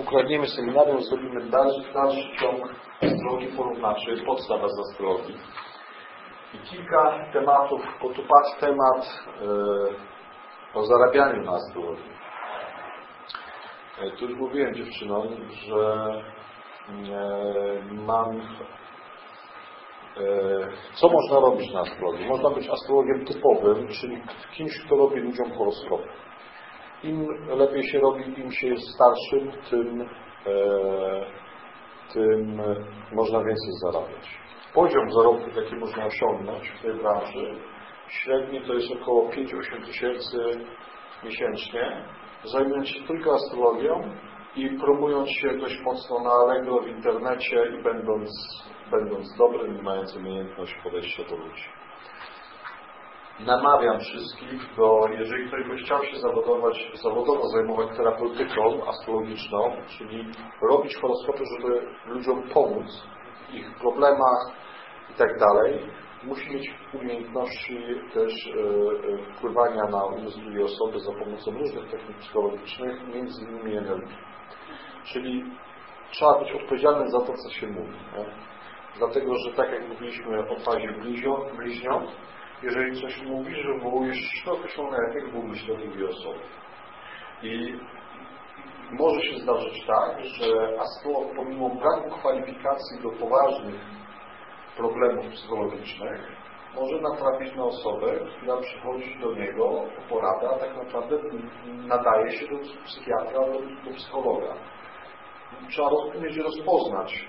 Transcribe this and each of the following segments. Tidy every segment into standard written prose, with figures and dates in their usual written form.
ukradniemy seminarium, zrobimy dalszy ciąg astrologii porównawczej, podstawa z astrologii. I kilka tematów, bo tu padł temat o zarabianiu na astrologii. Tu już mówiłem dziewczynom, że co można robić na astrologii? Można być astrologiem typowym, czyli kimś, kto robi ludziom horoskopy. Im lepiej się robi, im się jest starszym, tym można więcej zarabiać. Poziom zarobków, jaki można osiągnąć w tej branży, średni to jest około 5-8 tysięcy miesięcznie, zajmując się tylko astrologią i promując się dość mocno na Allegro w internecie i będąc dobrym i mając umiejętność podejścia do ludzi. Namawiam wszystkich, jeżeli ktoś by chciał się zawodowo zajmować terapeutyką astrologiczną, czyli robić horoskopy, żeby ludziom pomóc w ich problemach i tak dalej, musi mieć umiejętności też wpływania na umysł drugiej osoby za pomocą różnych technik psychologicznych, między innymi NLP. Czyli trzeba być odpowiedzialnym za to, co się mówi. Nie? Dlatego, że tak jak mówiliśmy o fazie bliźniąt, jeżeli coś mówisz, że wywołujesz określony efekt w umyśle drugiej osoby. I może się zdarzyć tak, że astrolog pomimo braku kwalifikacji do poważnych problemów psychologicznych może natrafić na osobę, która przychodzi do niego o poradę, a tak naprawdę nadaje się do psychiatra, do psychologa. Trzeba umieć rozpoznać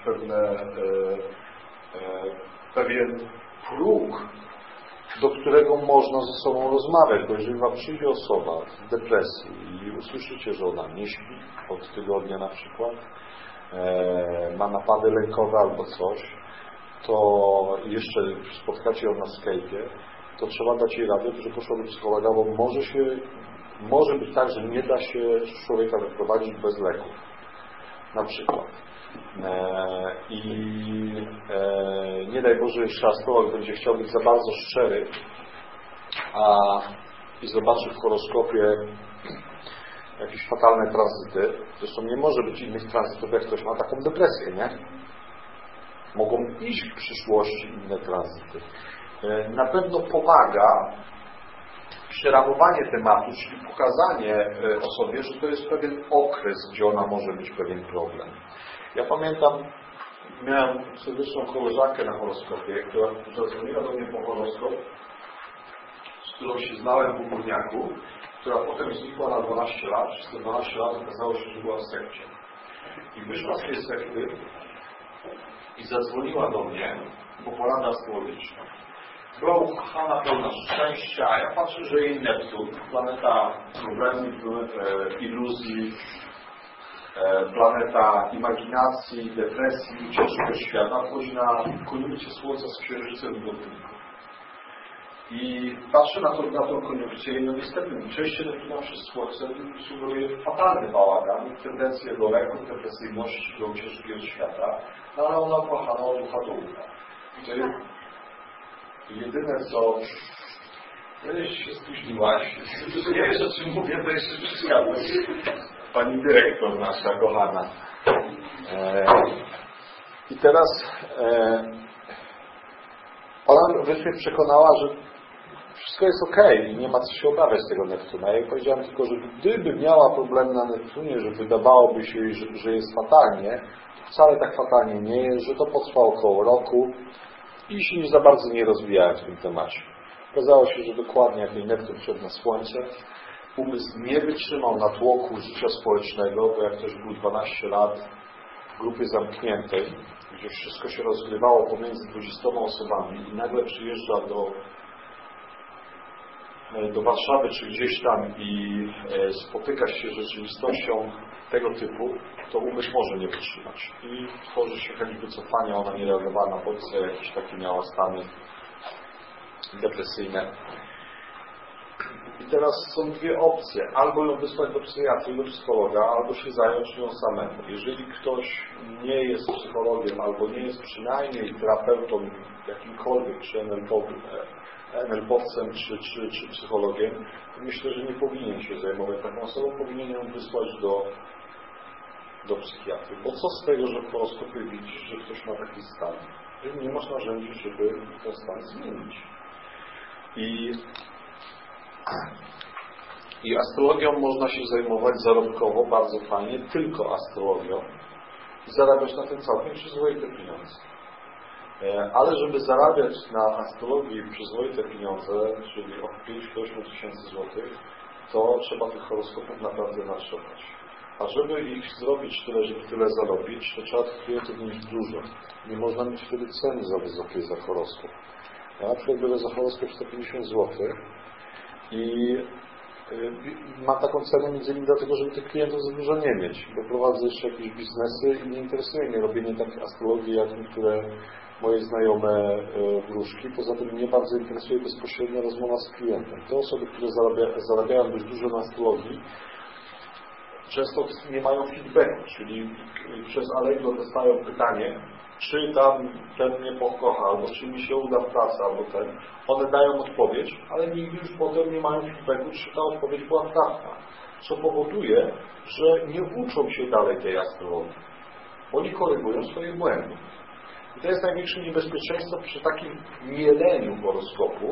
pewien próg, do którego można ze sobą rozmawiać, bo jeżeli Wam przyjdzie osoba w depresji i usłyszycie, że ona nie śpi od tygodnia na przykład, ma napady lękowe albo coś, to jeszcze spotkacie ją na Skype'ie, to trzeba dać jej radę, że poszła do psychologa, bo może być tak, że nie da się człowieka wyprowadzić bez leków. Na przykład. Nie daj Boże, jeszcze astrolog będzie chciał być za bardzo szczery i zobaczy w horoskopie jakieś fatalne tranzyty. Zresztą nie może być innych tranzytów, jak ktoś ma taką depresję, nie? Mogą iść w przyszłości inne tranzyty. Na pewno pomaga przeramowanie tematu, czyli pokazanie osobie, że to jest pewien okres, gdzie ona może mieć pewien problem. Ja pamiętam, miałem serdeczną koleżankę na horoskopie, która zadzwoniła do mnie po horoskop, z którą się znałem w Górniaku, która potem znikła na 12 lat. Przez te 12 lat okazało się, że była w sekcie. I wyszła z tej sekty i zadzwoniła do mnie po poradę astrologiczną. Była ukochana, pełna szczęścia, a ja patrzę, że jej Neptun, planeta problemów, iluzji, planeta imaginacji, depresji, ucieczki od świata, wchodzi na koniunkcję Słońca z Księżycem w Górniku. I patrzę na tą koniunkcję i no niestety przejście Neptuna przez Słońce sugeruje fatalny bałagan, tendencję do lęku, depresyjności, do ucieczki od świata, no ale ona kochana od ducha do ucha. I to jest jedyne co... Kiedyś się spóźniłaś, nie wiesz o czym mówię, to jeszcze przeszkadzać. Pani dyrektor nasza kochana. I teraz ona mnie przekonała, że wszystko jest okej i nie ma co się obawiać z tego Neptuna. Ja jej powiedziałem tylko, że gdyby miała problem na Neptunie, że wydawałoby się jej, że jest fatalnie, to wcale tak fatalnie nie jest, że to potrwa około roku i się nie za bardzo nie rozwijałem w tym temacie. Okazało się, że dokładnie jak jej Neptun wszedł na Słońce, umysł nie wytrzymał natłoku życia społecznego, bo jak ktoś był 12 lat w grupie zamkniętej, gdzie wszystko się rozgrywało pomiędzy 20 osobami i nagle przyjeżdża do Warszawy czy gdzieś tam i spotyka się z rzeczywistością tego typu, to umysł może nie wytrzymać. I tworzy się chęć wycofania, ona nie reagowała na bodźce, jakieś takie miała stany depresyjne. I teraz są dwie opcje. Albo ją wysłać do psychiatry, do psychologa, albo się zająć nią samemu. Jeżeli ktoś nie jest psychologiem, albo nie jest przynajmniej terapeutą jakimkolwiek, czy NLP-owcem, czy psychologiem, to myślę, że nie powinien się zajmować taką osobą, powinien ją wysłać do psychiatry. Bo co z tego, że w horoskopie widzisz, że ktoś ma taki stan? Że nie masz narzędzi, żeby ten stan zmienić. I astrologią można się zajmować zarobkowo, bardzo fajnie, tylko astrologią i zarabiać na tym całkiem przyzwoite pieniądze. Ale żeby zarabiać na astrologii przyzwoite pieniądze, czyli od 5 do 8 tysięcy złotych, to trzeba tych horoskopów naprawdę natrzepać. A żeby ich zrobić tyle, żeby tyle zarobić, to trzeba tych klientów mieć dużo. Nie można mieć wtedy ceny za wysokiej za horoskop. Ja na przykład biorę za horoskop 150 zł i mam taką cenę między innymi dlatego, żeby tych klientów za dużo nie mieć, bo prowadzę jeszcze jakieś biznesy i nie interesuje mnie robienie takiej astrologii, jak niektóre moje znajome wróżki. Poza tym mnie bardzo interesuje bezpośrednia rozmowa z klientem. Te osoby, które zarabiają dość dużo na astrologii, często nie mają feedbacku, czyli przez Allegro dostają pytanie, czy tam ten mnie pokocha, albo czy mi się uda w pracy, albo ten. One dają odpowiedź, ale nigdy już potem nie mają feedbacku, czy ta odpowiedź była trafna. Co powoduje, że nie uczą się dalej tej astrologii. Oni korygują swoje błędy. I to jest największe niebezpieczeństwo przy takim mieleniu horoskopów,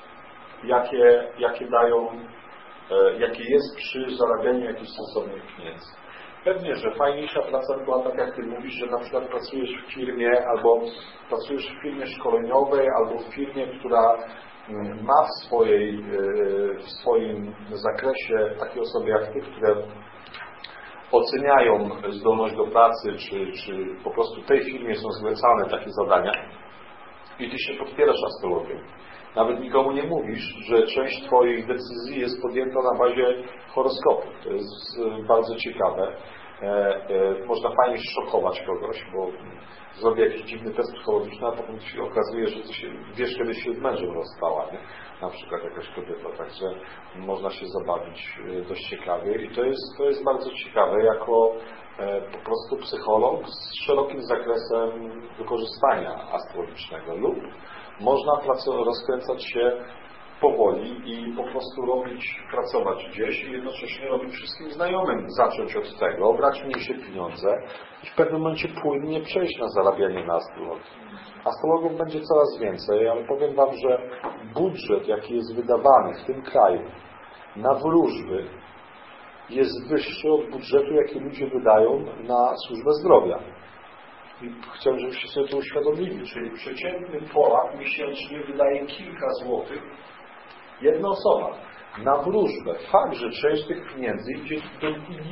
jakie jest przy zarabianiu jakichś sensownych pieniędzy. Pewnie, że fajniejsza praca była tak, jak Ty mówisz, że na przykład pracujesz w firmie, albo pracujesz w firmie szkoleniowej, albo w firmie, która ma w swoim zakresie takie osoby jak Ty, które oceniają zdolność do pracy, czy po prostu tej firmie są zlecane takie zadania i Ty się podpierasz astrologią. Nawet nikomu nie mówisz, że część Twoich decyzji jest podjęta na bazie horoskopu. To jest bardzo ciekawe. Można fajnie szokować kogoś, bo zrobi jakiś dziwny test psychologiczny, a potem się okazuje, że wiesz, kiedy się z mężem rozstała, nie? Na przykład jakaś kobieta. Także można się zabawić dość ciekawie i to jest bardzo ciekawe jako po prostu psycholog z szerokim zakresem wykorzystania astrologicznego lub można rozkręcać się powoli i po prostu pracować gdzieś i jednocześnie robić wszystkim znajomym, zacząć od tego, brać mniejsze pieniądze i w pewnym momencie płynnie przejść na zarabianie na astrologii. Astrologów będzie coraz więcej, ale powiem Wam, że budżet, jaki jest wydawany w tym kraju na wróżby, jest wyższy od budżetu, jaki ludzie wydają na służbę zdrowia. I chciałbym, żebyście sobie to uświadomili, czyli przeciętny Polak miesięcznie wydaje kilka złotych, jedna osoba, na wróżbę. Fakt, że część tych pieniędzy idzie do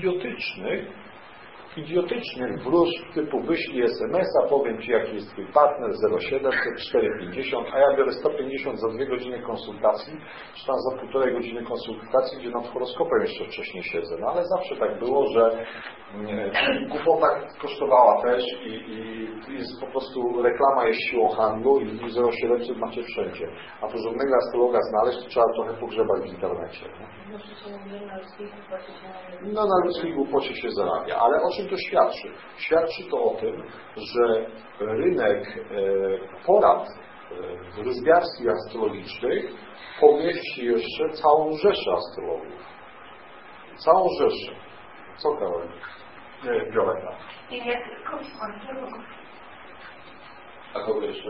idiotycznych wróżb typu wyślij SMS-a, powiem Ci jaki jest Twój partner, 0700 450, a ja biorę 150 za 2 godziny konsultacji, czy tam za 1,5 godziny konsultacji, gdzie nad horoskopem jeszcze wcześniej siedzę. No ale zawsze tak było, że głupota kosztowała też i jest po prostu reklama jest siłą handlu i 0700 macie wszędzie. A porządnego astrologa znaleźć, to trzeba trochę pogrzebać w internecie. No na ludzkiej głupocie się zarabia. Ale o czym to świadczy? Świadczy to o tym, że rynek porad wróżbiarskich astrologicznych pomieści jeszcze całą rzeszę astrologów. Całą rzeszę. Co Karolina? Nie, Violeta. A kogo jeszcze?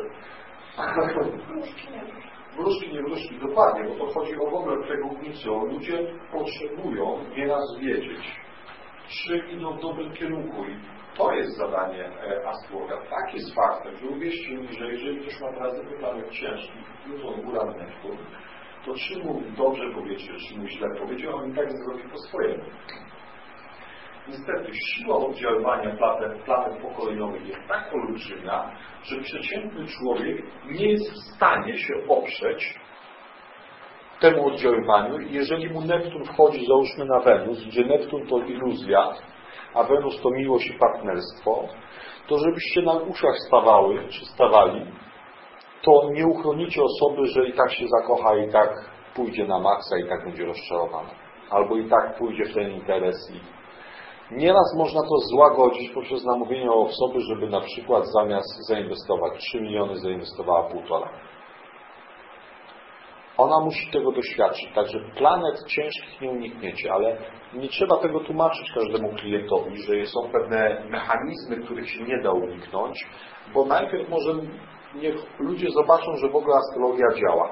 Wróżki, nie wróżki, dokładnie, bo to chodzi o w ogóle pregłównicę. Ludzie potrzebują nieraz wiedzieć, czy idą w dobrym kierunku i to jest zadanie astrologa. Tak jest faktem, że uwierzcie mi, że jeżeli ktoś ma teraz wypadek ciężki, Pluton, Uran, Neptun, to czy mu dobrze powiedzie, czy mu źle powiedzie, on i tak zrobi po swojemu. Niestety siła oddziaływania planet pokoleniowych jest tak olbrzymia, że przeciętny człowiek nie jest w stanie się oprzeć temu oddziaływaniu i jeżeli mu Neptun wchodzi, załóżmy na Wenus, gdzie Neptun to iluzja, a Wenus to miłość i partnerstwo, to żebyście na uszach stawali, to nie uchronicie osoby, że i tak się zakocha, i tak pójdzie na maksa, i tak będzie rozczarowana. Albo i tak pójdzie w ten interes. Nieraz można to złagodzić poprzez namówienie osoby, żeby na przykład zamiast zainwestować 3 miliony, zainwestowała 1,5. Ona musi tego doświadczyć. Także planet ciężkich nie unikniecie, ale nie trzeba tego tłumaczyć każdemu klientowi, że są pewne mechanizmy, których się nie da uniknąć, bo najpierw może niech ludzie zobaczą, że w ogóle astrologia działa.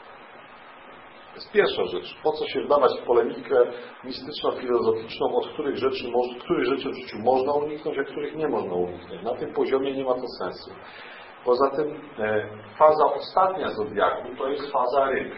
To jest pierwsza rzecz. Po co się wdawać w polemikę mistyczno-filozoficzną, od których rzeczy w życiu można uniknąć, a których nie można uniknąć. Na tym poziomie nie ma to sensu. Poza tym faza ostatnia zodiaku to jest faza ryb.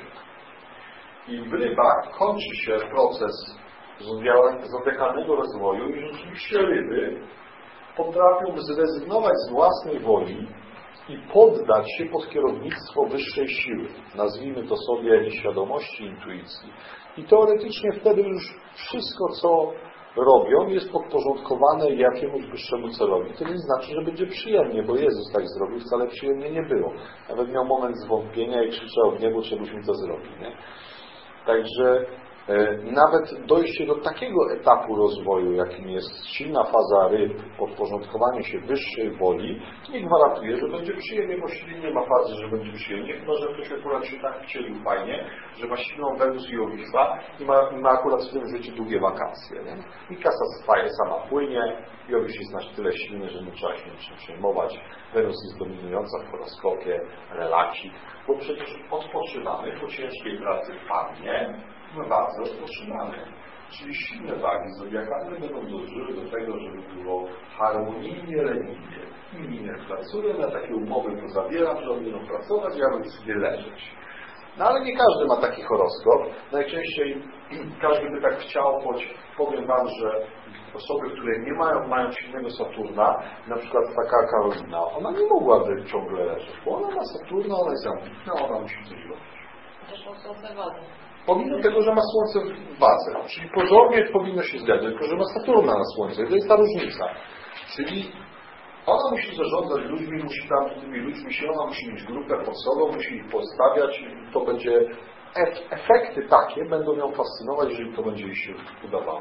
I w rybach kończy się proces zodiakalnego rozwoju i rzeczywiście ryby potrafią zrezygnować z własnej woli i poddać się pod kierownictwo wyższej siły. Nazwijmy to sobie nieświadomości, intuicji. I teoretycznie wtedy już wszystko, co robią, jest podporządkowane jakiemuś wyższemu celowi. To nie znaczy, że będzie przyjemnie, bo Jezus tak zrobił, wcale przyjemnie nie było. Nawet miał moment zwątpienia i krzyczał w niebo, żebyśmy to zrobili. Nie? Także nawet dojście do takiego etapu rozwoju, jakim jest silna faza ryb, podporządkowanie się wyższej woli, nie gwarantuje, że będzie przyjemnie, właściwie nie ma fazy, że będzie przyjemnie, chyba że ktoś akurat się tak wcielił fajnie, że ma silną Wenus i Jowisza i ma akurat w tym życiu długie wakacje. Nie? I kasa sama płynie, Jowisz jest na tyle silny, że nie trzeba się niczym przejmować. Wenus jest dominująca w horoskopie, relacik, bo przecież odpoczywamy po ciężkiej pracy w pannie, my bardzo odpoczynamy. Czyli silne wagi zodiakalne będą dążyły do tego, żeby było harmonijnie, leniwie. Inni nie pracuję, na takie umowy to zawieram, że oni będą pracować, ja będę sobie leżeć. No ale nie każdy ma taki horoskop. Najczęściej każdy by tak chciał, choć powiem Wam, że osoby, które nie mają silnego Saturna, na przykład taka Karolina, ona nie mogłaby ciągle leżeć, bo ona ma Saturna, ona jest ambitna, ona musi coś robić. Zresztą słońce wody. Pomimo tego, że ma Słońce w wadze, czyli pozornie powinno się zgadzać, tylko że ma Saturna na Słońce. I to jest ta różnica. Czyli ona musi zarządzać ludźmi, musi tam z tymi ludźmi się, ona musi mieć grupę pod sobą, musi ich postawiać i to będzie, efekty takie będą ją fascynować, jeżeli to będzie jej się udawało.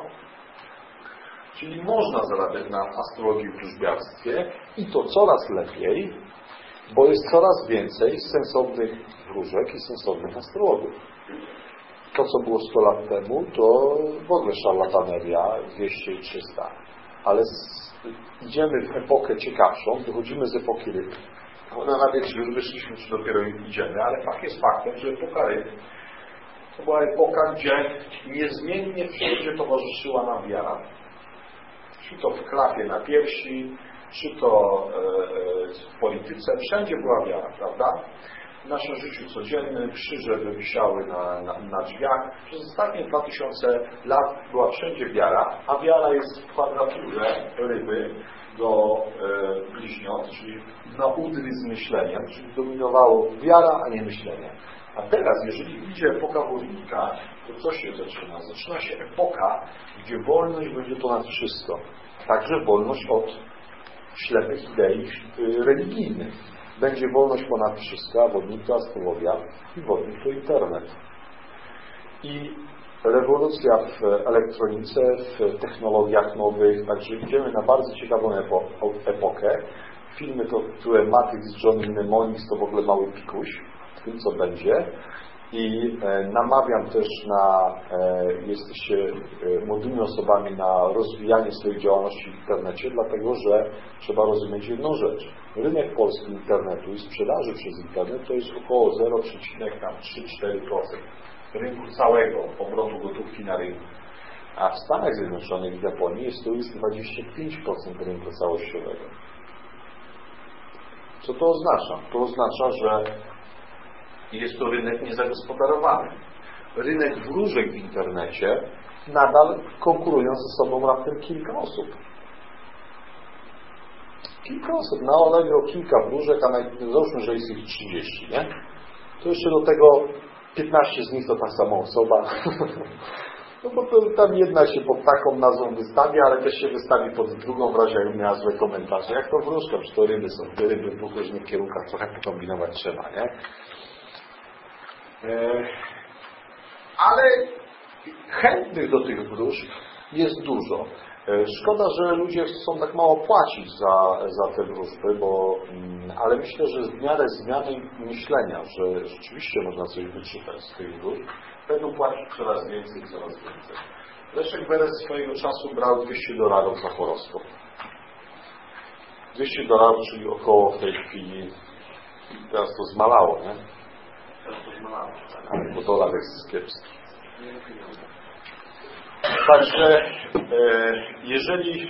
Czyli można zarabiać na astrologii w wróżbiarstwie i to coraz lepiej, bo jest coraz więcej sensownych wróżek i sensownych astrologów. To, co było 100 lat temu, to w ogóle szarlataneria 200 i 300. Ale idziemy w epokę ciekawszą, wychodzimy z epoki ryb. Ona nawet, czy już wyszliśmy, czy dopiero idziemy, ale fakt jest faktem, że epoka ryb to była epoka, gdzie niezmiennie wszędzie towarzyszyła nam wiara. Czy to w klapie na piersi, czy to w polityce, wszędzie była wiara, prawda? W naszym życiu codziennym krzyże wywisiały na drzwiach. Przez ostatnie 2000 lat była wszędzie wiara, a wiara jest w kwadraturze ryby do bliźniąt, czyli na udry z myśleniem, czyli dominowało wiara, a nie myślenie. A teraz, jeżeli idzie epoka wodnika, to co się zaczyna? Zaczyna się epoka, gdzie wolność będzie ponad wszystko. Także wolność od ślepych idei religijnych. Będzie wolność ponad wszystko, a wodnik to astrologia i wodnik to internet. I rewolucja w elektronice, w technologiach nowych, także idziemy na bardzo ciekawą epokę. Filmy, które Matrix z Johnny Mnemonic to w ogóle mały pikuś w tym, co będzie. I namawiam też jesteście młodymi osobami na rozwijanie swojej działalności w internecie, dlatego że trzeba rozumieć jedną rzecz. Rynek polski internetu i sprzedaży przez internet to jest około 0,3-4% rynku całego obrotu gotówki na rynku. A w Stanach Zjednoczonych i w Japonii jest to już 25% rynku całościowego. Co to oznacza? To oznacza, że jest to rynek niezagospodarowany. Rynek wróżek w internecie nadal konkurują ze sobą raptem kilka osób. Kilka osób. Na Allegro kilka wróżek, a załóżmy, że jest ich 30, nie? To jeszcze do tego 15 z nich to ta sama osoba. No bo to tam jedna się pod taką nazwą wystawia, ale też się wystawi pod drugą, w razie jakby miała złe komentarze. Jak to wróżka? Czy to ryby są? Te ryby w dwóch różnych kierunkach trochę pokombinować trzeba, nie? Ale chętnych do tych wróżb jest dużo. Szkoda, że ludzie chcą tak mało płacić za te wróżby, ale myślę, że w miarę zmiany myślenia, że rzeczywiście można coś wyczytać z tych wróżb, będą płacić coraz więcej. Leszek Beres swojego czasu brał $200 za horoskop. $200, czyli około w tej chwili, teraz to zmalało, nie? Teraz to zmalało, tak. Bo dolar jest kiepski. Także jeżeli...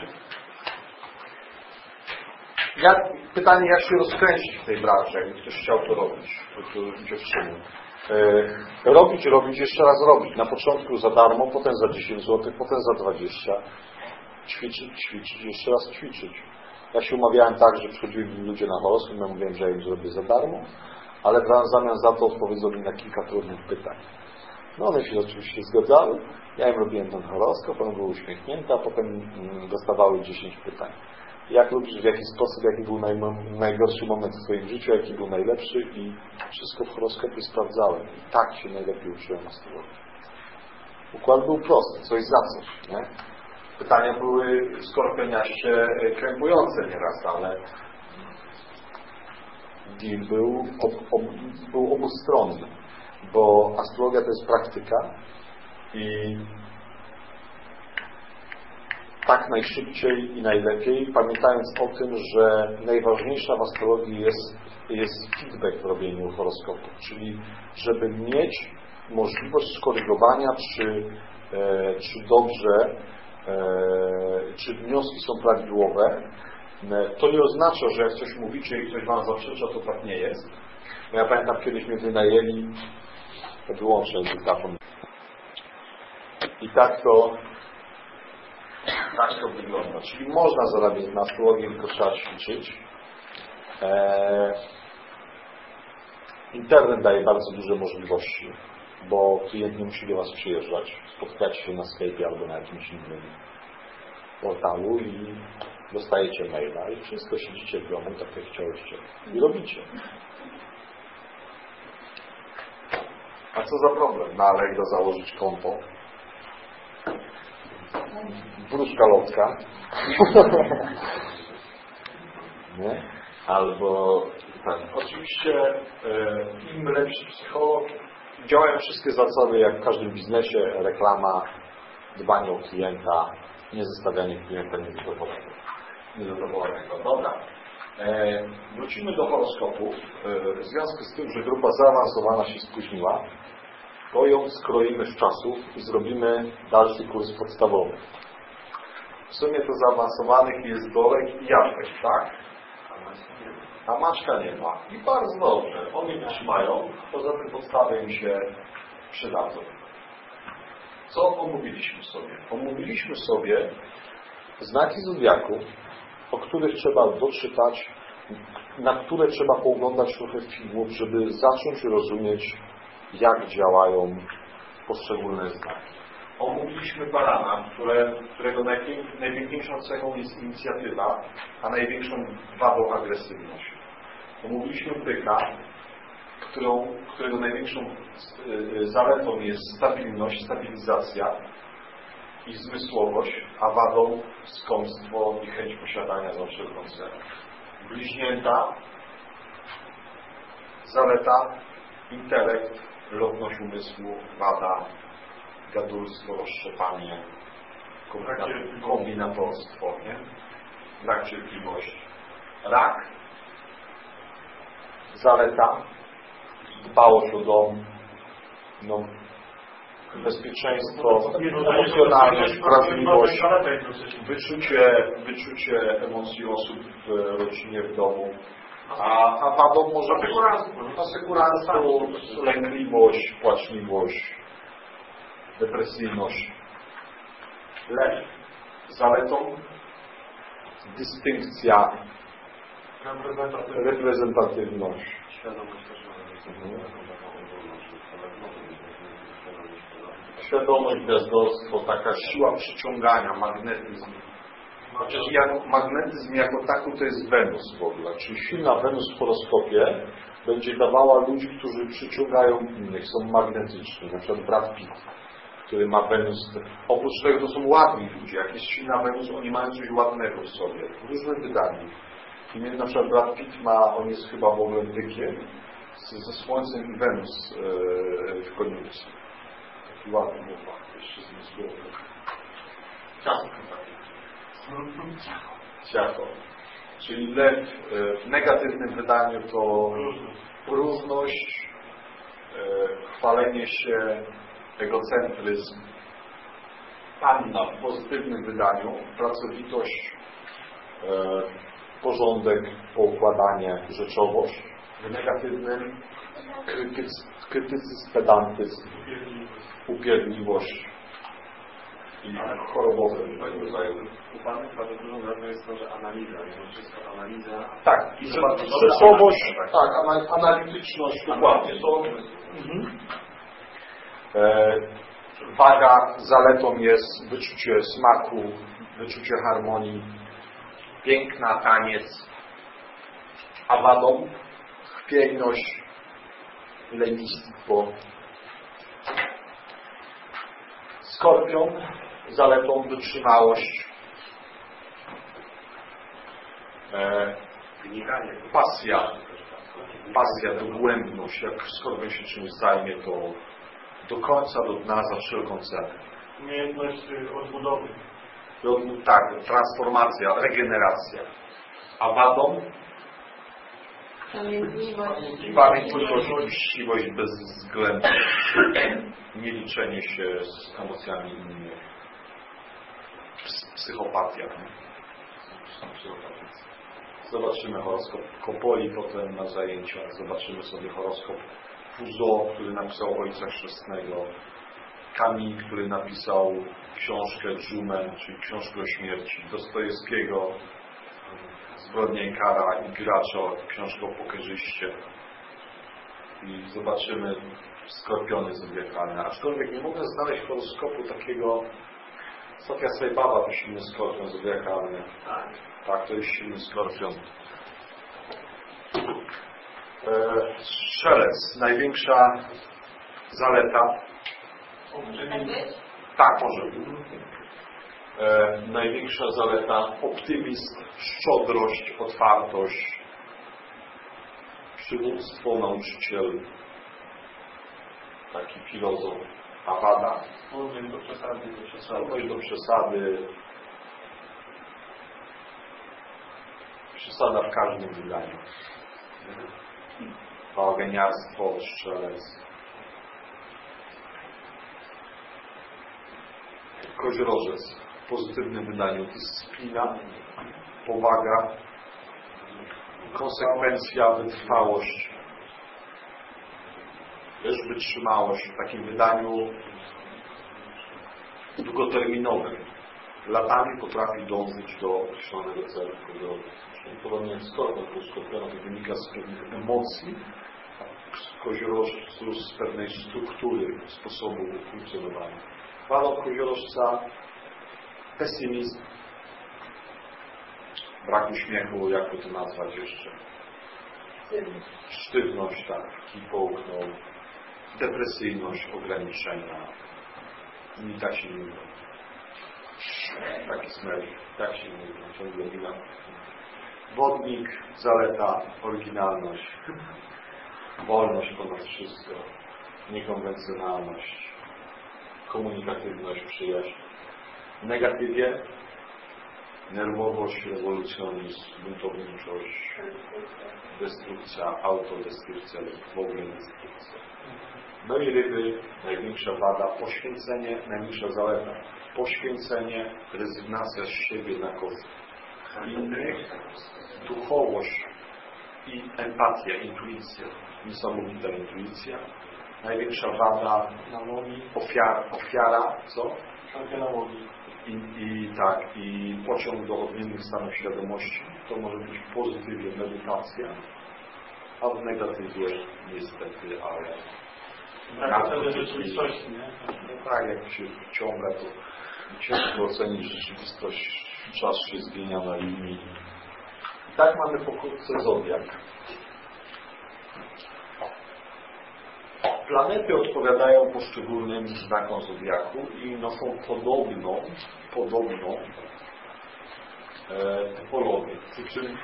Pytanie, jak się rozkręcić w tej branży, jakby ktoś chciał to robić, dziewczyny. Robić, jeszcze raz robić. Na początku za darmo, potem za 10 zł, potem za 20. Ćwiczyć, jeszcze raz ćwiczyć. Ja się umawiałem tak, że przychodzili ludzie na horoskop, ja mówiłem, że ja im zrobię za darmo, ale w zamian za to odpowiedzą mi na kilka trudnych pytań. No one się oczywiście zgadzały, ja im robiłem ten horoskop, one były uśmiechnięte, a potem dostawały 10 pytań. Jak lubisz, w jaki sposób, jaki był najgorszy moment w swoim życiu, jaki był najlepszy i wszystko w horoskopie sprawdzałem. I tak się najlepiej uczyłem astrologii. Układ był prosty, coś za coś, nie? Pytania były skorpioniaście krępujące nieraz, ale deal był obustronny, bo astrologia to jest praktyka i tak najszybciej i najlepiej, pamiętając o tym, że najważniejsza w astrologii jest feedback w robieniu horoskopu, czyli żeby mieć możliwość skorygowania, czy dobrze, czy wnioski są prawidłowe. To nie oznacza, że jak coś mówicie i ktoś wam zaprzecza, to tak nie jest. Bo ja pamiętam, kiedyś mnie wynajęli, wyłączę dyktafon. I tak to wygląda. Czyli można zarabiać na astrologii, tylko trzeba ćwiczyć. Internet daje bardzo duże możliwości, bo klient nie musi do Was przyjeżdżać. Spotkacie się na Skype'ie albo na jakimś innym portalu i dostajecie maila i wszystko siedzicie w domu, tak jak chcieliście. I robicie. A co za problem? Na Allegro założyć konto. Wróżka lotka. Nie? Albo tak. Oczywiście im lepszy psycholog, działają wszystkie zasady jak w każdym biznesie, reklama, dbanie o klienta, nie zostawianie klienta niezadowolonego. Dobra. Wrócimy do horoskopów. W związku z tym, że grupa zaawansowana się spóźniła, to ją skroimy z czasów i zrobimy dalszy kurs podstawowy. W sumie to zaawansowanych jest Dolek i Jacek, tak? A Maczka nie ma. I bardzo dobrze. Oni trzymają, poza tym podstawy im się przydadzą. Co omówiliśmy sobie? Omówiliśmy sobie znaki zodiaku, o których trzeba doczytać, na które trzeba pooglądać trochę filmów, żeby zacząć rozumieć, jak działają poszczególne znaki. Omówiliśmy barana, którego najpiękniejszą cechą jest inicjatywa, a największą wadą agresywność. Omówiliśmy byka, którego największą zaletą jest stabilność, stabilizacja i zmysłowość, a wadą skąpstwo i chęć posiadania za wszelką cenę. Bliźnięta, zaleta, intelekt, lotność umysłu, wada, gadulstwo, rozszczepanie, kombinatorstwo, nie? Brak cierpliwości. Rak, zaleta, dbałość o dom, bezpieczeństwo, emocjonalność, wrażliwość, wyczucie emocji osób w rodzinie, w domu. A wadą może być asekuranctwo, lękliwość, płaczliwość, depresyjność. Lew, zaletą, dystynkcja, reprezentatywność. Świadomość, gwiazdorstwo, taka siła przyciągania, magnetyzm. Chociaż magnetyzm jako taki to jest Wenus w ogóle. Czyli silna Wenus w horoskopie będzie dawała ludzi, którzy przyciągają innych, są magnetyczni. Na przykład Brad Pitt. który ma Wenus. Oprócz tego to są ładni ludzie. Jak jest silna Wenus, oni mają coś ładnego w sobie. W różnym wydaniu. I na przykład Brad Pitt on jest chyba w ogóle bykiem ze Słońcem i Wenus w koniunkcji. Taki ładny mowa. Jeszcze zmysłowy. Ciacho. Czyli lew w negatywnym wydaniu to próżność, chwalenie się, egocentryzm. Panna w pozytywnym wydaniu, pracowitość, porządek, poukładanie, rzeczowość. W negatywnym krytycyzm, pedantyzm, upierdliwość i chorobowe rodzaju. U Panów bardzo dużą rzeczą jest to, że analiza, mimo wszystko analiza. Tak, i rzeczowość, tak, analityczność, dokładnie. To, waga, zaletą jest wyczucie smaku, wyczucie harmonii, piękna, taniec, a wadą chwiejność, lenistwo. Skorpion, zaletą wytrzymałość, pasja, dogłębność. Jak skorpion się czymś zajmie, to do końca, do dna, za wszelką cenę. Umiejętność odbudowy. Tak, transformacja, regeneracja. A wadą? Pamiętliwość, uczciwość, bezwzględność, nieliczenie się z emocjami innych. Psychopatia. Zobaczymy horoskop Kopoli potem na zajęciach. Zobaczymy sobie horoskop Fuzo, który napisał Ojca Chrzestnego. Kamil, który napisał książkę Dżumę, czyli książkę o śmierci. Dostojewskiego, Zbrodnia i kara, i Gracza, książkę o pokerzyście. I zobaczymy skorpiony zodiakalne. Aczkolwiek nie mogę znaleźć horoskopu takiego. Sofia Sajbaba to silny skorpion zodiakalny. Tak, to jest silny skorpion. Strzelec, największa zaleta. Tak, może. Największa zaleta, optymizm, szczodrość, otwartość, przywództwo, nauczyciel, taki filozof, a wada. Skłonność do przesady. Przesada w każdym wydaniu. Bałaganiarstwo, strzelec. Koziorożec w pozytywnym wydaniu. Dyscyplina, powaga, konsekwencja, wytrwałość, też wytrzymałość w takim wydaniu długoterminowym. Latami potrafi dążyć do określonego celu. Podobnie jak skorpion, bo skorpiona to wynika z pewnych emocji, a koziorożcu z pewnej struktury, sposobu funkcjonowania. Wadą koziorożca pesymizm, brak uśmiechu, jakby to nazwać jeszcze. Sztywność, tak, połknął, depresyjność, ograniczenia. I tak się nie mówi. Taki smer, tak się nie mówi, ciągle wina. Wodnik, zaleta, oryginalność, wolność ponad wszystko, niekonwencjonalność, komunikatywność, przyjaźń. Negatywie, nerwowość, rewolucjonizm, buntowniczość, destrukcja, autodestrukcja lub w ogóle destrukcja. No i ryby, największa wada, poświęcenie, najmniejsza zaleta. Poświęcenie, rezygnacja z siebie na koszt innych, duchowość i empatia, intuicja. Niesamowita intuicja. Największa wada, ofiara, co? I pociąg do odmiennych stanów świadomości. To może być w pozytywie medytacja, a w negatywie niestety, ale rzeczywistości, nie? Tak, jak się wciąga, to ciężko ocenić rzeczywistość. Czas się zmienia na linii. I tak mamy pokrótce zodiak. planety odpowiadają poszczególnym znakom zodiaku i noszą podobną typologię. Przy czym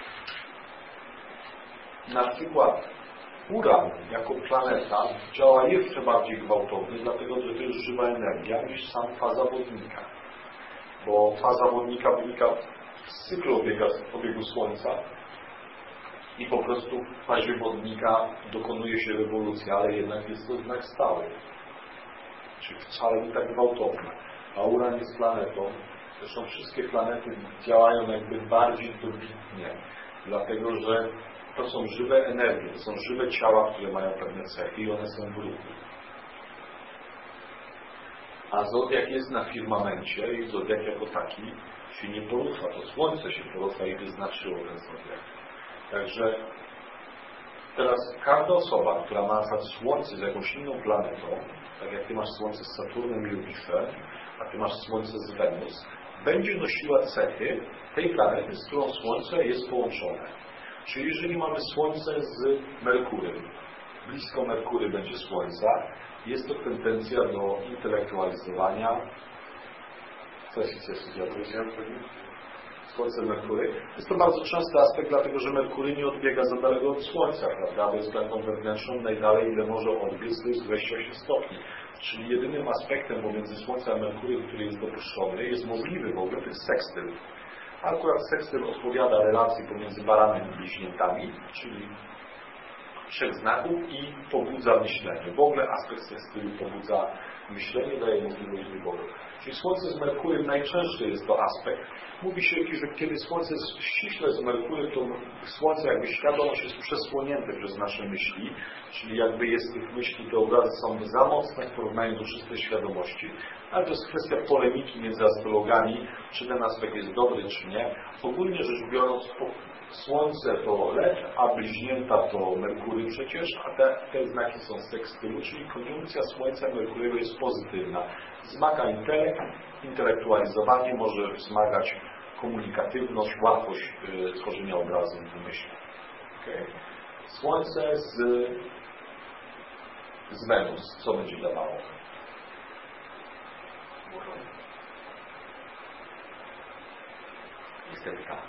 na przykład Uran jako planeta działa jeszcze bardziej gwałtownie, dlatego że to jest żywa energia niż sam faza wodnika. Bo faza wodnika wynika z cyklu obiegu Słońca i po prostu w fazie wodnika dokonuje się rewolucja, ale jednak jest to znak stały. Czyli wcale nie tak gwałtowne. A Uran jest planetą. Zresztą wszystkie planety działają jakby bardziej dobitnie, dlatego że to są żywe energie, to są żywe ciała, które mają pewne cechy i one są w ruchu. A zodiak jest na firmamencie i zodiak jako taki się nie porusza. To Słońce się porusza i wyznaczyło ten zodiak. Także teraz każda osoba, która ma na przykład Słońce z jakąś inną planetą, tak jak Ty masz Słońce z Saturnem i Jupiterem, a Ty masz Słońce z Wenus, będzie nosiła cechy tej planety, z którą Słońce jest połączone. Czyli jeżeli mamy Słońce z Merkurem, blisko Merkury będzie Słońca, jest to tendencja do intelektualizowania. Co się cieszy, Słońce Merkury. Jest to bardzo częsty aspekt, dlatego że Merkury nie odbiega za daleko od Słońca, prawda? Bo jest planetą wewnętrzną, najdalej ile może odbiec, to jest 28 stopni. Czyli jedynym aspektem pomiędzy Słońcem a Merkurym, który jest dopuszczony, jest możliwy w ogóle, to jest sekstyl. Akurat sekstyl odpowiada relacji pomiędzy Baranem i Bliźniętami, czyli 3 znaków i pobudza myślenie. W ogóle aspekt sekstylu pobudza myślenie, daje możliwość wyboru. Czyli Słońce z Merkurym najczęściej jest to aspekt. Mówi się, że kiedy Słońce jest ściśle z Merkurym, to Słońce jakby świadomość jest przesłonięte przez nasze myśli, czyli jakby jest tych myśli, te obrazy są za mocne w porównaniu do czystej świadomości. Ale to jest kwestia polemiki między astrologami, czy ten aspekt jest dobry, czy nie. Ogólnie rzecz biorąc, Słońce to lew, a bliźnięta to Merkury przecież, a te znaki są z sekstylu, czyli konjunkcja Słońca i Merkurego jest pozytywna. Wzmaga intelekt, intelektualizowanie, może wzmagać komunikatywność, łatwość tworzenia obrazów w myśli. Okay. Słońce z Wenus, co będzie dawało? Niestety tak.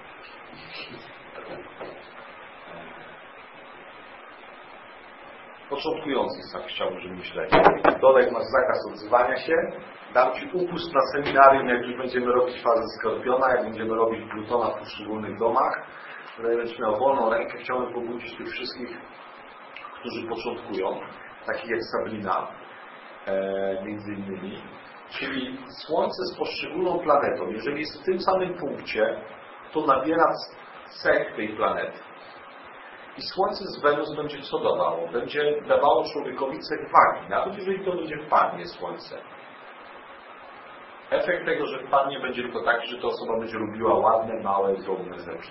Początkujący tak chciałbym, żeby myśleć. Dodek masz zakaz odzywania się. Dam Ci upust na seminarium, jak już będziemy robić fazę Skorpiona, jak będziemy robić Plutona w poszczególnych domach. Tutaj będziesz miał wolną rękę. Chciałbym pobudzić tych wszystkich, którzy początkują, takich jak Sabrina, między innymi. Czyli Słońce z poszczególną planetą, jeżeli jest w tym samym punkcie, to nabiera cech tej planety. I Słońce z Wenus będzie co dawało? Będzie dawało człowiekowi cech wagi, nawet jeżeli to będzie w Parnie Słońce. Efekt tego, że w Parnie będzie tylko taki, że ta osoba będzie lubiła ładne, małe, drobne rzeczy.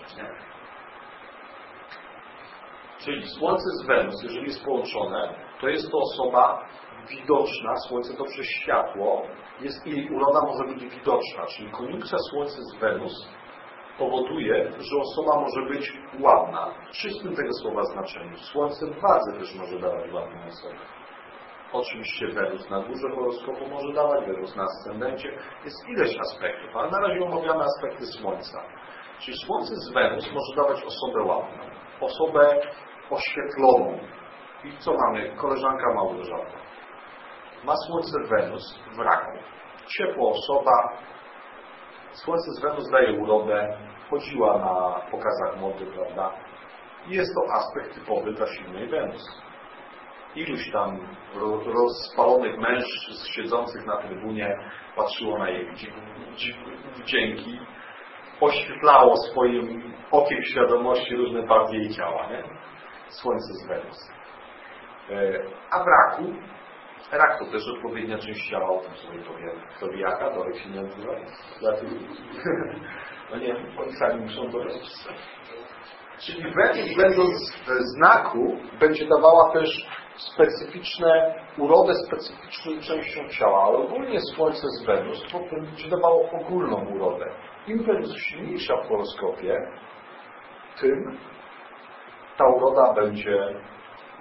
Czyli Słońce z Wenus, jeżeli jest połączone, to jest to osoba widoczna, Słońce to przez światło, jest jej uroda może być widoczna, czyli koniunkcja Słońca z Wenus powoduje, że osoba może być ładna, w czystym tego słowa znaczeniu. Słońce w wadze też może dawać ładną osobę. Oczywiście Wenus na górze horoskopu może dawać, Wenus na ascendencie. Jest ileś aspektów, ale na razie omawiamy aspekty Słońca. Czyli Słońce z Wenus może dawać osobę ładną, osobę oświetloną. I co mamy? Koleżanka Małgorzata. Ma Słońce Wenus w Raku. Ciepła osoba. Słońce z Wenus daje urodę. Chodziła na pokazach mody, prawda? I jest to aspekt typowy dla silnej Wenus. Iluś tam rozpalonych mężczyzn siedzących na trybunie patrzyło na jej wdzięki, oświetlało swoim okiem świadomości różne partie jej ciała, nie? Słońce z Wenus. A w Raku, rak to też odpowiednia część ciała, o tym sobie powiem. Zodiaka, Dorek się nie nazywa. No nie, oni sami muszą dojść. Czyli Wenus, będąc w znaku, będzie dawała też urodę specyficzną częścią ciała, ale ogólnie Słońce z Wenus to będzie dawało ogólną urodę. Im Wenus silniejsza w horoskopie, tym ta uroda będzie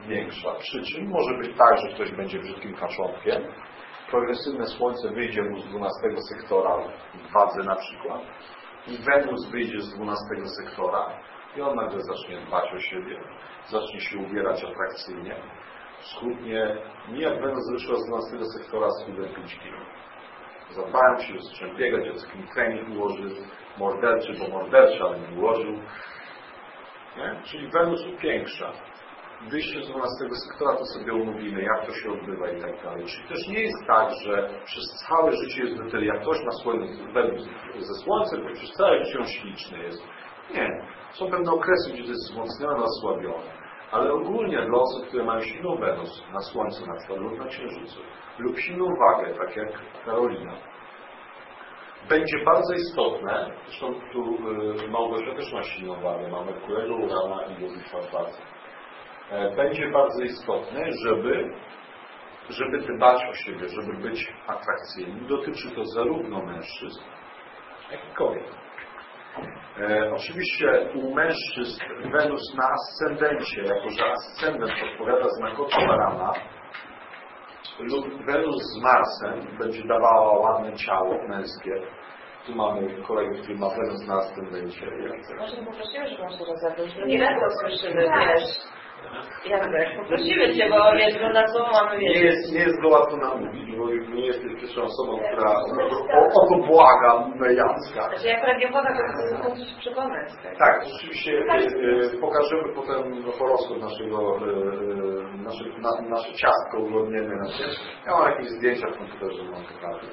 większa. Przy czym może być tak, że ktoś będzie brzydkim kaczątkiem, progresywne Słońce wyjdzie mu z 12 sektora w wadze na przykład i Wenus wyjdzie z 12 sektora i on nagle zacznie dbać o siebie, zacznie się ubierać atrakcyjnie. Schudnie, nie jak Wenus wyszła z 12 sektora, schudłem 5 kg. Zadbałem się, zacząłem biegać, o takim trening ułożył, morderczy, bo morderczy, ale nie ułożył. Nie? Czyli Wenus upiększa. Wyjście z 12 sektora to sobie umówimy, jak to się odbywa i tak dalej. Czyli też nie jest tak, że przez całe życie jest tyle, jak ktoś ma Wenus ze Słońcem, to przez całe życie on śliczny jest. Nie. Są pewne okresy, gdzie to jest wzmocnione, osłabione. Ale ogólnie dla osób, które mają silną Wenus na Słońcu na przykład lub na Księżycu lub silną wagę, tak jak Karolina, będzie bardzo istotne, zresztą tu Małgorzata też ma silną wagę, ma Merkurego, Urana i Jowisza w wadze. Będzie bardzo istotne, żeby dbać o siebie, żeby być atrakcyjnym. Dotyczy to zarówno mężczyzn, jak i kobiet. Oczywiście u mężczyzn Wenus na ascendencie, jako że ascendent odpowiada znakowi barana, lub Wenus z Marsem będzie dawała ładne ciało męskie. Tu mamy kolegę, który ma Wenus na ascendencie. Może poprosimy, żeby on się rozebrał. Nie raz to słyszymy, wiesz. Jacek, poprosimy Cię, bo wiesz, że na co mamy wiedzieć. Nie jest go łatwo namówić, bo nie jesteś pierwszą osobą, która o to błaga Jacka. Znaczy, jak radiowoda, to chcę coś przekonać. Tak, rzeczywiście pokażemy potem horoskop nasze ciastko ugodniemy na tym. Ja mam jakieś zdjęcia w komputerze, mam pokażę.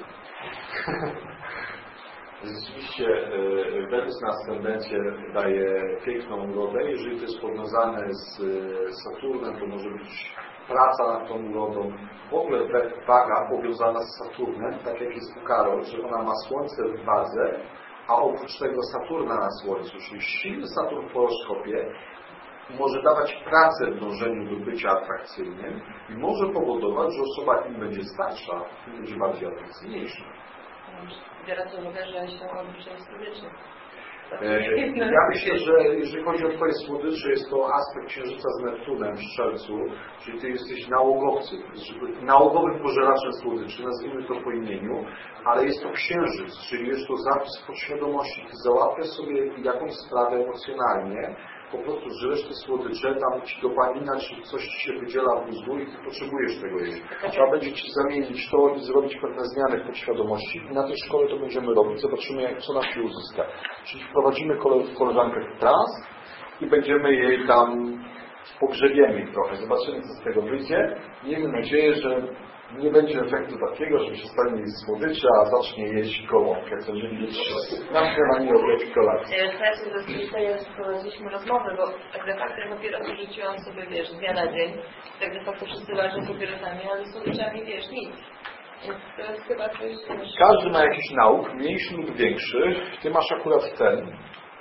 Rzeczywiście Wenus na ascendencie daje piękną urodę. Jeżeli to jest powiązane z Saturnem, to może być praca nad tą urodą. W ogóle waga powiązana z Saturnem, tak jak jest u Karol, że ona ma Słońce w wadze, a oprócz tego Saturna na Słońcu, czyli silny Saturn w horoskopie może dawać pracę w dążeniu do bycia atrakcyjnym i może powodować, że osoba im będzie starsza, tym będzie bardziej atrakcyjniejsza. Biorąc pod uwagę, że się odliczeń słodycznych. Ja myślę, że jeżeli chodzi o Twoje słodycze, jest to aspekt Księżyca z Neptunem w Strzelcu, czyli Ty jesteś nałogowym pożeraczem słodyczy, nazwijmy to po imieniu, ale jest to Księżyc, czyli jest to zapis podświadomości. Ty załatwiasz sobie jakąś sprawę emocjonalnie, po prostu żresz te słodycze, tam Ci dopamina, czy coś Ci się wydziela w mózgu i Ty potrzebujesz tego jeść. Trzeba będzie Ci zamienić to i zrobić pewne zmiany w podświadomości i na tej szkole to będziemy robić. Zobaczymy, co nam się uzyska. Czyli wprowadzimy koleżankę w trans i będziemy jej tam pogrzebiemy trochę. Zobaczymy, co z tego wyjdzie. Miejmy nadzieję, że nie będzie efektu takiego, że przestanie jeść słodycze, a zacznie jeść gołąbkę, co będzie mieć na śniadanie, obiad i kolację. Tutaj prowadziliśmy rozmowę, bo tak de facto dopiero rzuciłam sobie, wiesz, z dnia na dzień. Tak de facto wszyscy ważą papierosami, ale słodyczami, wiesz, nic. Więc to jest chyba coś... Każdy ma jakiś nauk, mniejszy lub większy. Ty masz akurat ten.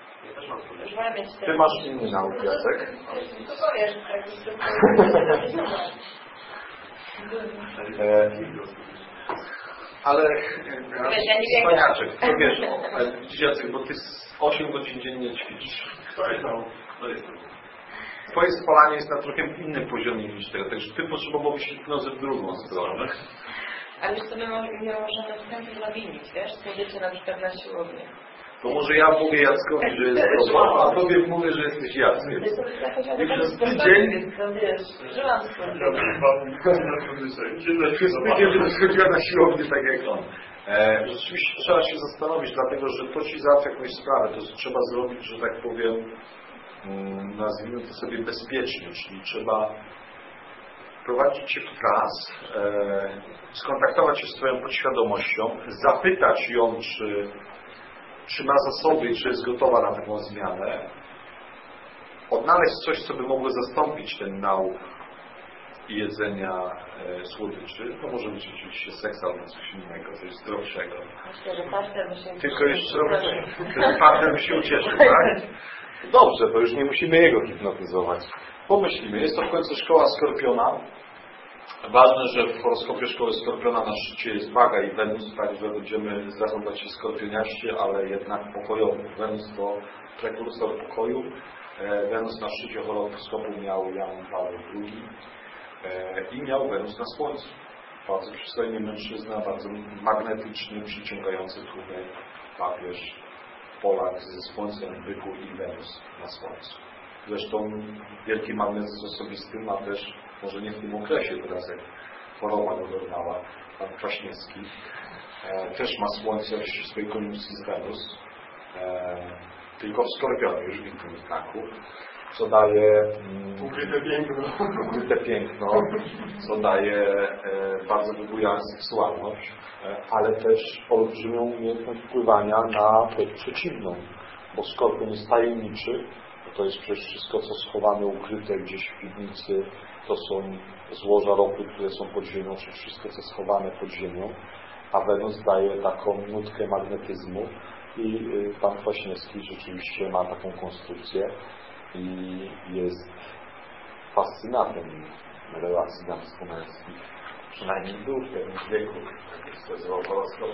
Ty masz inny nauk, Jacek. To powiesz, tak, ale Wspaniaczek, to wiesz, Jacek, bo ty 8 godzin dziennie ćwiczysz. Twoje spalanie jest na trochę innym poziomie niż teraz, także ty potrzebowałbyś hipnozy w drugą stronę. Ale już sobie nie możemy wstępnie nawinić, wiesz, słodycze na przykład na siłownię. To może ja mówię Jackowi, że jest problem, a tobie mówię, że jesteś Jackiem. I przez tydzień... Żyłam z tym. Przez tydzień będę schodziła na siłownię tak jak on. Rzeczywiście trzeba się zastanowić, dlatego że to Ci załatwia jakąś sprawę. To trzeba zrobić, że tak powiem, nazwijmy to sobie bezpiecznie, czyli trzeba wprowadzić Cię w trans, skontaktować się z Twoją podświadomością, zapytać ją, czy ma zasoby, czy jest gotowa na taką zmianę, odnaleźć coś, co by mogło zastąpić ten nauk jedzenia słodyczy. To może być oczywiście seks albo coś innego, coś zdrowszego. Myślę, że partner by się... Tylko jeszcze partner by się ucieszył, tak? Dobrze, to już nie musimy jego hipnotyzować. Pomyślimy, jest to w końcu szkoła Skorpiona. Ważne, że w horoskopie Szkoły Skorpiona na szczycie jest waga i Wenus, także będziemy zarządzać się skorpioniaście, ale jednak pokojowo. Wenus to prekursor pokoju. Wenus na szczycie horoskopu miał Jan Paweł II i miał Wenus na Słońcu. Bardzo przystojny mężczyzna, bardzo magnetyczny, przyciągający tłumy papież, Polak ze Słońcem, Byku i Wenus na Słońcu. Zresztą wielki magnetyzm osobisty ma też, może nie w tym okresie teraz, jak choroba go dorwała, pan Kwaśniewski, też ma Słońce w swojej koniunkcji z Wenus, tylko w Skorpionie już w innym znaku, co daje ukryte piękno, co daje bardzo wybujałą seksualność, ale też olbrzymią umiejętność wpływania na płeć przeciwną, bo Skorpion jest tajemniczy, to jest przecież wszystko, co schowane, ukryte gdzieś w piwnicy, to są złoża ropy, które są pod ziemią, czy wszystko, co schowane pod ziemią, a Wenus daje taką nutkę magnetyzmu i pan Kwaśniewski rzeczywiście ma taką konstrukcję i jest fascynatem relacji damsko-męskich. Przynajmniej był w pewnym wieku, jak wskazywał horoskop.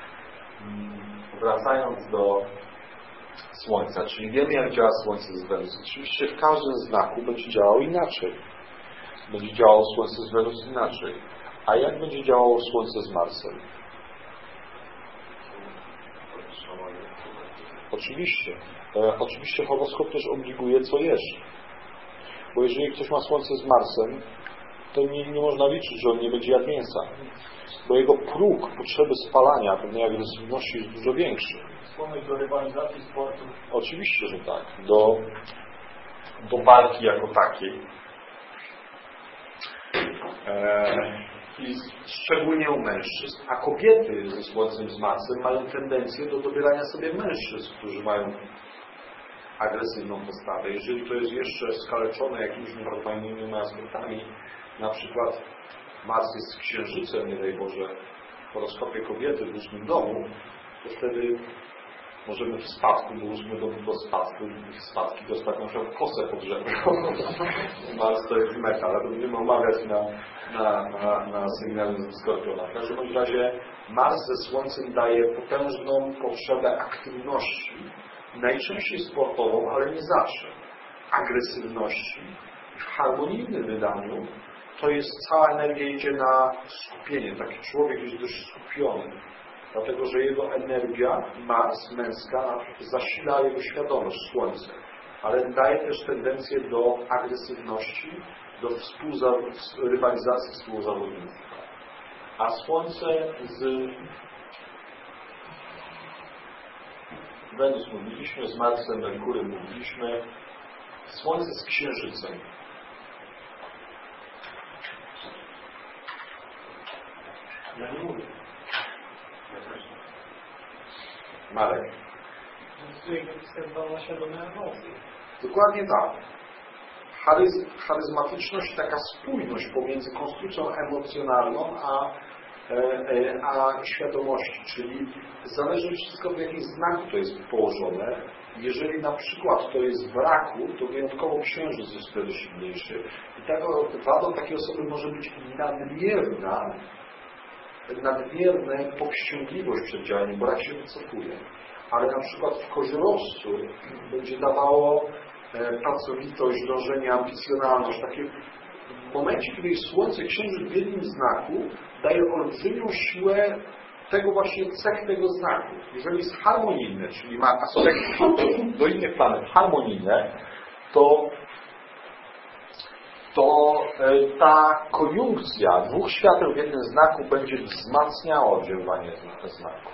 Wracając do Słońca, czyli wiemy, jak działa Słońce z Wenus. Oczywiście w każdym znaku będzie działało inaczej. Będzie działało Słońce z Wenus inaczej. A jak będzie działało Słońce z Marsem? Oczywiście horoskop też obliguje, co jesz. Bo jeżeli ktoś ma Słońce z Marsem, to nie można liczyć, że on nie będzie jadł mięsa. Bo jego próg potrzeby spalania, pewnej agresywności jest dużo większy. Skłonność do rywalizacji sportu. Oczywiście, że tak. Do walki jako takiej. I szczególnie u mężczyzn. A kobiety ze Słońcem z Marsem mają tendencję do dobierania sobie mężczyzn, którzy mają agresywną postawę. Jeżeli to jest jeszcze skaleczone jakimiś niewolfajnymi aspektami, na przykład Mars jest księżycem, nie daj Boże, w horoskopie kobiety w 8 domu, to wtedy możemy w spadku, bo 8 dom do spadku, ich spadki dostać na przykład kosę pod drzewem. Mars to jest metal, ale będziemy omawiać na seminarium ze Skorpiona. W każdym razie Mars ze Słońcem daje potężną potrzebę aktywności, najczęściej sportową, ale nie zawsze. Agresywności. W harmonijnym wydaniu to jest cała energia idzie na skupienie. Taki człowiek jest dość skupiony. Dlatego, że jego energia, Mars, męska, zasila jego świadomość, Słońce. Ale daje też tendencję do agresywności, do rywalizacji współzawodnictwa. A Słońce z Wenus mówiliśmy, z Marsem, Merkurem mówiliśmy, Słońce z Księżycem. Ja nie mówię. Marek. Występowała świadome emocje. Dokładnie tak. Charyzmatyczność, taka spójność pomiędzy konstrukcją emocjonalną a świadomości, czyli zależy wszystko, w jakim znaku to jest położone. Jeżeli na przykład to jest w raku, to wyjątkowo księżyc jest wtedy silniejszy. I wadą takiej osoby może być nadmierne powściągliwość przed działaniem, bo rak się wycofuje. Ale na przykład w koziorożcu będzie dawało pracowitość, dążenie, ambicjonalność. Takie w momencie, kiedy jest Słońce, Księżyc w jednym znaku, daje olbrzymią siłę tego właśnie cech tego znaku. Jeżeli jest harmonijne, czyli ma aspekt do innych planet harmonijne, to ta koniunkcja dwóch świateł w jednym znaku będzie wzmacniała oddziaływanie znaku.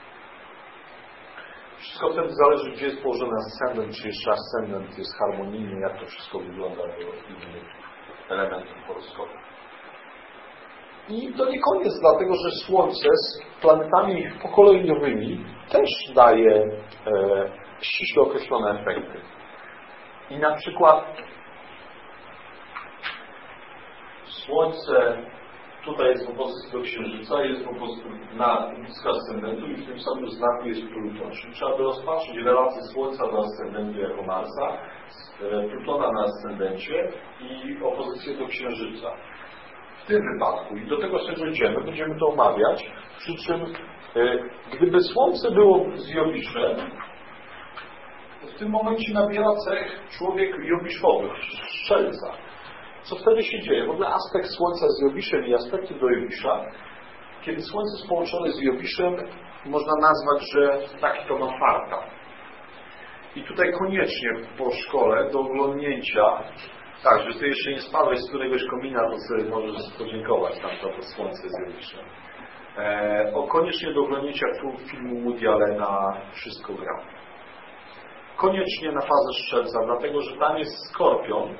Wszystko wtedy zależy, gdzie jest położony ascendent, czy jeszcze ascendent jest harmonijny, jak to wszystko wygląda do innych elementów horoskopu. I to nie koniec, dlatego że Słońce z planetami pokoleniowymi też daje ściśle określone efekty. I na przykład Słońce tutaj jest w opozycji do Księżyca, jest w opozycji na blisko ascendentu i w tym samym znaku jest Pluton. Czyli trzeba by rozpatrzyć relację Słońca do ascendentu jako Marsa, Plutona na ascendencie i opozycję do Księżyca. w tym wypadku, i do tego sobie dojdziemy, będziemy to omawiać, przy czym gdyby Słońce było z Jowiszem, w tym momencie nabiera cech człowiek Jowiszowy, strzelca. Co wtedy się dzieje? W ogóle aspekt Słońca z Jowiszem i aspekty do Jowisza, kiedy Słońce jest połączone z Jowiszem, można nazwać, że taki to ma farta. I tutaj koniecznie po szkole do oglądnięcia, tak, że ty jeszcze nie spadłeś z któregoś komina, to sobie możesz podziękować tam za to Słońce z Jowiszem. Koniecznie do oglądnięcia filmu Woody Allena Wszystko gra. Koniecznie na fazę strzelca, dlatego że tam jest Skorpion,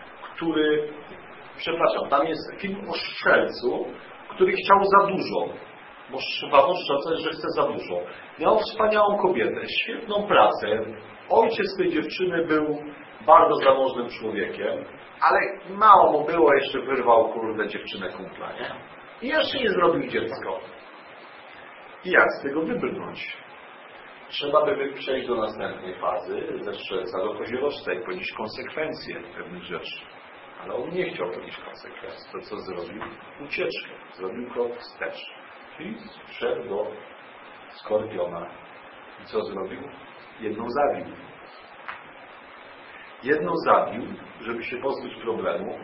tam jest film o strzelcu, który chciał za dużo, bo wadą strzelca jest, że chce za dużo. Miał wspaniałą kobietę, świetną pracę, ojciec tej dziewczyny był bardzo zamożnym człowiekiem, ale mało mu było, jeszcze wyrwał, dziewczynę kumpla, nie? I jeszcze nie zrobił dziecko. I jak z tego wybrnąć? Trzeba by przejść do następnej fazy, ze strzelca do koziorożca i ponieść konsekwencje pewnych rzeczy. Ale on nie chciał ponieść konsekwencji. To co zrobił? Ucieczkę. Zrobił krok wstecz. Czyli wszedł do Skorpiona. I co zrobił? Jedną zabił, żeby się pozbyć problemu.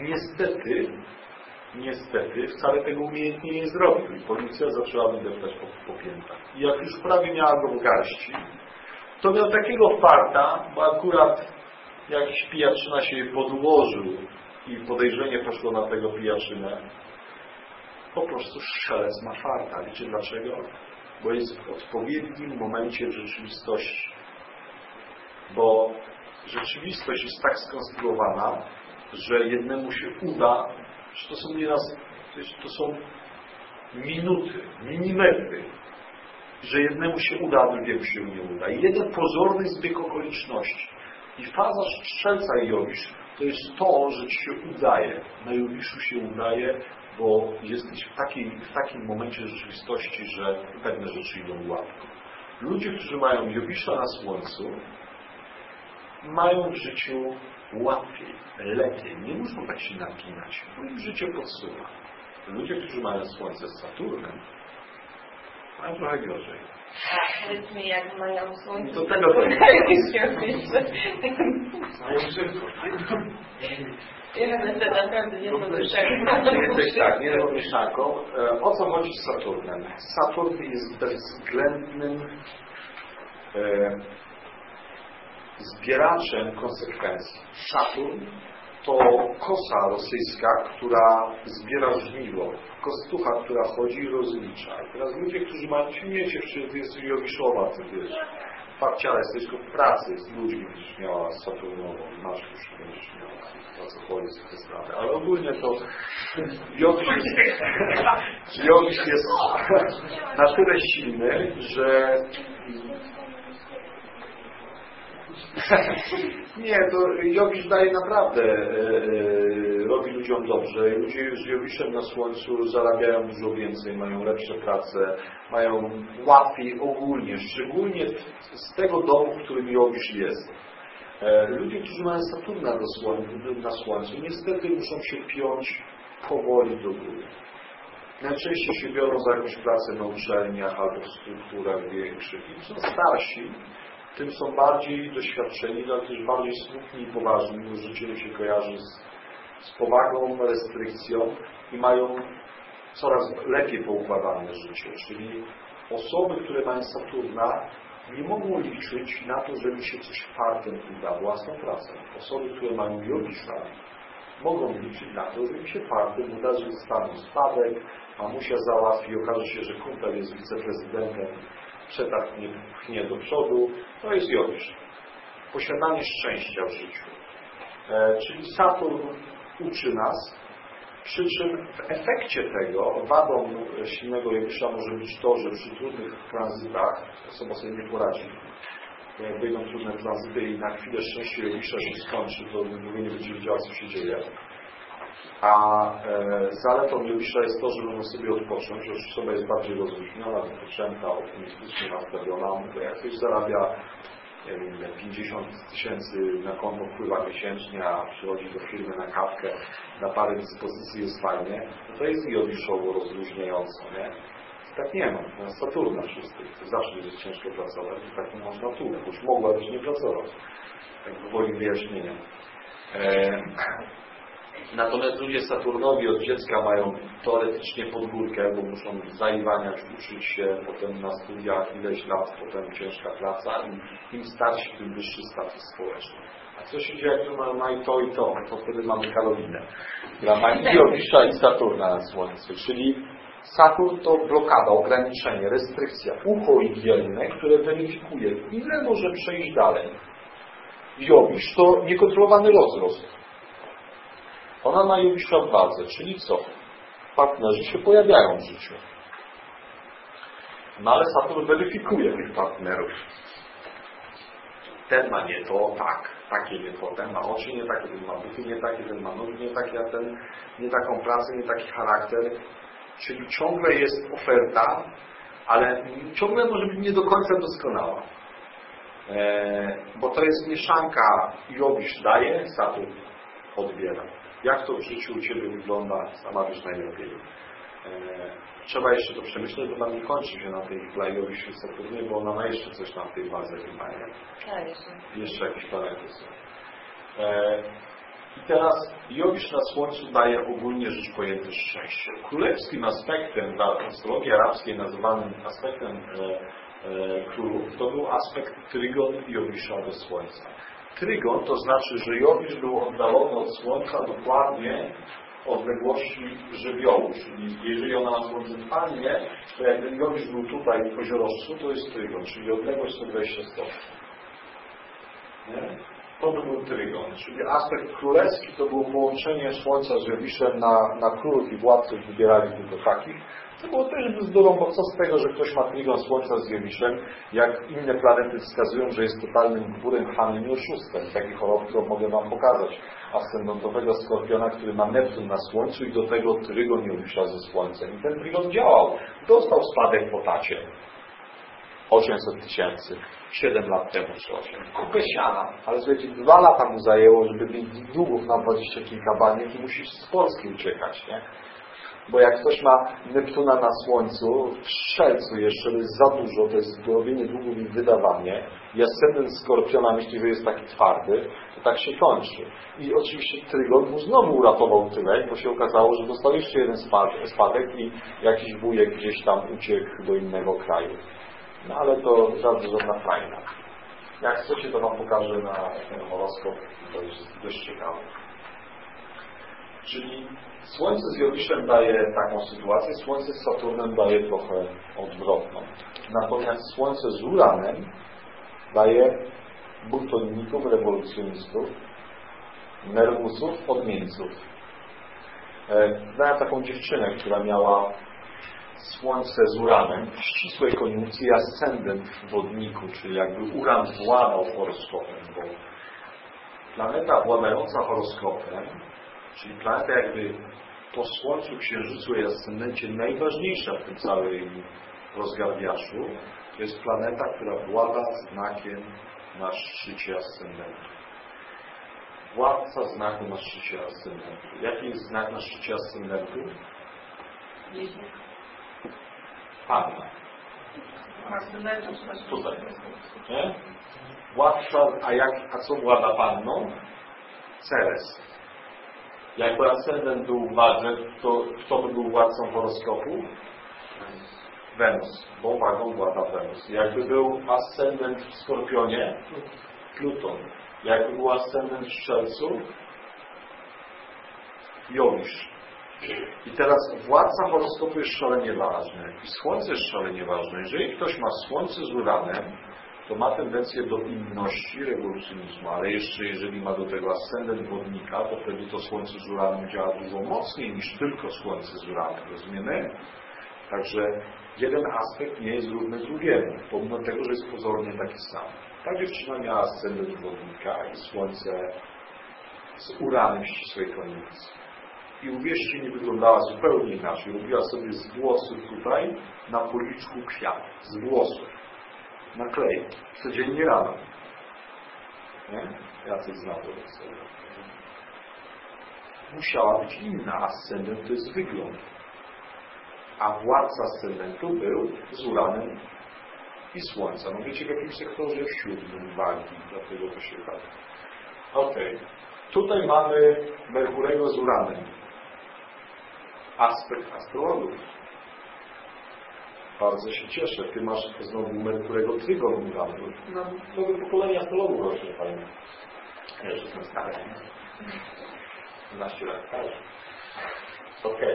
Niestety wcale tego umiejętnie nie zrobił. I policja zaczęła mu deptać po piętach. I jak już prawie miała go w garści, to miał takiego farta, bo akurat jakiś pijaczyna się podłożył i podejrzenie poszło na tego pijaczynę. Po prostu strzelec ma farta. Wiecie dlaczego? Bo jest w odpowiednim momencie w rzeczywistości. Bo rzeczywistość jest tak skonstruowana, że jednemu się uda, że to są nieraz, to są minuty, milimetry, że jednemu się uda, a drugiemu się nie uda. I jeden pozorny zbieg okoliczności. I faza strzelca i Jowisz to jest to, że ci się udaje. Na Jowiszu się udaje, bo jesteś w takim momencie rzeczywistości, że pewne rzeczy idą gładko. Ludzie, którzy mają Jowisza na Słońcu, mają w życiu łatwiej, lepiej. Nie muszą tak się napinać, bo im życie podsuwa. Ludzie, którzy mają Słońce z Saturnem, mają trochę gorzej. A powiedz mi, jak mają Słońce do tego to jest. Ja naprawdę nie Jesteś tak, nie mieszanką. O co chodzi z Saturnem? Saturn jest bezwzględnym zbieraczem konsekwencji. Saturn to kosa rosyjska, która zbiera żniwo. Kostucha, która chodzi i rozlicza. I teraz ludzie, którzy mają śmiecie, czy jest Jowiszowa, ty wiesz, fakciara, jesteś tylko w pracy z ludźmi, będziesz miała Saturnową, masz już będziesz miała o co chodzi z tej sprawy. Ale ogólnie to Jowisz jest na tyle silny, że nie, to Jowisz daje naprawdę, robi ludziom dobrze. Ludzie z Jowiszem na Słońcu zarabiają dużo więcej, mają lepsze prace, mają łatwiej ogólnie, szczególnie z tego domu, w którym Jowisz jest. Ludzie, którzy mają Saturna na Słońcu, niestety muszą się piąć powoli do góry. Najczęściej się biorą za jakąś pracę na uczelniach albo w strukturach większych. Im są starsi, tym są bardziej doświadczeni, ale też bardziej smutni i poważni, bo życie im się kojarzy z powagą, restrykcją i mają coraz lepiej poukładane życie. Czyli osoby, które mają Saturna, nie mogą liczyć na to, że mi się coś fartem uda własną pracą. Osoby, które mają Jowisza, mogą liczyć na to, że mi się fartem uda, że dostaną spadek, mamusia załatwi, okaże się, że kumpel jest wiceprezydentem, przetarg mnie pchnie do przodu, to jest Jowisz. Posiadanie szczęścia w życiu. Czyli Saturn uczy nas, przy czym w efekcie tego wadą silnego Jowisza może być to, że przy trudnych tranzytach osoba sobie nie poradzi. Jak wyjdą trudne tranzyty i na chwilę szczęście Jowisza się skończy, to w ogóle nie będzie wiedziała, co się dzieje. A zaletą Jowisza jest to, że można sobie odpocząć, że osoba jest bardziej rozluźniona, wypoczęta, optymistycznie nastawiona. Jak ktoś zarabia nie wiem ile, 50 000 na konto wpływa miesięcznie, a przychodzi do firmy na kawkę, na parę dyspozycji jest fajnie, to jest jowiszowo rozluźniająco, nie? Tak nie ma. Na Saturna szósty. Zawsze będzie ciężko pracować i tak nie można tu. Choć mogła też nie pracować. Tak gwoli wyjaśnienia. Natomiast ludzie Saturnowi od dziecka mają teoretycznie podgórkę, bo muszą zaiwaniać, uczyć się, potem na studiach ileś lat, potem ciężka praca i im starsi, tym wyższy status społeczny. A co się dzieje, jak ma i to, to wtedy mamy Karolinę, która ma i Jowisza, i Saturna na Słońcu, czyli Saturn to blokada, ograniczenie, restrykcja, ucho igielne, które weryfikuje, ile może przejść dalej. Jowisz to niekontrolowany rozrost. Ona ma Jowisza w wadze, czyli co? Partnerzy się pojawiają w życiu. No ale Saturn weryfikuje tych partnerów. Ten ma nie to, tak, takie nie to, ten ma oczy nie takie, ten ma buty nie takie, ten ma nogi nie takie, a ten nie taką pracę, nie taki charakter. Czyli ciągle jest oferta, ale ciągle może być nie do końca doskonała. Bo to jest mieszanka Jowisz daje, Saturn odbiera. Jak to w życiu u Ciebie wygląda, sama wiesz najlepiej. Trzeba jeszcze to przemyśleć, bo nam nie kończy się na tej dla Jowiszu Saturnie, bo ona ma jeszcze coś na tej wadze chyba, nie? Tak, jeszcze. Jeszcze jakieś planety są. I teraz Jowisz na Słońcu daje ogólnie rzecz pojęte szczęście. Królewskim aspektem dla astrologii arabskiej nazywanym aspektem królów to był aspekt trygon Jowisza do Słońca. Trygon to znaczy, że Jowisz był oddalony od Słońca dokładnie odległości żywiołu, czyli jeżeli ona na Słońcu padnie, to jak ten Jowisz był tutaj w koziorożcu, to jest trygon, czyli odległość 120 stopni. Nie? To był trygon, czyli aspekt królewski to było połączenie Słońca z Jowiszem na królów i władców, wybierali tylko takich. To było też bzdurą, bo co z tego, że ktoś ma trygon Słońca z Jowiszem, jak inne planety wskazują, że jest totalnym gburem, hamem i oszustem. Taki horoskop mogę Wam pokazać. Ascendentowego Skorpiona, który ma Neptun na Słońcu i do tego trygon Jowisza ze Słońcem. I ten trygon działał. Dostał spadek po tacie. 800 000. 7 lat temu czy 8. Kupę siana. Ale słuchajcie, 2 lata mu zajęło, żeby mieć długów na 20 kilka baniek i musisz z Polski uciekać, nie? Bo jak ktoś ma Neptuna na Słońcu, w Strzelcu jeszcze, to jest za dużo, to jest robienie długów i wydawanie. I ascendent Skorpiona myśli, że jest taki twardy, to tak się kończy. I oczywiście trygon mu znowu uratował tyle, bo się okazało, że dostał jeszcze jeden spadek i jakiś wujek gdzieś tam uciekł do innego kraju. No ale to żadna fajna. Jak chcecie, to Wam pokażę na ten horoskop, to jest dość ciekawe. Czyli Słońce z Jowiszem daje taką sytuację, Słońce z Saturnem daje trochę odwrotną. Natomiast Słońce z Uranem daje buntowników, rewolucjonistów, nerwusów, odmieńców. Znałem taką dziewczynę, która miała Słońce z Uranem w ścisłej konjunkcji, ascendent w wodniku, czyli jakby Uran władał horoskopem, bo planeta władająca horoskopem, czyli planeta jakby po Słońcu, Księżycu i ascendencie najważniejsza w tym całym rozgardiaszu, to jest planeta, która włada znakiem na szczycie ascendentu. Władca znaku na szczycie ascendentu. Jaki jest znak na szczycie ascendentu? Panna. Tutaj. Nie? Władca, a co włada panną? Ceres. Jakby ascendent był w wadze, to kto by był władcą horoskopu? Wenus. Bo wagą włada Wenus. Jakby był ascendent w Skorpionie? Pluton. Jakby był ascendent w Strzelcu? Jowisz. I teraz władca horoskopu jest szalenie ważny. I Słońce jest szalenie ważne. Jeżeli ktoś ma Słońce z Uranem, to ma tendencję do inności, rewolucjonizmu, ale jeszcze jeżeli ma do tego ascendent wodnika, to wtedy to Słońce z Uranem działa dużo mocniej niż tylko Słońce z Uranem. Rozumiemy? Także jeden aspekt nie jest równy drugiemu, pomimo tego, że jest pozornie taki sam. Ta dziewczyna miała ascendent wodnika i Słońce z Uranem w ścisłej konjunkcji. I uwierzcie, nie wyglądała zupełnie inaczej. Robiła sobie z włosów tutaj na policzku kwiat. Z włosów. Na klej. Codziennie rano. Nie? Jacyś znamy sobie. Musiała być inna. Ascendent to jest wygląd. A władca ascendentu był z Uranem i Słońca. No wiecie, w jakim sektorze? W 7 wagi. Dlatego to się tak. Okej. Tutaj mamy Merkurego z Uranem. Aspekt astrologów. Bardzo się cieszę. Ty masz znowu Merkurego Trygon Uranu. No, nowe pokolenie astrologów rośnie fajnie. Ja już jestem stary. 12 lat. Okej.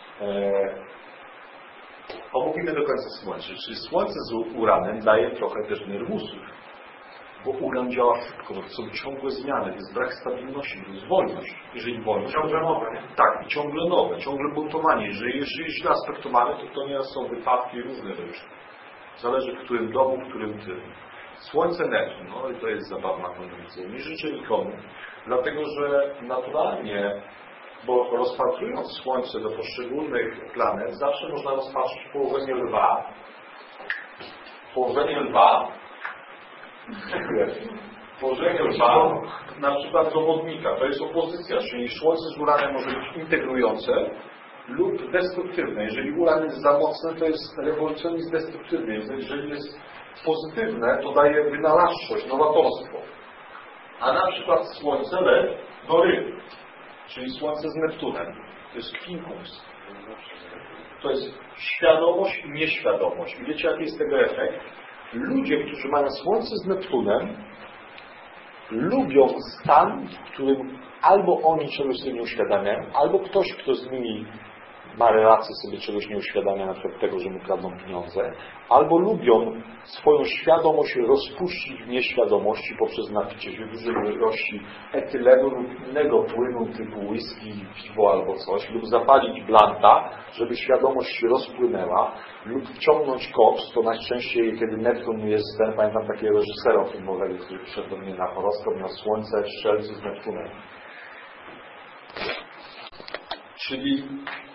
Omówimy do końca Słońce. Czyli Słońce z Uranem daje trochę też nerwusów. Bo Uran działa szybko, bo to są ciągłe zmiany, to jest brak stabilności, to jest wolność. Jeżeli wolność... Ciągle nowe. Tak, i ciągle nowe, ciągle buntowanie. Jeżeli jest źle aspektowane, to nieraz są wypadki i różne rzeczy. Zależy w którym domu, w którym tym. Słońce Neptun, no i to jest zabawna konjunkcja. Nie życzę nikomu, dlatego że naturalnie, bo rozpatrując Słońce do poszczególnych planet, zawsze można rozpatrzyć położenie Lwa. Położenie Lwa na przykład zawodnika, to jest opozycja, czyli Słońce z Uranem może być integrujące lub destruktywne. Jeżeli Uran jest za mocny, to jest rewolucjonizm destruktywny. Jeżeli jest pozytywne, to daje wynalazczość, nowatorstwo. A na przykład Słońce Lew do Ryb, czyli Słońce z Neptunem. To jest kwinkus. To jest świadomość i nieświadomość. I wiecie, jaki jest tego efekt? Ludzie, którzy mają Słońce z Neptunem, lubią stan, w którym albo oni czegoś sobie nie uświadamiają, albo ktoś, kto z nimi ma relację, sobie czegoś nie uświadamia, na przykład tego, że mu kradną pieniądze, albo lubią swoją świadomość rozpuścić w nieświadomości poprzez napicie się dużej ilości etylenu lub innego płynu typu whisky, piwo albo coś, lub zapalić blanta, żeby świadomość się rozpłynęła, lub wciągnąć koks, to najczęściej, kiedy Neptun jest ten, pamiętam takiego reżysera filmowego, który przyszedł do mnie na horoskop, miał Słońce w Strzelcu z Neptunem. Czyli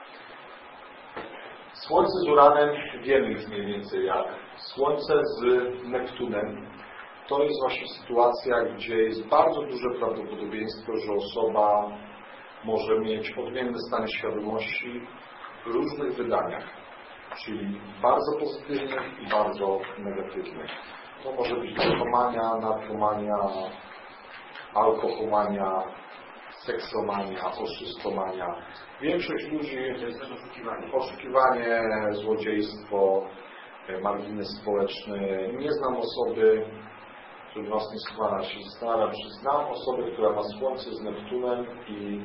Słońce z Uranem wiemy już mniej więcej jak. Słońce z Neptunem to jest właśnie sytuacja, gdzie jest bardzo duże prawdopodobieństwo, że osoba może mieć odmienne stany świadomości w różnych wydaniach. Czyli bardzo pozytywnych i bardzo negatywnych. To może być narkomania, narkomania, alkoholomania, seksomania, oszustomania. Większość ludzi poszukiwanie, złodziejstwo, margines społeczny. Nie znam osoby, żeby was nie składa się zastanawiam, czy znam osobę, która ma Słońce z Neptunem i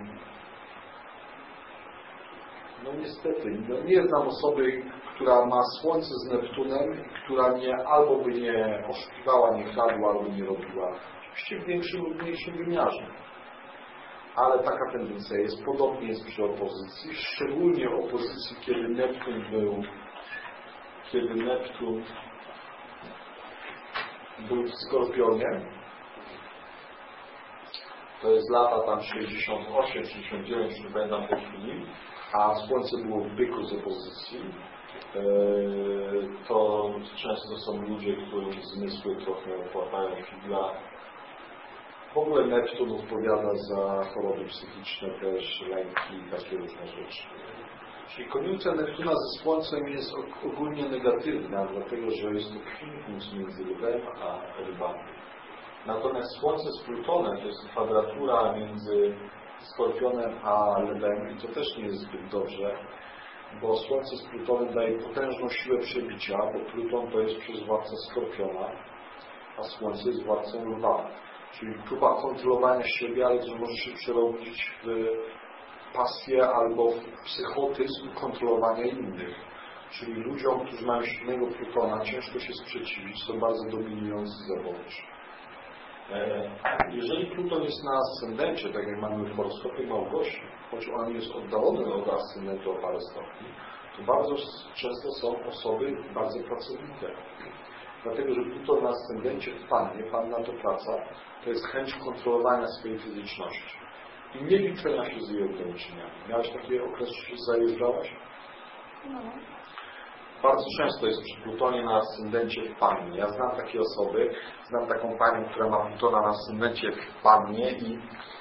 no niestety, nie znam osoby, która ma Słońce z Neptunem, która albo by nie oszukiwała, nie kradła, albo nie robiła. Oczywiście w większym lub mniejszym wymiarze. Ale taka tendencja jest. Podobnie jest przy opozycji. Szczególnie opozycji, kiedy Neptun był w Skorpionie. To jest lata tam 68, 69, nie pamiętam w tej chwili. A Słońce było w Byku z opozycji. To często są ludzie, których zmysły trochę opłacają figla. W ogóle Neptun odpowiada za choroby psychiczne, też lęki i takie różne rzeczy. Czyli koniunkcja Neptuna ze Słońcem jest ogólnie negatywna, dlatego że jest to kwinkus między Lwem a Rybami. Natomiast Słońce z Plutonem to jest kwadratura między Skorpionem a Lwem i to też nie jest zbyt dobrze, bo Słońce z Plutonem daje potężną siłę przebicia, bo Pluton to jest przez władcę Skorpiona, a Słońce jest władcą Lwa. Czyli próba kontrolowania siebie, ale to może się przerobić w pasję albo w psychotyzm kontrolowania innych. Czyli ludziom, którzy mają silnego Plutona, ciężko się sprzeciwić, są bardzo dominujący zewnątrz. Jeżeli Pluton jest na ascendencie, tak jak mamy w horoskopie Małgosi, choć on jest oddalony od ascendentu o parę stopni, to bardzo często są osoby bardzo pracowite. Dlatego, że Pluton na ascendencie w Pannie, Panna to praca, to jest chęć kontrolowania swojej fizyczności i nie liczenia się z jej ograniczeniami. Miałeś taki okres, że się zajeżdżałaś? No. Bardzo często jest przy Plutonie na ascendencie w Pannie. Ja znam takie osoby, znam taką panią, która ma Plutona na ascendencie w Pannie i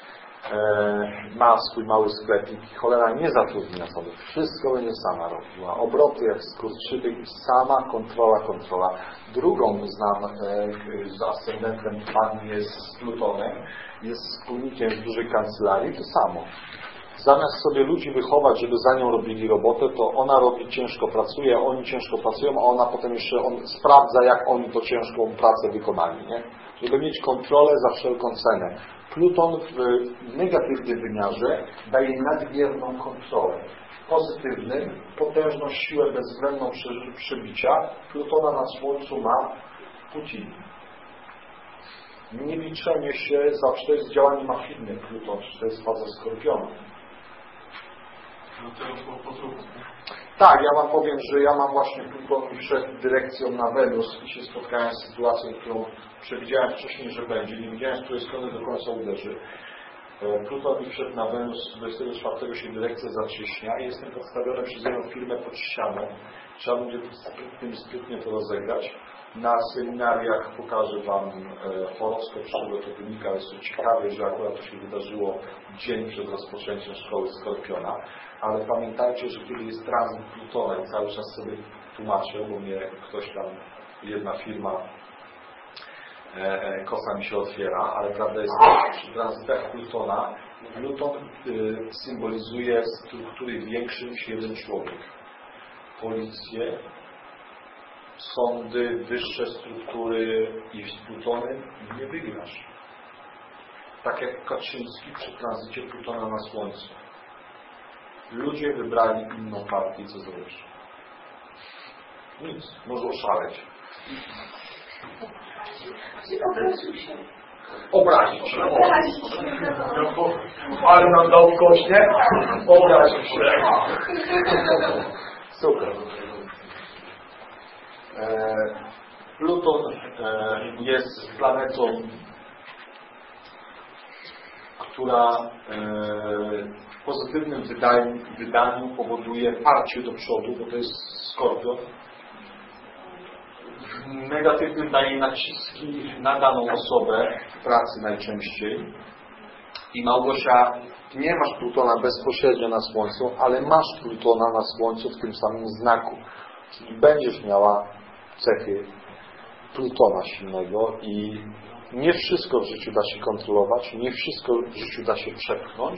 ma swój mały sklepik i cholera nie zatrudni osoby. Wszystko będzie sama robiła. Obroty jak skurczybyk i sama kontrola. Drugą znam z ascendentem w Pannie z Plutonem. Jest wspólnikiem w dużej kancelarii. To samo. Zamiast sobie ludzi wychować, żeby za nią robili robotę, to ona robi, ciężko pracuje, oni ciężko pracują, a ona potem jeszcze sprawdza, jak oni tą ciężką pracę wykonali, nie? Żeby mieć kontrolę za wszelką cenę. Pluton w negatywnym wymiarze daje nadmierną kontrolę. W pozytywnym potężną siłę bezwzględną przebicia. Plutona na Słońcu ma Putin. Nie liczenie się zawsze to jest działanie machiny Pluton, czy to jest faza Skorpiona. Tak, ja wam powiem, że ja mam właśnie Pluton przed dyrekcją na Wenus i się spotkałem z sytuacją, którą przewidziałem wcześniej, że będzie. Nie wiedziałem, z której strony do końca uderzy. Pluton mi wszedł na Wenus, 24 się dyrekcja zatrzyśnia i jestem postawiony przez jedną firmę pod ścianą. Trzeba będzie sprytnie to rozegrać. Na seminariach pokażę wam horoskop, z czego to wynika. Jest to ciekawe, że akurat to się wydarzyło dzień przed rozpoczęciem szkoły Skorpiona. Ale pamiętajcie, że kiedy jest tranzyt Plutona i cały czas sobie tłumaczę, bo mnie ktoś tam, jedna firma, kosa mi się otwiera, ale prawda jest taka, że przy tranzytach Plutona Pluton symbolizuje struktury większe niż jeden człowiek. Policję, sądy, wyższe struktury i z Plutonem nie wygrasz. Tak jak Kaczyński przy tranzycie Plutona na Słońcu. Ludzie wybrali inną partię, co zrobisz? Nic. Może oszaleć. Obraził się. Obrazić się. Ale nam dał kość, nie? Obraził się. Super. Pluton jest planetą, która w pozytywnym wydaniu powoduje parcie do przodu, bo to jest Skorpion. W negatywnym daje naciski na daną osobę w pracy najczęściej. I Małgosia, nie masz Plutona bezpośrednio na Słońcu, ale masz Plutona na Słońcu w tym samym znaku. Czyli będziesz miała cechy Plutona silnego i nie wszystko w życiu da się kontrolować, nie wszystko w życiu da się przepchnąć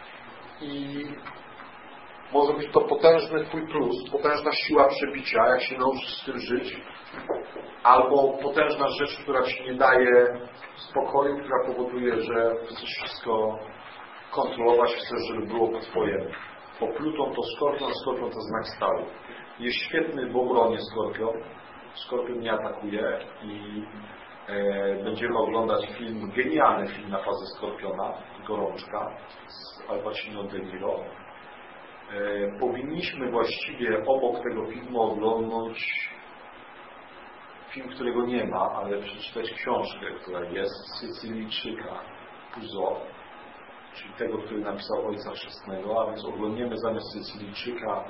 i może być to potężny twój plus, potężna siła przebicia, jak się nauczysz z tym żyć, albo potężna rzecz, która ci nie daje spokoju, która powoduje, że chcesz wszystko kontrolować, chcesz, żeby było po twojemu. Bo Pluton to Skorpion, Skorpion to znak stały. Jest świetny w obronie Skorpion. Skorpion nie atakuje i będziemy oglądać film, genialny film na fazę Skorpiona, Gorączka z Al Pacino De Niro. Powinniśmy właściwie obok tego filmu oglądać film, którego nie ma, ale przeczytać książkę, która jest Sycylijczyka Puzo, czyli tego, który napisał Ojca Chrzestnego, a więc oglądniemy zamiast Sycylijczyka,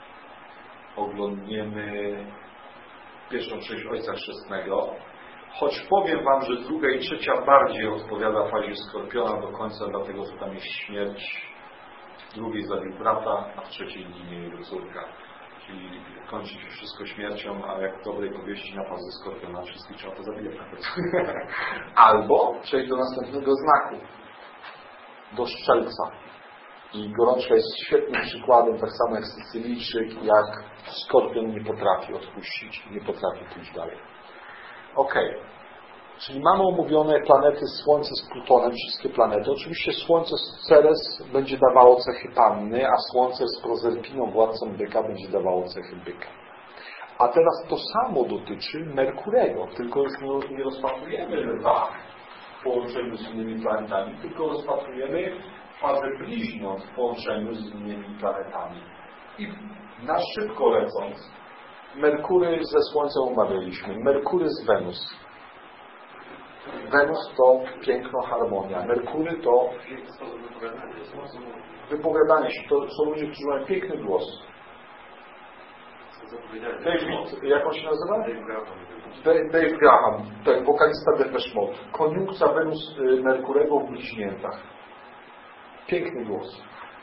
oglądniemy pierwszą część Ojca Chrzestnego. Choć powiem wam, że druga i trzecia bardziej odpowiada fazie Skorpiona do końca, dlatego że tam jest śmierć. W drugiej zabił brata, a w trzeciej ginie jego córka. Czyli kończy się wszystko śmiercią, a jak w dobrej powieści na fazę Skorpiona wszystkich trzeba to zabijać na końcu. Albo przejść do następnego znaku. Do Strzelca. I Gorączka jest świetnym przykładem, tak samo jak Sycylijczyk, jak Skorpion nie potrafi odpuścić, nie potrafi pójść dalej. Okej. Czyli mamy omówione planety Słońce z Plutonem, wszystkie planety. Oczywiście Słońce z Ceres będzie dawało cechy panny, a Słońce z Prozerpiną, władcą byka, będzie dawało cechy byka. A teraz to samo dotyczy Merkurego, tylko już nie rozpatrujemy lwa w połączeniu z innymi planetami, tylko rozpatrujemy fazę bliźniąt w połączeniu z innymi planetami. I na szybko lecąc, Merkury ze Słońcem omawialiśmy, Merkury z Wenus. Wenus to piękno, harmonia. Merkury to wypowiadanie się. To są ludzie, którzy mają piękny głos. co powiedziałem. David, jak on się nazywa? Dave Graham. Dave Graham, tak, wokalista Depeche Mode. Koniunkcja Wenus Merkurego w bliźniętach. Piękny głos.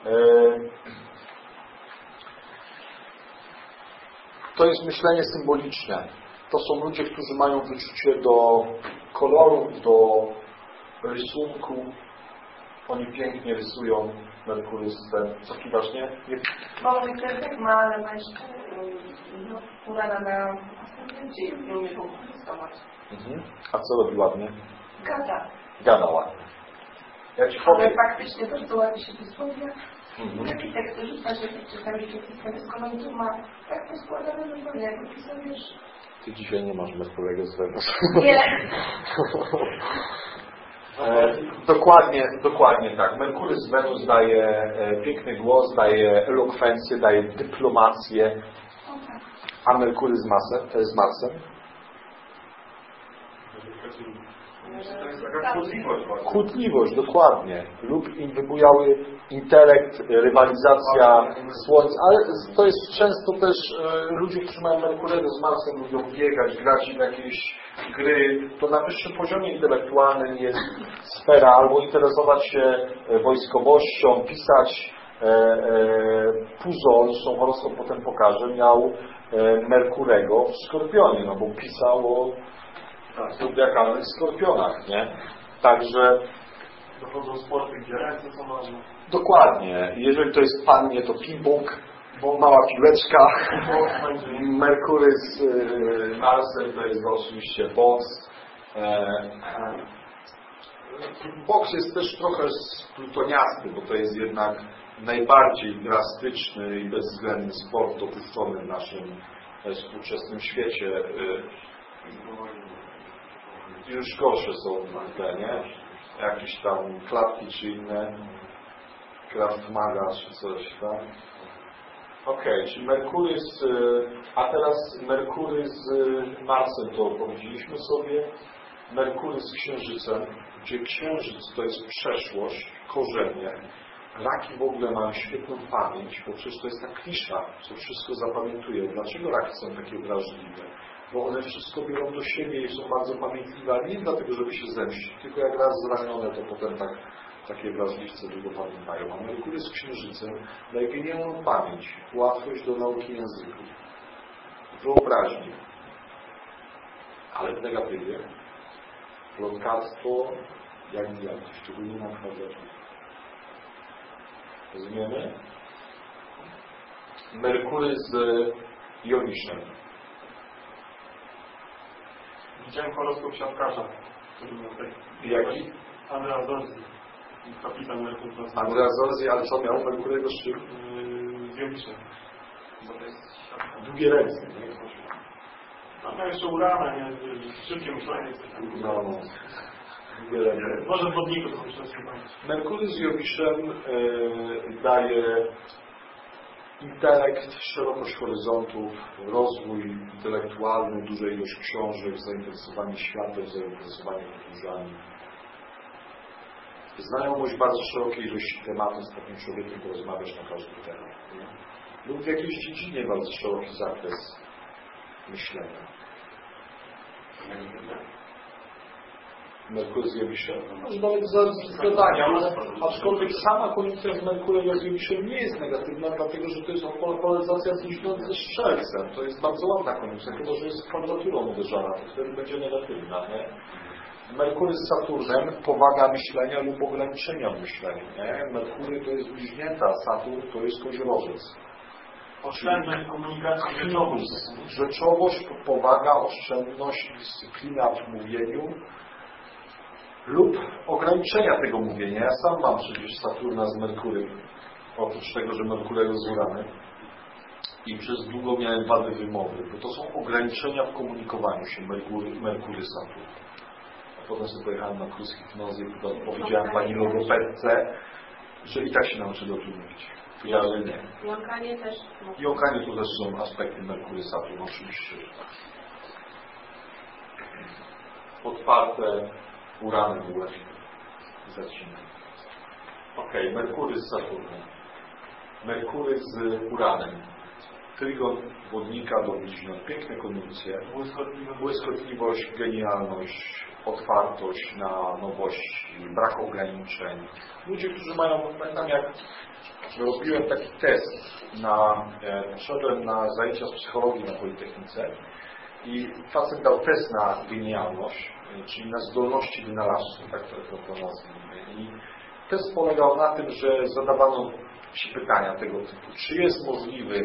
To jest myślenie symboliczne. To są ludzie, którzy mają wyczucie do kolorów, do rysunku. Oni pięknie rysują. Merkury z ten. Co kiwasz, nie? Bo mój kredek ma, ale ma jeszcze urana na ascendencie i nie umie wykorzystywać. A co robi ładnie? Gada Ładnie. Ja ci ale powiem. faktycznie bardzo ładnie się wysłowia. Taki tekst rzuca, że czasami się pisane z kolorów ma tak poskładane, że pewnie jak pisał, wiesz... Ty dzisiaj nie masz Merkurego z Wenus. Nie. Dokładnie tak. Merkury z Wenus daje piękny głos, daje elokwencję, daje dyplomację. A Merkury z Marsem? To jest taka kłótliwość właśnie. Kłótliwość, dokładnie. Lub im wybujały intelekt, rywalizacja, słońce. Ale to jest często też ludzie, którzy mają Merkurego z Marsem, lubią biegać, grać w jakieś gry. To na wyższym poziomie intelektualnym jest sfera albo interesować się wojskowością, pisać Puzol, zresztą horoskop potem pokaże, miał Merkurego w Skorpionie, no bo pisał o zodiakalnych skorpionach, nie? Także Dochodzą sporty, gdzie ręce są ważne. dokładnie. Jeżeli to jest pannie, to ping-pong, mała piłeczka. Merkury z Marsem to jest oczywiście boks. Boks jest też trochę plutoniasty, bo to jest jednak najbardziej drastyczny i bezwzględny sport dopuszczony w naszym współczesnym świecie. Już gorsze są te, nie? Jakieś tam klatki czy inne, Kraft Maga czy coś, tak? Okej, czyli Merkury a teraz Merkury z Marsem to powiedzieliśmy sobie, Merkury z Księżycem, gdzie Księżyc to jest przeszłość, korzenie. Raki w ogóle mają świetną pamięć, bo przecież to jest ta klisza, co wszystko zapamiętuje. Dlaczego raki są takie wrażliwe? Bo one wszystko biorą do siebie i są bardzo pamiętliwe, ale nie dlatego, żeby się zemścić, tylko jak raz zranione, to potem takie wrażliwce długo pamiętają. A Merkury z Księżycem daje genialną pamięć, łatwość do nauki języków, wyobraźnię. Ale w negatywie plotkarstwo jak diabł, szczególnie na kwadracie. Rozumiemy? Merkury z Joniszem. Widziałem horoskop siatkarza. Jaki? Andrea Zorzi. Kapitan Merkur. Andrea Zorzi, ale co miał Merkurego z czym? Z Jowiszem. Długie ręce, nie? Tam miał jeszcze Urana, nie? Szybkie myślenie. No. Długie ręce. Może w wodniku to myślę, Merkury z Jowiszem daje intelekt, szerokość horyzontów, rozwój intelektualny, duża ilość książek, zainteresowanie światem, zainteresowanie podróżami. Znajomość bardzo szerokiej ilości tematów, z takim człowiekiem porozmawiasz na każdy temat. Nie? Lub w jakiejś dziedzinie bardzo szeroki zakres myślenia. Merkury z Jowiszem. Może nawet z zadania, ale aczkolwiek sama koniunkcja z Merkurem z Jowiszem nie jest negatywna, dlatego że to jest polaryzacja ze Strzelcem. To jest bardzo ładna koniunkcja, chyba że jest kwadraturą uderzana, to wtedy będzie negatywna. Nie? Merkury z Saturnem powaga myślenia lub ograniczenia myślenia. Nie? Merkury to jest bliźnięta, Saturn to jest koziorożec. Oszczędność komunikacji, rzeczowość, powaga, oszczędność, dyscyplina w mówieniu lub ograniczenia tego mówienia. Ja sam mam przecież Saturna z Merkurym, oprócz tego, że Merkurego z Uranem. I przez długo miałem wady wymowy, bo to są ograniczenia w komunikowaniu się Merkury Saturn. A potem sobie pojechałem na kurs hipnozy i powiedziałem pani logopedce, że i tak się nauczę dobrze mówić. Ale nie. Jąkanie też. Jąkanie to też są aspekty Merkury Saturn, oczywiście. Otwarte Uranem właśnie. Zaczynamy. Okej, Merkury z Saturnem. Merkury z Uranem. trygon wodnika do bliźniąt, piękne kondycje, błyskotliwość, genialność, otwartość na nowości, brak ograniczeń. Ludzie, którzy mają, pamiętam jak robiłem taki test, poszedłem na zajęcia z psychologii na Politechnice i facet dał test na genialność, czyli na zdolności wynalazcy, tak to nazwijmy. I test polegał na tym, że zadawano ci pytania tego typu. Czy jest możliwy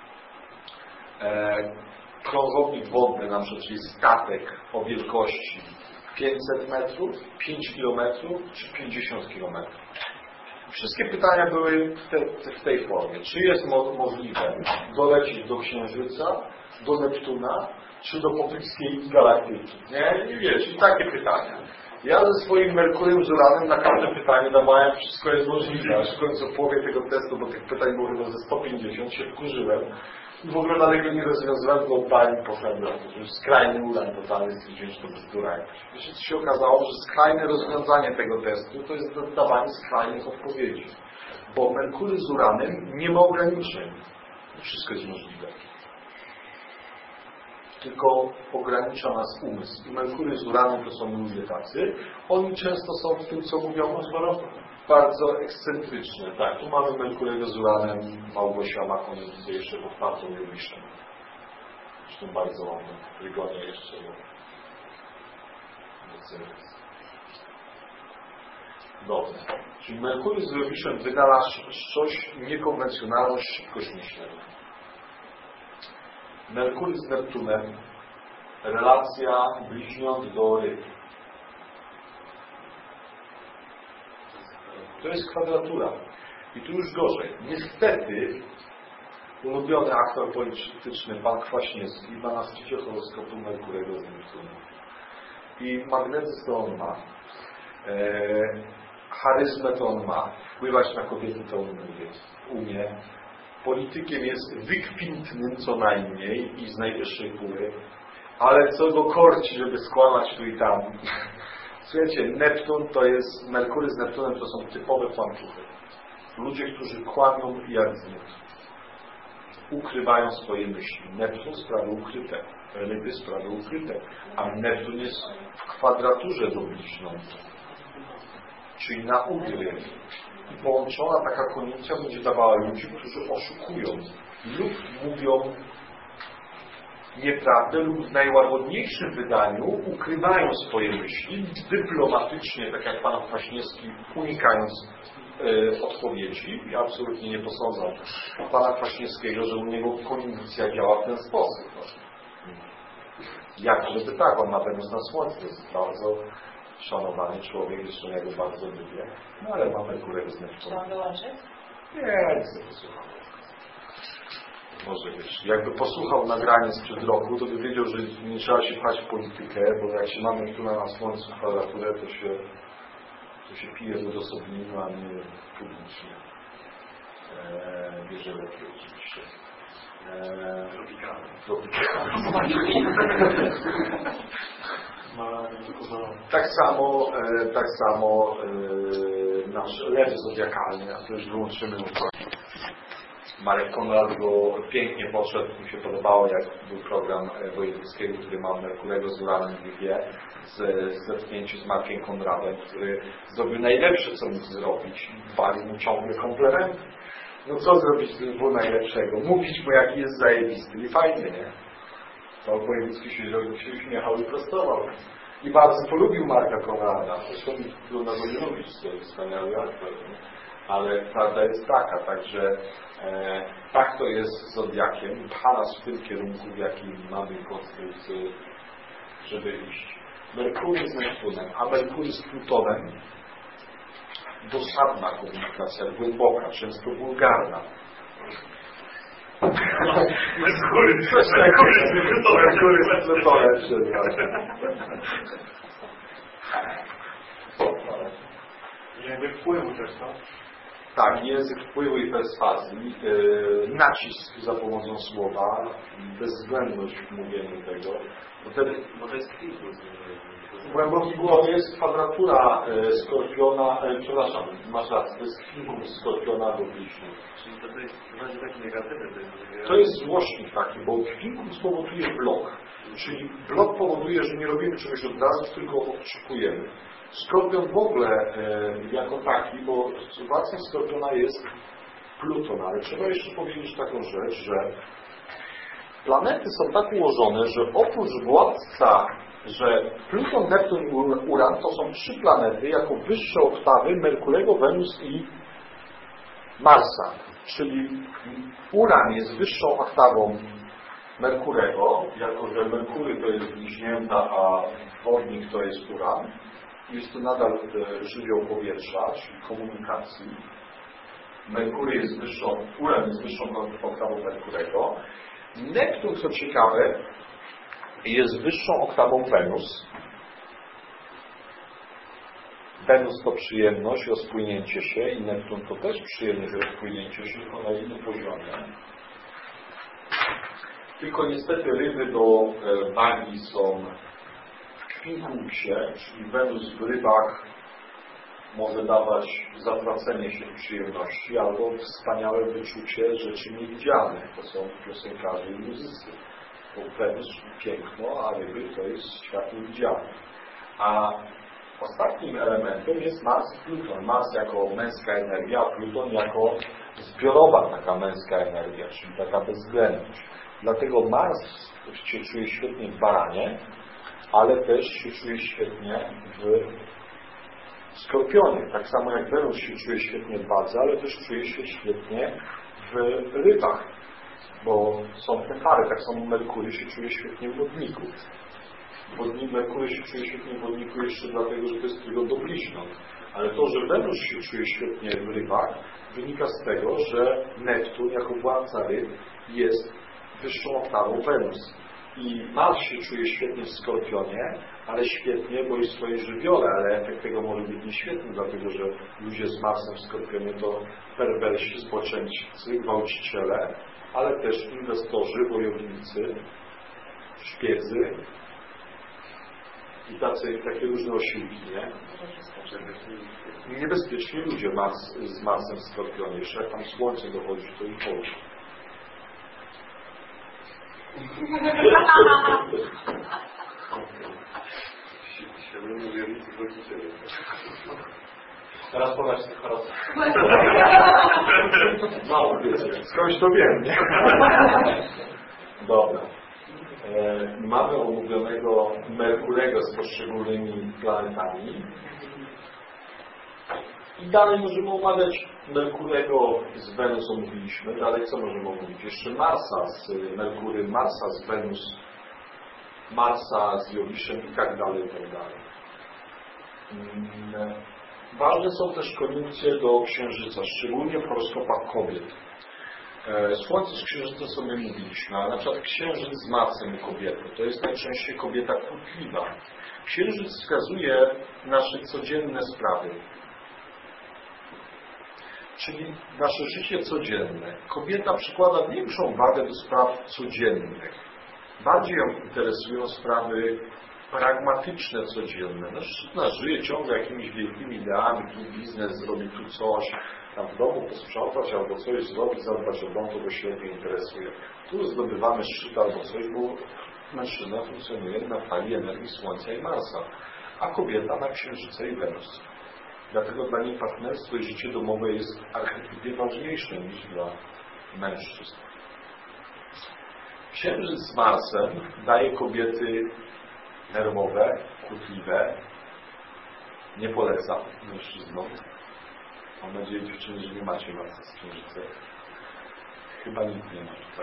krążownik wodny, na przykład, czyli statek o wielkości 500 metrów, 5 kilometrów czy 50 kilometrów? Wszystkie pytania były w tej formie. Czy jest możliwe dolecieć do Księżyca, do Neptuna, czy do Potyckiej Galaktyki? Nie? I wiesz, i takie pytania. Ja ze swoim Merkurym z Uranem na każde pytanie dawałem, wszystko jest możliwe. Aż w końcu w połowie tego testu, bo tych pytań było chyba ze 150, się wkurzyłem. I w ogóle dalej go nie rozwiązałem, bo oddałem i poszedłem. To już skrajny Uran totalny, stwierdziłem, że to bzdura jakaś. Wiecie, co się okazało, że skrajne rozwiązanie tego testu to jest dodawanie skrajnych odpowiedzi. Bo Merkury z Uranem nie ma ograniczeń. Wszystko jest możliwe. Tylko ogranicza nas umysł. I Merkury z Uranem to są ludzie tacy. Oni często są w tym, co mówią, bardzo ekscentryczne. Tak, tu mamy Merkurego z Uranem, Małgosia ma kondycję jeszcze pod czwartą Jowiszem. Zresztą bardzo ładne. W trygonie jeszcze. Dobrze. Czyli Merkury z Jowiszem wynalazł coś niekonwencjonalną szybkość myślenia. Merkury z Neptunem, relacja bliźniąt do ryb. To jest kwadratura. I tu już gorzej. Niestety, ulubiony aktor polityczny, pan Kwaśniewski, ma na szczycie horoskopu Merkurego z Neptunem. I magnetyzm to on ma. Charyzmę to on ma. Wpływać na kobiety to on umie. Politykiem jest wykwintnym co najmniej i z najwyższej góry, ale co go korci, żeby skłamać tu i tam. Słuchajcie, Neptun to jest, Merkury z Neptunem to są typowe kłamczuchy. Ludzie, którzy kłamią jak znud. Ukrywają swoje myśli. Neptun sprawy ukryte, ryby sprawy ukryte, a Neptun jest w kwadraturze do bliźniąt, czyli na udry. I połączona taka konjunkcja będzie dawała ludzi, którzy oszukują lub mówią nieprawdę lub w najłagodniejszym wydaniu ukrywają swoje myśli, dyplomatycznie, tak jak pan Kwaśniewski, unikając odpowiedzi. Ja absolutnie nie posądzam pana Kwaśniewskiego, że u niego konjunkcja działa w ten sposób. Jak żeby tak, on ma Wenus na Słońcu, jest bardzo szanowany człowiek, zresztą ja go bardzo lubię, no ale ma Merkurego z Neptunem. Czy mam wyłączyć? Nie chcę posłuchać. Może wiesz, jakby posłuchał nagranie sprzed roku, to by wiedział, że nie trzeba się pchać w politykę, bo jak się ma Neptuna na Słońcu kwadraturę, to się pije wodosobninu, a nie publicznie. Bierze lepiej oczywiście. Tak samo nasz lew zodiakalny, a to już wyłączymy. Marek Konrad go pięknie podszedł, mi się podobało, jak był program Wojewódzkiego, który ma Merkurego z Uranem w zetknięciu z Markiem Konradem, który zrobił najlepsze, co mógł zrobić. Walił mu ciągle komplementy. No co zrobić z było najlepszego? Mówić mu, jaki jest zajebisty i fajny, nie? To Wojewódzki się uśmiechał i prostował. I bardzo polubił Marka Konrada. Zresztą trudno go nie lubić, to jest wspaniały aktor. Ale prawda jest taka, także tak to jest z Zodiakiem. Pcha nas w tym kierunku, w jakim mamy konstrukcję, żeby iść. Merkury z Neptunem, a Merkury z Plutonem dosadna komunikacja, głęboka, często wulgarna. Merkury z Plutonem. Język wpływu też, no? Tak, język wpływu i perswazji, nacisk za pomocą słowa, bezwzględność w mówieniu tego. Bo to jest klimat. Głęboki głos to jest kwadratura skorpiona, przepraszam, masz rację, to jest kwinkum skorpiona do bliźni. Czyli to jest właśnie taki negatywny. To jest złośnik taki, bo kwinkum spowoduje blok. Czyli blok powoduje, że nie robimy czegoś od razu, tylko oczekujemy. Skorpion w ogóle jako taki, bo sytuacja skorpiona jest Pluton, ale trzeba jeszcze powiedzieć taką rzecz, że planety są tak ułożone, że oprócz władca, że Pluton, Neptun i Uran to są 3 planety jako wyższe oktawy Merkurego, Wenus i Marsa. Czyli Uran jest wyższą oktawą Merkurego, jako że Merkury to jest bliźnięta, a wodnik to jest Uran. Jest to nadal żywioł powietrza, czyli komunikacji. Merkury jest wyższą, Uran jest wyższą oktawą Merkurego. Neptun, co ciekawe, jest wyższą oktawą Wenus. Wenus to przyjemność, rozpłynięcie się i Neptun to też przyjemność, rozpłynięcie się, tylko na innym poziomie. Tylko niestety ryby do magii są w kwinkunksie, czyli Wenus w rybach może dawać zatracenie się w przyjemności albo wspaniałe wyczucie rzeczy niewidzialnych. To są piosenkarze i muzycy. Bo Wenus piękno, a ryby to jest świat niewidzialny. A ostatnim elementem jest Mars i Pluton. Mars jako męska energia, a Pluton jako zbiorowa taka męska energia, czyli taka bezwzględność. Dlatego Mars się czuje świetnie w baranie, ale też się czuje świetnie w Skorpionie. Tak samo jak Wenus się czuje świetnie w wadze, ale też czuje się świetnie w rybach. Bo są te pary, tak samo Merkury się czuje świetnie w wodniku. Merkury się czuje świetnie w wodniku jeszcze dlatego, że to jest trygon do bliźniąt. Ale to, że Wenus się czuje świetnie w rybach, wynika z tego, że Neptun jako władca ryb jest wyższą oktawą Wenus. I Mars się czuje świetnie w Skorpionie, ale świetnie, bo jest w swojej żywiole, ale efekt tego może być nieświetny, dlatego że ludzie z Marsem w Skorpionie to perwersi, zboczeńcy, gwałciciele, ale też inwestorzy, wojownicy, szpiedzy i takie różne osiłki, nie? Niebezpieczni ludzie z Marsem w Skorpionie. Jeszcze jak tam słońce dochodzi, to ich chodzi. Świadomi wiernicy gwałciciele. Teraz podać tych chorób. Mało wiecie. Skądś to wiem, nie? Dobra. Mamy omówionego Merkurego z poszczególnymi planetami. I dalej możemy omawiać Merkurego z Wenus omówiliśmy. Dalej co możemy omówić? Jeszcze Marsa z Merkury, Marsa z Wenus, Marsa z Jowiszem i tak dalej, i tak dalej. Ważne są też koniunkcje do Księżyca, szczególnie w horoskopach kobiet. Słońce z Księżycem sobie mówiliśmy, ale na przykład Księżyc z Marsem u kobiety. To jest najczęściej kobieta kłótliwa. Księżyc wskazuje nasze codzienne sprawy. Czyli nasze życie codzienne. Kobieta przykłada większą wagę do spraw codziennych. Bardziej ją interesują sprawy pragmatyczne, codzienne. Mężczyzna żyje ciągle jakimiś wielkimi ideami, tu biznes zrobi, tu coś, tam w domu posprzątać albo coś zrobić, zadbać o dom, to go świetnie interesuje. Tu zdobywamy szczyt albo coś, bo mężczyzna funkcjonuje na fali energii Słońca i Marsa, a kobieta na Księżyce i Wenus. Dlatego dla niej partnerstwo i życie domowe jest archetypie ważniejsze niż dla mężczyzn. Księżyc z Marsem daje kobiety nerwowe, kłótliwe. Nie polecam mężczyznom. Mam nadzieję, dziewczyny, że nie macie Marsa z Księżycem. Chyba nikt nie ma tutaj.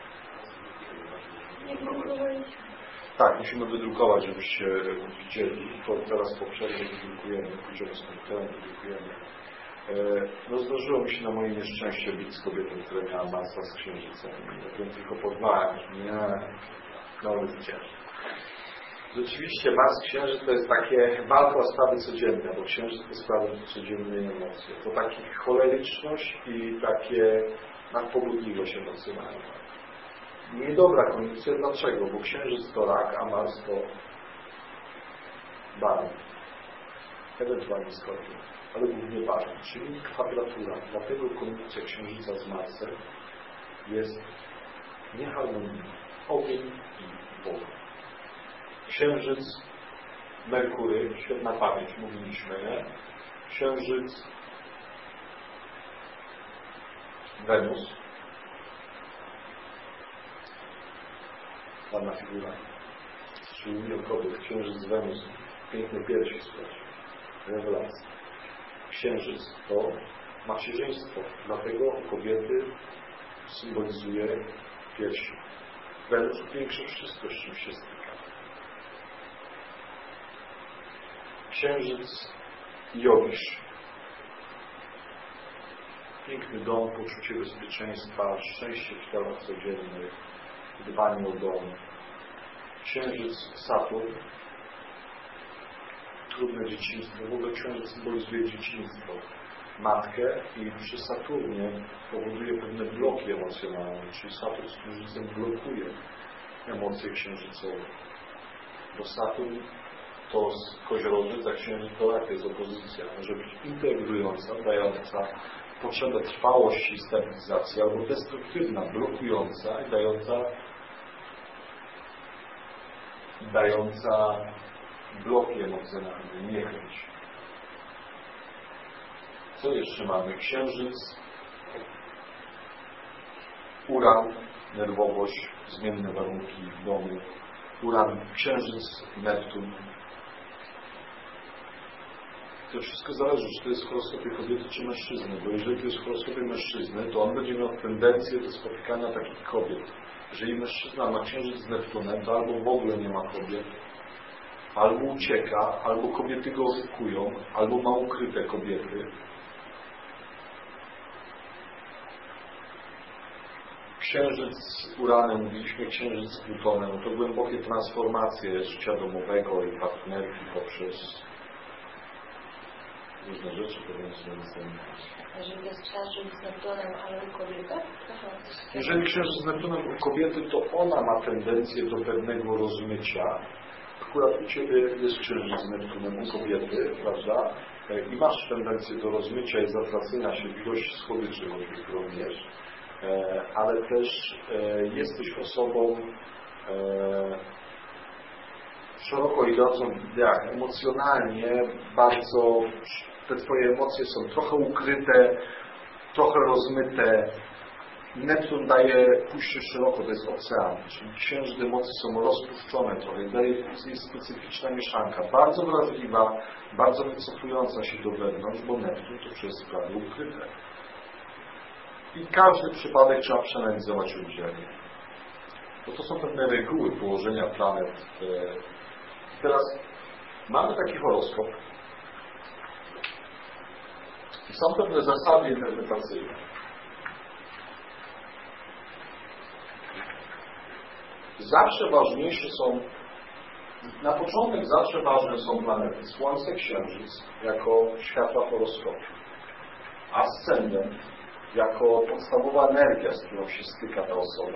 Tak, musimy wydrukować, żebyście widzieli. To teraz po przerwie wydrukujemy, pójdziemy z komputerem, wydrukujemy. No zdarzyło mi się na moje nieszczęście być z kobietą, która miała Marsa z Księżycem. Ja tylko podwałem. No zwyciężę. Rzeczywiście Mars Księżyc to jest takie walka o sprawy codzienne, bo Księżyc to sprawy codzienne emocje. To takie choleryczność i takie nadpobudliwość emocjonalna. Niedobra kondycja. Dlaczego? Bo Księżyc to rak, a Mars to baran, ewentualnie skorpion, ale głównie baran, czyli kwadratura. Dlatego konjunkcja Księżyca z Marsem jest nieharmonijna. Ogień i woda. Księżyc, Merkury, świetna pamięć, mówiliśmy, nie? Księżyc, Wenus, ładna figura, czyli milion kobiet, księżyc, Wenus, piękne piersi, słuchajcie, rewelacja. Księżyc to macierzyństwo, dlatego kobiety symbolizuje piersi. Wenus upiększa wszystko, z czym się styka. Księżyc, Jowisz. Piękny dom, poczucie bezpieczeństwa, szczęście w sprawach codziennych, dbanie o dom. Księżyc, Saturn. Trudne dzieciństwo. W ogóle księżyc symbolizuje dzieciństwo. Matkę i przy Saturnie powoduje pewne bloki emocjonalne, czyli Saturn z księżycem blokuje emocje księżycowe. Bo Saturn to z Koziorożyca, księżyc to rak, jest opozycja. Może być integrująca, dająca potrzebę trwałości i stabilizacji, albo destruktywna, blokująca i dająca bloki emocjonalne, niechęć. Co jeszcze mamy? Księżyc, Uran, nerwowość, zmienne warunki w domu. Uran, Księżyc, Neptun. To wszystko zależy, czy to jest w horoskopie kobiety czy mężczyzny, bo jeżeli to jest w horoskopie mężczyzny, to on będzie miał tendencję do spotykania takich kobiet. Jeżeli mężczyzna ma Księżyc z Neptunem, to albo w ogóle nie ma kobiet, albo ucieka, albo kobiety go oszukują, albo ma ukryte kobiety. Księżyc z Uranem, mówiliśmy, Księżyc z Plutonem, to głębokie transformacje życia domowego i partnerki poprzez różne rzeczy, które musimy zajmować. Jeżeli jest księżyc z Neptunem, ale u kobiety? Jeżeli księżyc z Neptunem u kobiety, to ona ma tendencję do pewnego rozmycia. Akurat u Ciebie jest księżyc z Neptunem u kobiety, prawda? I masz tendencję do rozmycia i zatracenia się w ilości słodyczy również. Ale też jesteś osobą szeroko idącą w ideach, emocjonalnie bardzo, te Twoje emocje są trochę ukryte, trochę rozmyte. Neptun daje puszczy szeroko, to jest ocean, czyli księżyc emocji są rozpuszczone trochę, jest specyficzna mieszanka, bardzo wrażliwa, bardzo wycofująca się do wewnątrz, bo Neptun to przez sprawy ukryte. I każdy przypadek trzeba przeanalizować oddzielnie. Bo to są pewne reguły położenia planet. Teraz mamy taki horoskop i są pewne zasady interpretacyjne. Zawsze ważniejsze są, na początek zawsze ważne są planety Słońce, Księżyc jako światła horoskopu, ascendent jako podstawowa energia, z którą się styka ta osoba.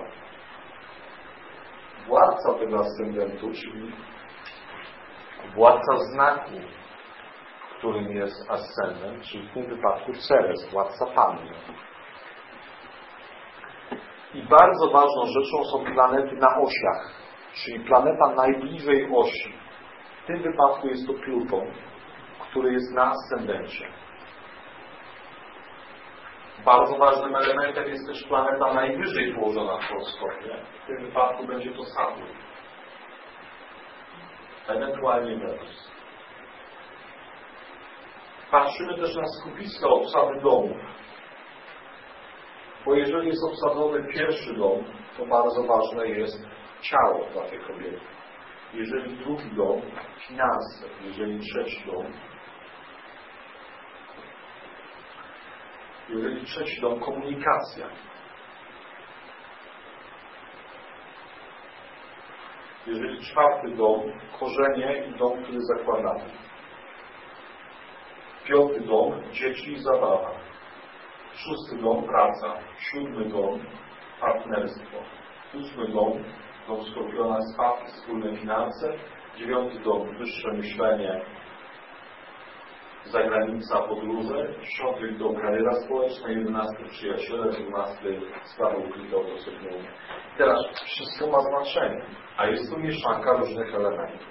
Władca tego ascendentu, czyli władca znaku, którym jest ascendent, czyli w tym wypadku Ceres, władca panny. I bardzo ważną rzeczą są planety na osiach, czyli planeta najbliżej osi. W tym wypadku jest to Pluton, który jest na ascendencie. Bardzo ważnym elementem jest też planeta najwyżej położona w horoskopie. W tym wypadku będzie to Saturn. Ewentualnie Wenus. Patrzymy też na skupiska obsady domów. Bo jeżeli jest obsadzony pierwszy dom, to bardzo ważne jest ciało dla tej kobiety. Jeżeli drugi dom, finanse. Jeżeli trzeci dom, jeżeli trzeci dom, komunikacja. Jeżeli czwarty dom, korzenie i dom, który zakładamy. Piąty dom, dzieci i zabawa. Szósty dom, praca. Siódmy dom, partnerstwo. Ósmy dom, dom Skorpiona, spadki, wspólne finanse. 9 dom, wyższe myślenie, zagranica, podróże, 10 dom, kariera społeczna, 11 przyjaciele, 12 sprawa ukryta odosobnienia. Teraz wszystko ma znaczenie, a jest to mieszanka różnych elementów.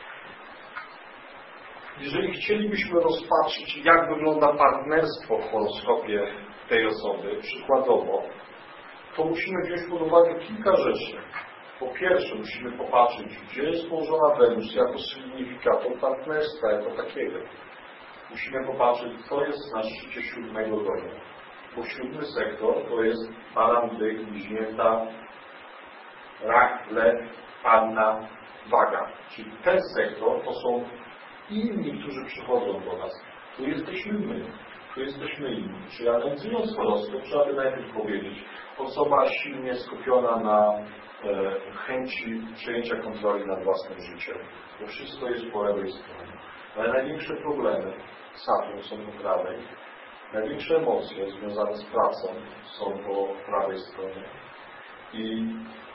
Jeżeli chcielibyśmy rozpatrzyć, jak wygląda partnerstwo w horoskopie tej osoby, przykładowo, to musimy wziąć pod uwagę kilka rzeczy. Po pierwsze, musimy popatrzeć, gdzie jest położona Wenus jako sygnifikator partnerstwa, jako takiego. Musimy popatrzeć, co jest na szczycie 7 domu. Bo 7 sektor to jest baran, byk, bliźnięta, rak, lew, panna, waga. Czyli ten sektor to są inni, którzy przychodzą do nas. Tu jesteśmy my, tu jesteśmy inni. Czyli analizując horoskop, trzeba by najpierw powiedzieć, osoba silnie skupiona na chęci przejęcia kontroli nad własnym życiem. To wszystko jest po lewej stronie. Ale największe problemy Saturn są po prawej. Największe emocje związane z pracą są po prawej stronie. I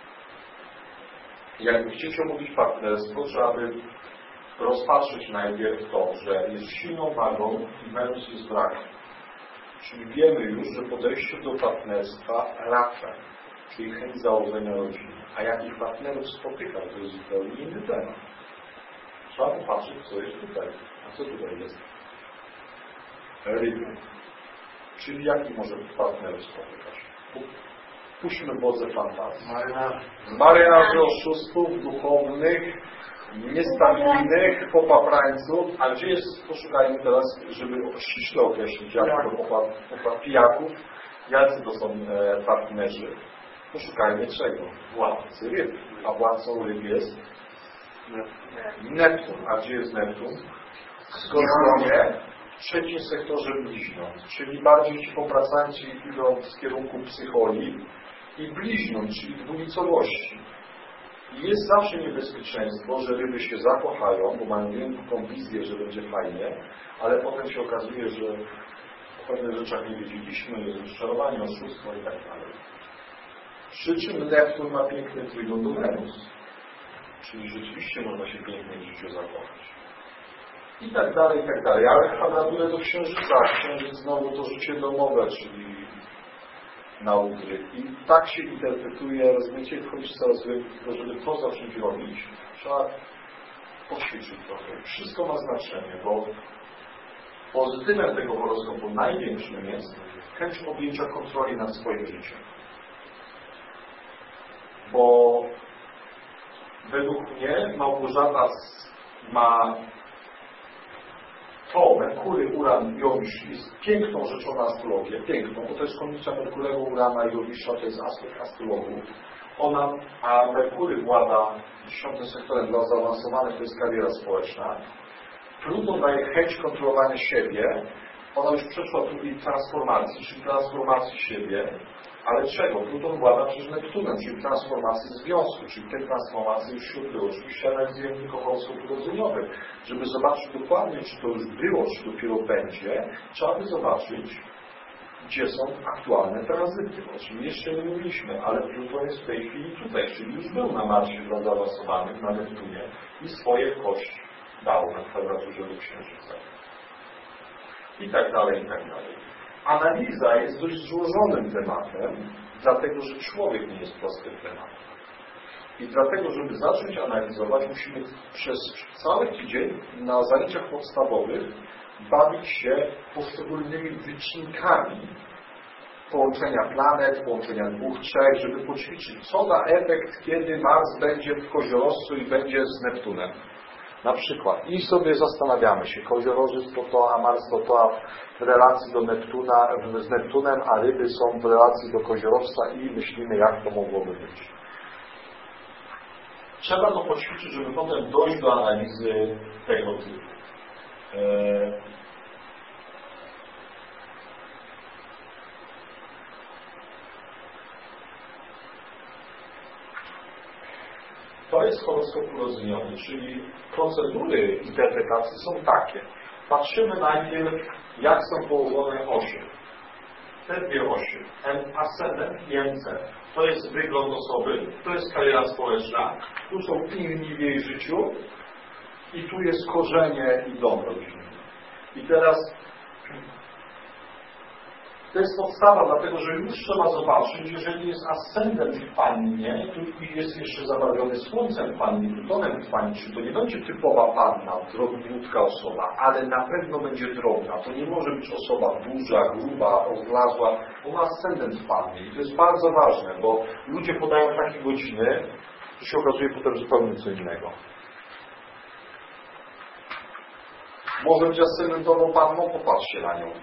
jak chcecie omówić partnerstwo, trzeba by rozpatrzyć najpierw to, że jest silną wagą i Wenus jest wragiem. Czyli wiemy już, że podejście do partnerstwa raczej, czyli chęć założenia rodziny. A jakich partnerów spotyka, to jest zupełnie inny temat. Trzeba popatrzeć, co jest tutaj. A co tutaj jest? Ryby. Czyli jaki może partnerów spotykać? Puśćmy wodze fantazji. Marynarzy, oszustów, duchownych, niestabilnych, popaprańców. A gdzie jest, poszukajmy teraz, żeby ściśle określić, jak to pijaków, jacy to są partnerzy. Poszukajmy czego? Władcy ryb. A władcą ryb jest Neptun. A gdzie jest Neptun? W Skorpionie, w trzecim sektorze bliźniąt, czyli bardziej ci popracańcy idą w kierunku psycholii i bliźniąt, czyli dwulicowości. I jest zawsze niebezpieczeństwo, że ryby się zakochają, bo mają wielką wizję, że będzie fajnie, ale potem się okazuje, że o pewnych rzeczach nie wiedzieliśmy, jest rozczarowanie, oszustwo i tak dalej. Przy czym Neptun ma piękny trójkąt do Wenus. Czyli rzeczywiście można się pięknie w życiu zakochać. I tak dalej, i tak dalej. Ale kwadraturę do Księżyca. Księżyc znowu to życie domowe, czyli nauki. I tak się interpretuje, rozumiecie, wchodzić coraz więcej, tylko żeby to zacząć robić, trzeba poćwiczyć trochę. Wszystko ma znaczenie, bo pozytywem tego horoskopu największym jest chęć objęcia kontroli nad swoim życiem. Bo według mnie Małgorzata ma to, Merkury, Uran, Jowisz jest piękną rzeczą na astrologię, piękną, bo to jest kombinacja Merkurego, Urana i Jowisza, to jest aspekt astrologów. A Merkury włada 10 sektorem dla zaawansowanych, to jest kariera społeczna. Pluton daje chęć kontrolowania siebie, ona już przeszła drugiej transformacji, czyli transformacji siebie, ale czego? Pluton włada przecież Neptunem, czyli transformacji związku, czyli tej transformacji już się odbyło. Oczywiście analizujemy tylko horoskop urodzeniowy. Żeby zobaczyć dokładnie, czy to już było, czy dopiero będzie, trzeba by zobaczyć, gdzie są aktualne tranzyty. O czym jeszcze nie mówiliśmy, ale Pluton jest w tej chwili tutaj, czyli już był na Marsie dla zaawansowanych, na Neptunie i swoje kość dał na kwadraturze do Księżyca. I tak dalej, i tak dalej. Analiza jest dość złożonym tematem, dlatego że człowiek nie jest prostym tematem. I dlatego, żeby zacząć analizować, musimy przez cały tydzień na zajęciach podstawowych bawić się poszczególnymi wycinkami połączenia planet, połączenia 2, 3, żeby poćwiczyć, co da efekt, kiedy Mars będzie w Koziorożcu i będzie z Neptunem. Na przykład. I sobie zastanawiamy się, Koziorożec to to, a Mars to to, a w relacji do Neptuna, z Neptunem, a ryby są w relacji do Koziorożca i myślimy, jak to mogłoby być. Trzeba to poćwiczyć, żeby potem dojść do analizy tego typu. To jest horoskop urodzeniowy, czyli procedury interpretacji są takie. Patrzymy najpierw, jak są położone osie. Te dwie osie, ascendent i MC. To jest wygląd osoby, to jest kariera społeczna, tu są inni w jej życiu I tu jest korzenie i dom rodzinny. I teraz to jest podstawa, dlatego że już trzeba zobaczyć, jeżeli jest ascendent w pannie i jest jeszcze zabarwiony słońcem w pannie, plutonem w pannie, czy to nie będzie typowa panna, drobniutka osoba, ale na pewno będzie drobna. To nie może być osoba duża, gruba, odlazła, bo ma ascendent w pannie. I to jest bardzo ważne, bo ludzie podają takie godziny, że się okazuje potem zupełnie co innego. Może być ascendentową panną, popatrzcie na nią.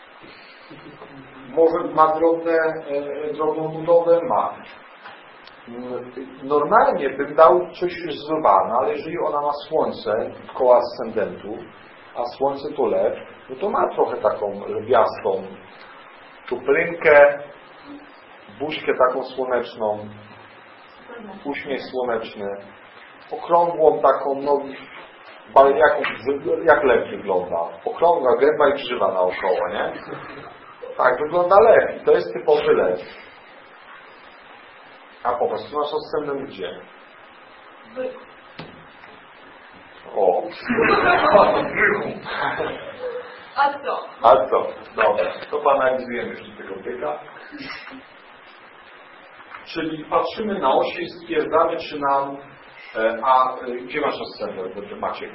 Może ma drobną budowę? Ma. Normalnie bym dał coś z lwa, no ale jeżeli ona ma słońce koło ascendentu, a słońce to lew, no to ma trochę taką lwiastą czuprynkę, buźkę taką słoneczną, uśmiech słoneczny, okrągłą taką, no jak lew wygląda. Okrągła gęba i krzywa naokoło, nie? Tak, wygląda lew i to jest typowy lew. A popatrz, tu masz ascendent gdzie? O! A co? A co? Dobra, to poanalizujemy jeszcze tego byka. Czyli patrzymy na osie i stwierdzamy, czy nam... A gdzie masz ascendent, Maciek?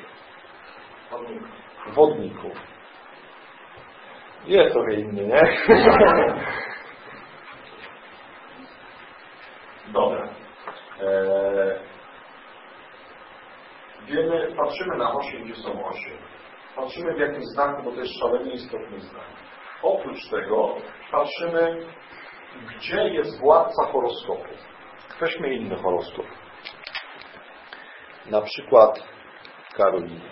W wodniku. Jest trochę inny, nie? Dobra. Wiemy, patrzymy na osie, gdzie są osie. Patrzymy w jakim znaku, bo to jest szalenie istotny znak. Oprócz tego patrzymy, gdzie jest władca horoskopu. Weźmy inny horoskop. Na przykład Karoliny.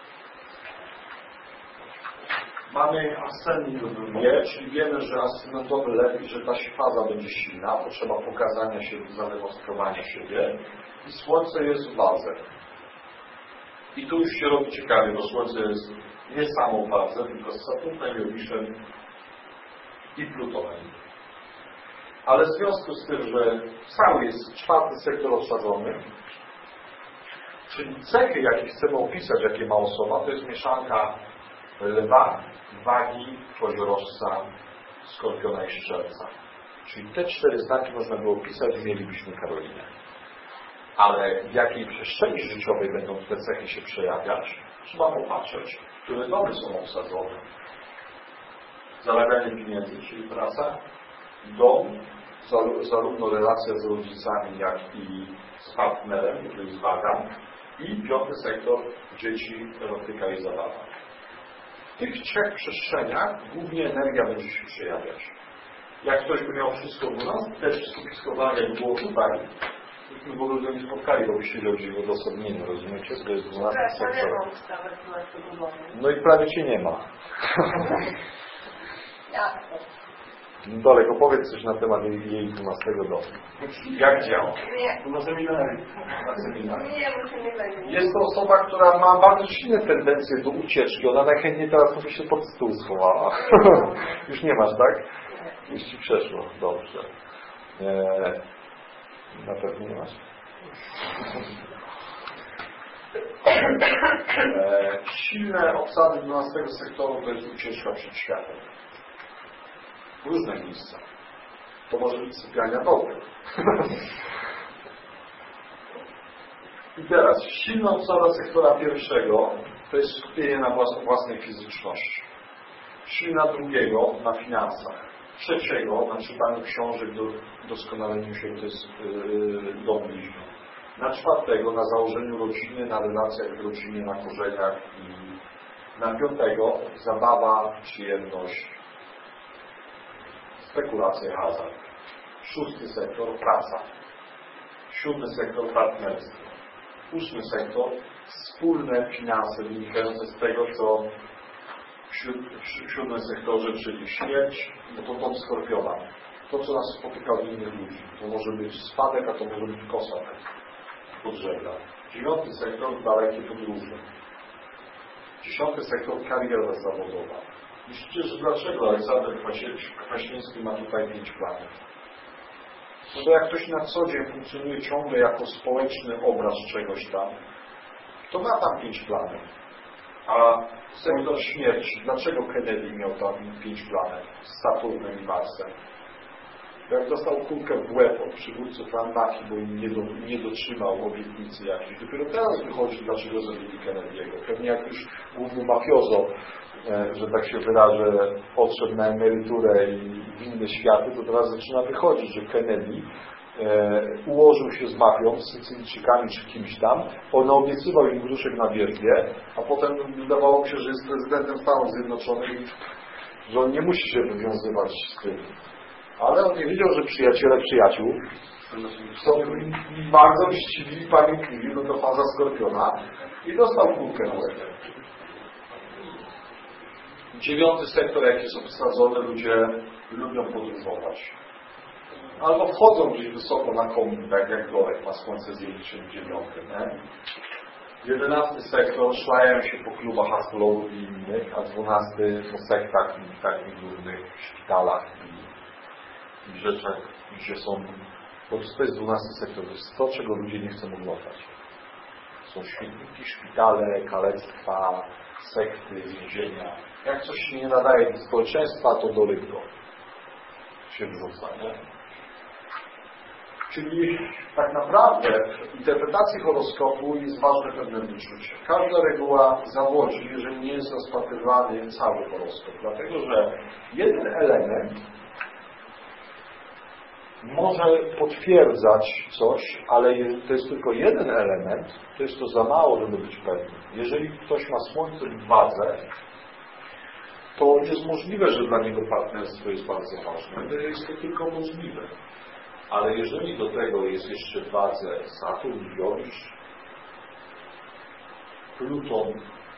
Mamy ascendent w lwie, czyli wiemy, że ascendentowy lew, że ta faza będzie silna, potrzeba pokazania się, zademonstrowania siebie. I Słońce jest w wadze. I tu już się robi ciekawie, bo Słońce jest nie samą wadzę, tylko z Saturnem, Jowiszem i Plutonem. Ale w związku z tym, że cały jest czwarty sektor obsadzony, czyli cechy, jakie chcemy opisać, jakie ma osoba, to jest mieszanka lwa, wagi, koziorożca, skorpiona i strzelca. Czyli te 4 znaki można by opisać i mielibyśmy Karolinę. Ale w jakiej przestrzeni życiowej będą te cechy się przejawiać, trzeba popatrzeć, które domy są obsadzone. Zarabianie pieniędzy, czyli praca, dom, zarówno relacja z rodzicami, jak i z partnerem, to jest waga, i 5. sektor, dzieci, erotyka i zabawa. W tych 3 przestrzeniach głównie energia będzie się przejawiać. Jak ktoś by miał wszystko u nas, też spiskowanie było tutaj, byśmy w ogóle go nie spotkali, bo by siedział gdzieś w odosobnieniu, rozumiecie? To jest 12 sektor. No i prawie cię nie ma. Daleko, powiedz coś na temat jej 12 domu. Jak działa? Nie. Na seminarium. Nie. Jest to osoba, która ma bardzo silne tendencje do ucieczki. Ona najchętniej teraz by się pod stół schowała. Już nie masz, tak? Już ci przeszło. Dobrze. Na pewno nie masz. Silne obsady 12 sektoru to jest ucieczka przed światem. W różne miejsca. To może być sypialnia domu. I teraz silna obsada sektora pierwszego to jest skupienie na własnej fizyczności. Silna drugiego na finansach. Trzeciego na czytaniu książek, doskonaleniu się, to jest dom bliźnią. Na 4. na założeniu rodziny, na relacjach w rodzinie, na korzeniach i na 5. zabawa, przyjemność, spekulacje, hazard. 6. sektor praca. 7. sektor partnerstwo. 8. sektor wspólne finanse wynikające z tego, co w 7. sektorze, czyli śmierć, bo to dom skorpiona. To, co nas spotyka od innych ludzi. To może być spadek, a to może być kosak pod żebra. 9. sektor dalekie podróże. 10. sektor kariera zawodowa. Myślicie, że dlaczego Aleksander Kwaśniewski ma tutaj 5 planet? No bo jak ktoś na co dzień funkcjonuje ciągle jako społeczny obraz czegoś tam, to ma tam 5 planet. A sektor śmierci, dlaczego Kennedy miał tam 5 planet z Saturnem i Marsem? Jak dostał kulkę w łeb od przywódców Ranmaki, bo im nie dotrzymał obietnicy jakiejś. Dopiero teraz wychodzi, dlaczego zabili Kennedy'ego. Pewnie jak już główny mafiozo, że tak się wyrażę, odszedł na emeryturę i w inne światy, to teraz zaczyna wychodzić, że Kennedy ułożył się z mafią, z Sycylijczykami czy kimś tam. On obiecywał im gruszek na wierzbie, a potem wydawało mi się, że jest prezydentem Stanów Zjednoczonych i że on nie musi się wywiązywać z tym. Ale on nie wiedział, że przyjaciele przyjaciół są bardzo mściwi i pamiętliwi, no to faza Skorpiona i dostał kulkę na łeb. 9. sektor, jak jest obsadzony, ludzie lubią podróżować. Albo wchodzą gdzieś wysoko na komin, tak jak Gorek ma słońce z Jeliczym 9. 11. sektor szlają się po klubach astrologów i innych, a 12. po sektach i takich różnych szpitalach i rzeczach, gdzie są, bo to jest 12 sektor, to jest to, czego ludzie nie chcą oglądać. Są świetniki, szpitale, kalectwa, sekty, więzienia. Jak coś się nie nadaje do społeczeństwa, to do rybko się wrzuca, nie? Czyli tak naprawdę w interpretacji horoskopu jest ważne pewne wyczucie. Każda reguła zawodzi, jeżeli nie jest rozpatrywany cały horoskop. Dlatego, że jeden element może potwierdzać coś, ale to jest tylko jeden element, to jest to za mało, żeby być pewnym. Jeżeli ktoś ma słońce w wadze, to jest możliwe, że dla niego partnerstwo jest bardzo ważne. Jest to tylko możliwe. Ale jeżeli do tego jest jeszcze w wadze Saturn, Jowisz, Pluton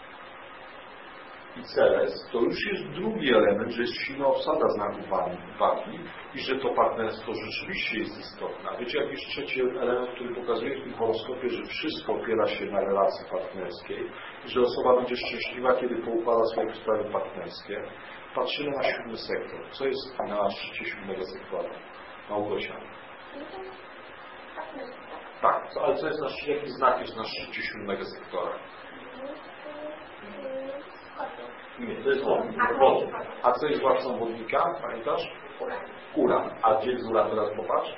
i Ceres, to już jest drugi element, że jest silna obsada znaków wagi i że to partnerstwo rzeczywiście jest istotne. A wiecie, jakiś trzeci element, który pokazuje w tym horoskopie, że wszystko opiera się na relacji partnerskiej i że osoba będzie szczęśliwa, kiedy poukłada swoje sprawy partnerskie. Patrzymy na 7. sektor. Co jest na szczycie 7. sektora? Małgosia. Tak, ale co jest na szczycie? Jaki znak jest na szczycie 7. sektora? Nie, to jest wodnik. A co jest własną wodnika? Pamiętasz? Uran. A gdzie jest uran? Teraz popatrz.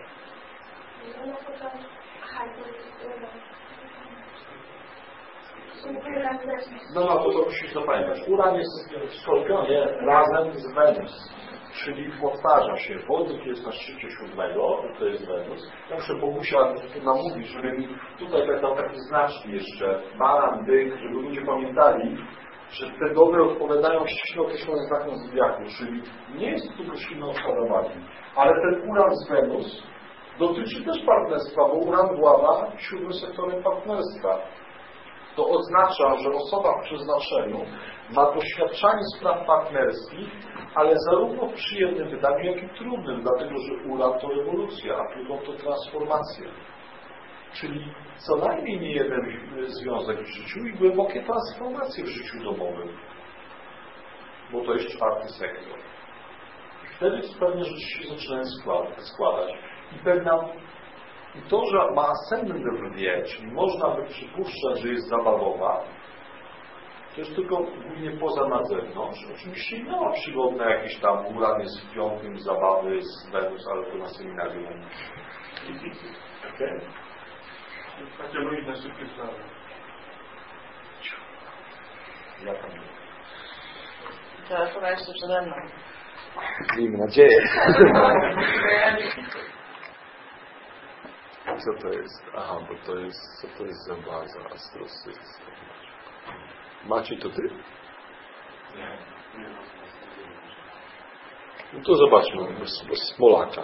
No to musisz to pamiętać. Uran jest w Skorpionie razem z Wenus. Czyli powtarza się. Wodnik jest na szczycie 7, to jest Wenus. Ja muszę Bogusia namówić, żeby mi tutaj dał taki znaczki jeszcze, baran, byk, żeby ludzie pamiętali, że te domy odpowiadają ściśle określonym znakom zodiaku, czyli nie jest tylko silną wagi, ale ten Uran z Wenus dotyczy też partnerstwa, bo Uran włada 7. sektorem partnerstwa. To oznacza, że osoba w przeznaczeniu ma doświadczanie spraw partnerskich, ale zarówno w przyjemnym wydaniu, jak i trudnym, dlatego że Uran to rewolucja, a Pluton to transformacja. Czyli co najmniej nie jeden związek w życiu i głębokie transformacje w życiu domowym. Bo to jest 4. sektor. I wtedy pewne rzeczy się zaczynają składać. I to, że ma ascendent w Wie, czyli można by przypuszczać, że jest zabawowa, to jest tylko głównie poza na zewnątrz. Oczywiście miała przygodne jakieś tam Uran jest w 5. zabawy z Wenus, ale to na seminarium. Okay? Takie luźne, szybkie sprawy. Ja tam nie. Teraz chyba jeszcze przede mną. Miejmy nadzieję. Co to jest? Aha, bo to jest, co to jest za baza astrosystem? Maciej, to ty? Nie. No to zobaczmy, bez Smolaka.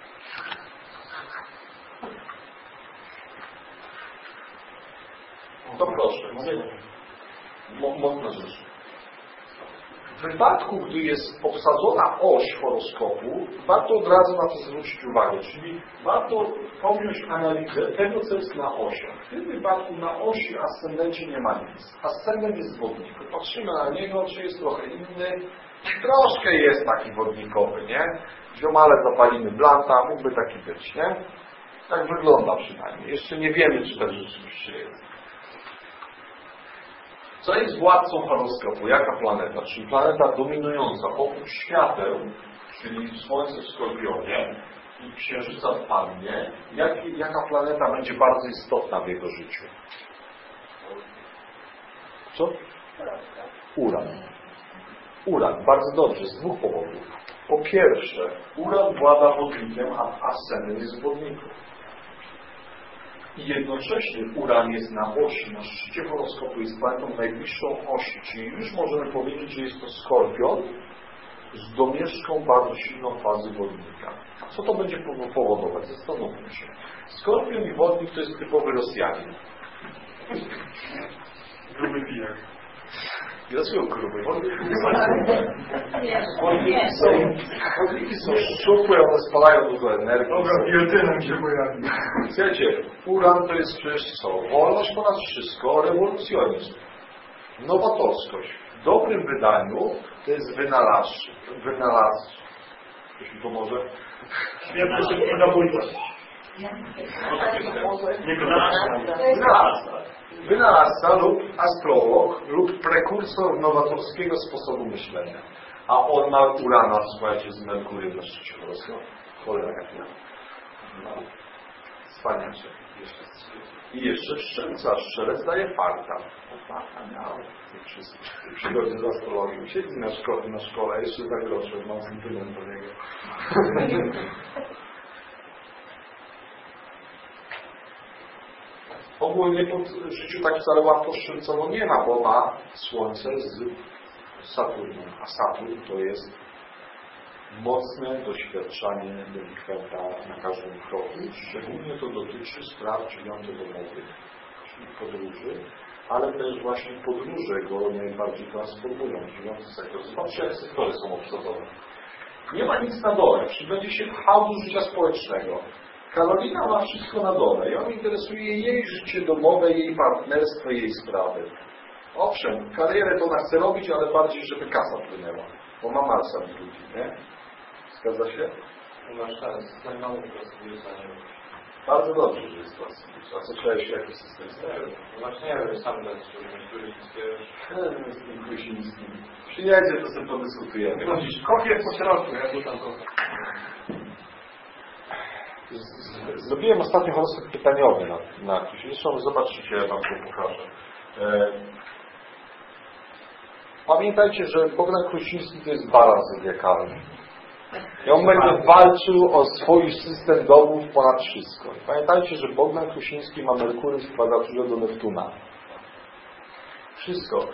To proszę. Mocna rzecz. W wypadku, gdy jest obsadzona oś horoskopu, warto od razu na to zwrócić uwagę, czyli warto podjąć analizę tego, co jest na osiach. W tym wypadku na osi ascendencie nie ma nic. Ascendent jest wodnik. Patrzymy na niego, czy jest trochę inny. Troszkę jest taki wodnikowy, nie? Ziomale zapalimy blanta, mógłby taki być, nie? Tak wygląda przynajmniej. Jeszcze nie wiemy, czy tak rzeczywiście jest. Co jest władcą horoskopu? Jaka planeta? Czyli planeta dominująca oprócz świateł, czyli Słońce w Skorpionie i Księżyca w Pannie. Jaka planeta będzie bardzo istotna w jego życiu? Co? Uran. Uran. Bardzo dobrze, z dwóch powodów. Po pierwsze, Uran włada wodnikiem, a ascendent jest wodników. I jednocześnie Uran jest na osi, na szczycie horoskopu, jest planetą najbliższą osi, czyli już możemy powiedzieć, że jest to Skorpion z domieszką bardzo silną fazy wodnika. A co to będzie powodować? Zastanówmy się. Skorpion i wodnik to jest typowy Rosjanin. Gruby pijak. Dlaczego gruby? Wodniki są szczupłe, one spalają dużo energii. Dobra, biotynem się pojawi. Słuchajcie, Uran to jest przecież co? Wolność ponad wszystko, rewolucjonizm, nowatorskość. W dobrym wydaniu to jest wynalazczy. Ktoś mi pomoże? Świetnie się podoba. Wynalazca lub astrolog lub prekursor nowatorskiego sposobu myślenia. A on ma Urana, słuchajcie, z Merkuriem na szczycie horoskopu. Cholera jak no. Wspaniacie. I jeszcze Strzelca. Strzelec daje farta. Farta miał. Przygody z astrologią. Siedzi na szkole, jeszcze zagroczył. Mam sentyment do niego. Ogólnie pod życiu tak wcale łatwo Strzelcowo nie ma, bo ma Słońce z Saturnem. A Saturn to jest mocne doświadczanie delikwenta na każdym kroku. Szczególnie to dotyczy spraw dziewiątodomowych, czyli podróży, ale też właśnie podróże go najbardziej transformują. Dziewiąty sektor. Zobaczcie, jak sektory są obsadzone. Nie ma nic na dole. Przybędzie się hałdu życia społecznego. Karolina ma wszystko na dole. Ją interesuje jej życie domowe, jej partnerstwo, jej sprawy. Owszem, karierę to ona chce robić, ale bardziej, żeby kasa płynęła. Bo ma Marsa w ludzi, nie? Zgadza się? Masz teraz znajomą pracuje za nią. Bardzo dobrze, że jest Marsa. A co chciałeś, jaki system stawiał? Właśnie nie wiem, sam dać, który Z tym Krusińskim. Przyjedzie, to sobie podyskutujemy. Kopię po środku, ja tu tam kopię. Zrobiłem ostatnio horoskop pytaniowy na Krusińską. Zobaczycie, ja wam to pokażę. Pamiętajcie, że Bogdan Krusiński to jest balans zodiakalny. I on będzie walczył o swój system domów ponad wszystko. Pamiętajcie, że Bogdan Krusiński ma Merkury w kwadraturze do Neptuna. Wszystko.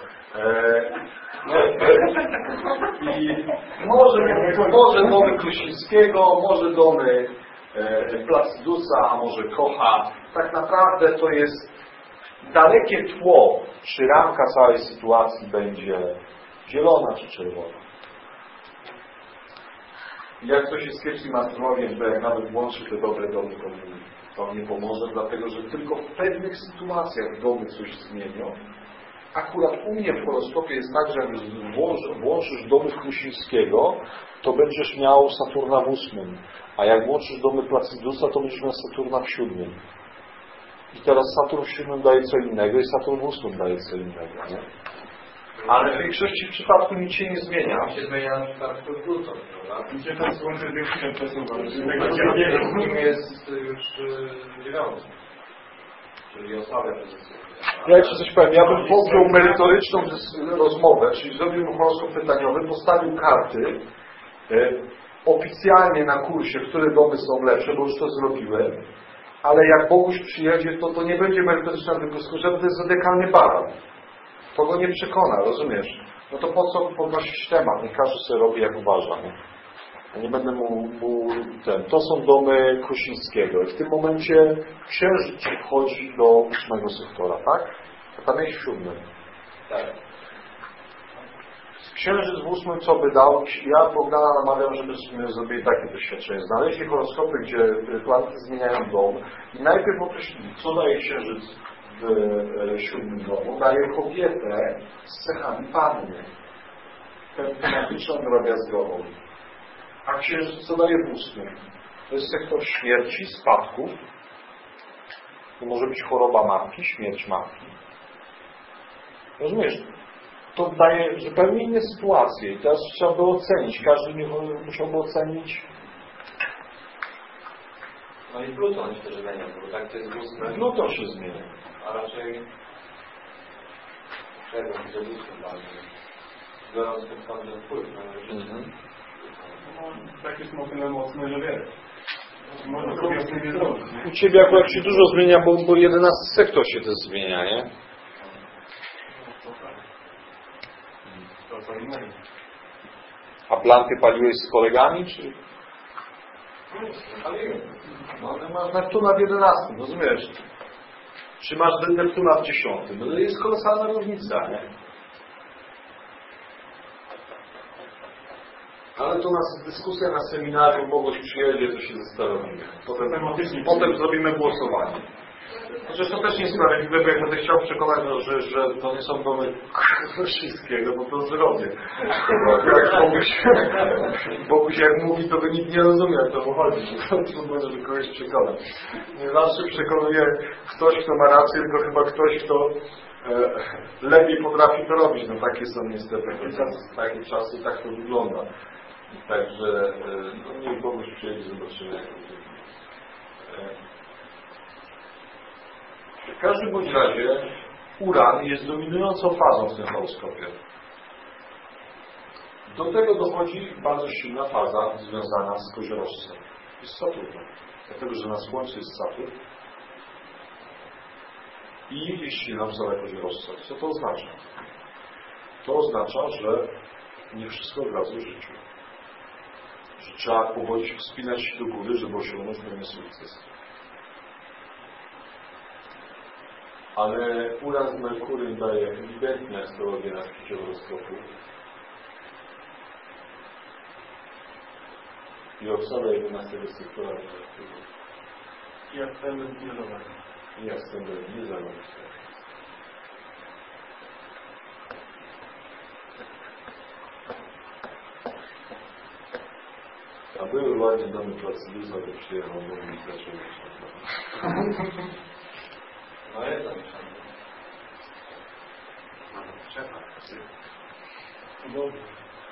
I może domy Krusińskiego, może domy Placydusa, a może Kocha. Tak naprawdę to jest dalekie tło, czy ramka całej sytuacji będzie zielona czy czerwona. Jak ktoś jest kiepskim astrologiem, to jak nawet włączy te dobre domy, to nie pomoże, dlatego że tylko w pewnych sytuacjach domy coś zmienią. Akurat u mnie w horoskopie jest tak, że jak włączysz domy Krusińskiego, to będziesz miał Saturna w 8. A jak włączysz domy Placydusa, to będziesz miał Saturna w 7. I teraz Saturn w 7 daje co innego i Saturn w 8 daje co innego. Nie? Ale w większości przypadku nic się nie zmienia. się zmienia na przykład w Pluton, prawda? Gdzie ten słońce większe przesuwa? Nim jest już 9. Czyli osłabia pozycję. Ja Ci coś powiem, ja bym podjął merytoryczną rozmowę, czyli zrobił horoskop pytaniowy, postawił karty oficjalnie na kursie, które domy są lepsze, bo już to zrobiłem, ale jak Boguś przyjedzie, to nie będzie merytoryczna dyskusja, bo to jest zodiakalny baran. To go nie przekona, rozumiesz? No to po co podnosić temat? Nie każdy sobie robi jak uważa. Nie? Ja nie będę mu To są domy Krusińskiego. I w tym momencie Księżyc wchodzi do 8 sektora, tak? A tam jest 7. Tak. Księżyc w 8 co by dał? Ja Bogdana namawiam, żebyśmy zrobili takie doświadczenie. Znaleźli horoskopy, gdzie planety zmieniają dom i najpierw określili, co daje Księżyc w 7 domu. Daje kobietę z cechami panny. Tematyczną drobiazgową. A Księżyc co daje w 8? To jest sektor śmierci, spadków. To może być choroba matki, śmierć matki. Rozumiesz? To daje zupełnie inne sytuacje. I teraz trzeba było ocenić. Każdy musiałby ocenić. No i Pluton się też zmienia, bo tak to jest ósme. Pluton się zmienia. A raczej czego, gdzie ósmy bardziej. Biorąc ten sam wpływ na życie. Tak jest na tyle mocny, że wiesz. Można sobie jasno nie zrobić. U Ciebie akurat się dużo zmienia, bo 11 sektor się też zmienia, nie? To co innego. A planty paliłeś z kolegami, czy? No, masz Neptuna w 11, rozumiesz? Czy masz Neptuna w 10? No to jest kolosalna różnica, nie? Ale to nas dyskusja na seminarium, Bogoś przyjedzie, to się zastanowimy. Potem zrobimy głosowanie. Chociaż to też nie jest sprawiedliwe, bo jak będę chciał przekonać, że to nie są domy wszystkiego, bo to zrobię. Jak Boguś jak mówi, to by nikt nie rozumie, jak to pochodzi. Trudno, żeby kogoś przekonać. Nie zawsze przekonuje ktoś, kto ma rację, tylko chyba ktoś, kto lepiej potrafi to robić. No takie są niestety takie czasy i tak to wygląda. Także no, niech Boguś przyjedzie, zobaczymy. W każdym bądź razie Uran jest dominującą fazą w tym horoskopie. Do tego dochodzi bardzo silna faza związana z koziorożcem. Jest Saturn. Dlatego, że na Słońcu jest Saturn i jest silna wzora koziorożca. Co to oznacza? To oznacza, że nie wszystko od razu w życiu. Że trzeba powoli wspinać się do góry, żeby osiągnąć pewien sukces. Ale Uran z Merkurym daje ewidentnie astrologię na szczycie horoskopu. I obsada 11 sektora. I ascendent niezależny. I ascendent niezależny. A były ładnie domy placydusa, to przyjechał do mnie i zaczął już. No jest to mieszane. Nawet trzeba. Dobrze.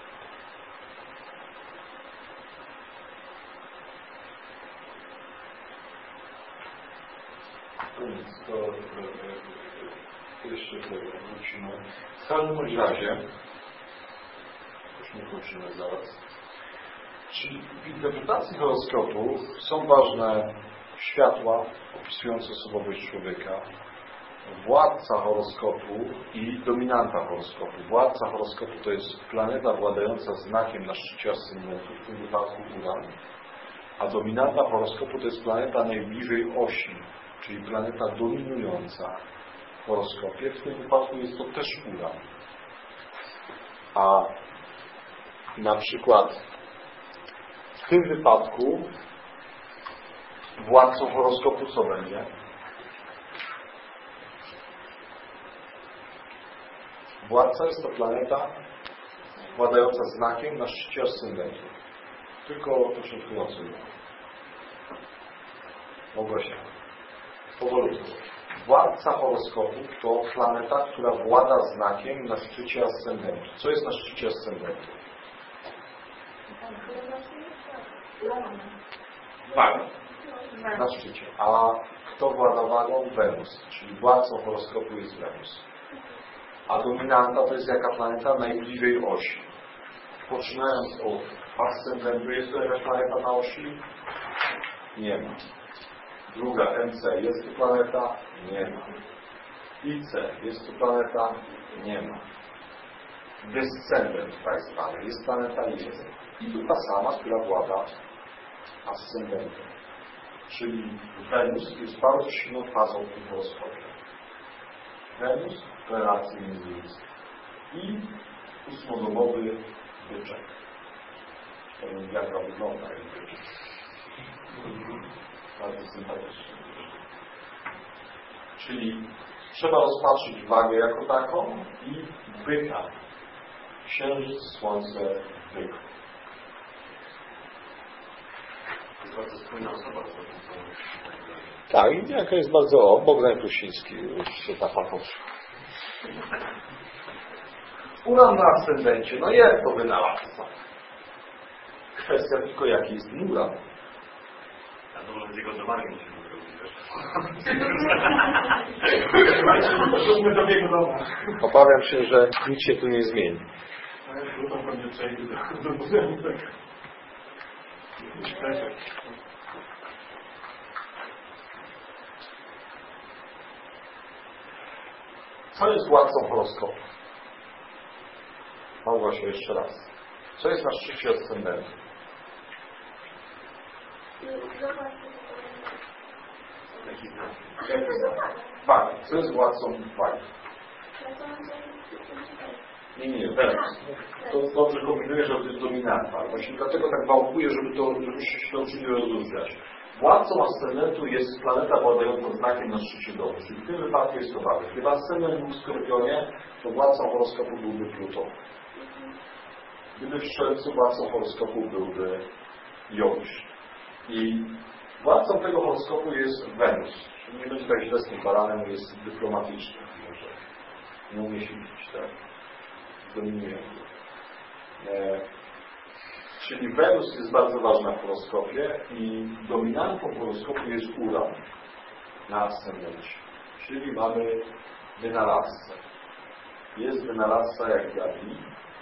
To jeszcze wrócimy. W każdym razie, już nie kończymy zaraz. Czyli w interpretacji horoskopu są ważne światła opisujące osobowość człowieka, władca horoskopu i dominanta horoskopu. Władca horoskopu to jest planeta władająca znakiem na szczycie ascendentu, w tym wypadku Uran, a dominanta horoskopu to jest planeta najbliżej osi, czyli planeta dominująca w horoskopie. W tym wypadku jest to też Uran. A na przykład w tym wypadku władcą horoskopu co będzie? Władca jest to planeta władająca znakiem na szczycie ascendentu. Tylko początkujący. Małgosia. Powolutku. Władca horoskopu to planeta, która włada znakiem na szczycie ascendentu. Co jest na szczycie ascendentu? Waga. Na szczycie. A kto włada wagą? Wenus. Czyli władcą horoskopu jest Wenus. A dominanta to jest jaka planeta? Najbliżej osi. Poczynając od ascendentu, jest to jakaś planeta na osi? Nie ma. Druga, MC, jest tu planeta? Nie ma. IC, jest tu planeta? Nie ma. Descendent tak zwany, jest planeta? Jest. I tu ta sama, która włada ascendentem. Czyli Wenus jest bardzo silną fazą w tym horoskopie. Wenus w relacji międzyludzkiej. I ósmodomowy byczek. To wiem, jak to wygląda, jak byczek. Bardzo sympatyczny. Czyli trzeba rozpatrzyć wagę jako taką i byka. Księżyc, słońce, byk. To jest bardzo spójna osoba. Tak, i jaka jest bardzo... Bogdan Prusiński, już się ta paposz. Uran na ascendencie, no jest to wynalazca. Kwestia tylko jaki jest ten uran. A to może z jego domarkiem się zrobić, wiesz? Wróćmy do biegu domu. Obawiam się, że nic się tu nie zmieni. To będzie przejść do budynku. Co jest władcą horoskopu? Małgosia, jeszcze raz. Co jest na szczycie ascendentu? Fakt. Co jest władcą fakt? Nie, Wenus. To dobrze kombinuje, że to jest dominanta. Właśnie dlatego tak wałkuję, żebyście się nauczyli rozróżniać. Władcą ascendentu jest planeta władająca znakiem na szczycie domu. Czyli w tym wypadku jest to ważne. Gdyby ascendent był w Skorpionie, to władcą horoskopu byłby Pluton. Gdyby w Strzelcu władcą horoskopu byłby Jowisz. I władcą tego horoskopu jest Wenus. Czyli nie będzie tak źle z tym baranem, jest dyplomatyczny. Może nie umie się liczyć, tak? Dominuje. Czyli Wenus jest bardzo ważna w horoskopie i dominantą horoskopu jest Uran na ascendencie. Czyli mamy wynalazcę. Jest wynalazca jak Gabi.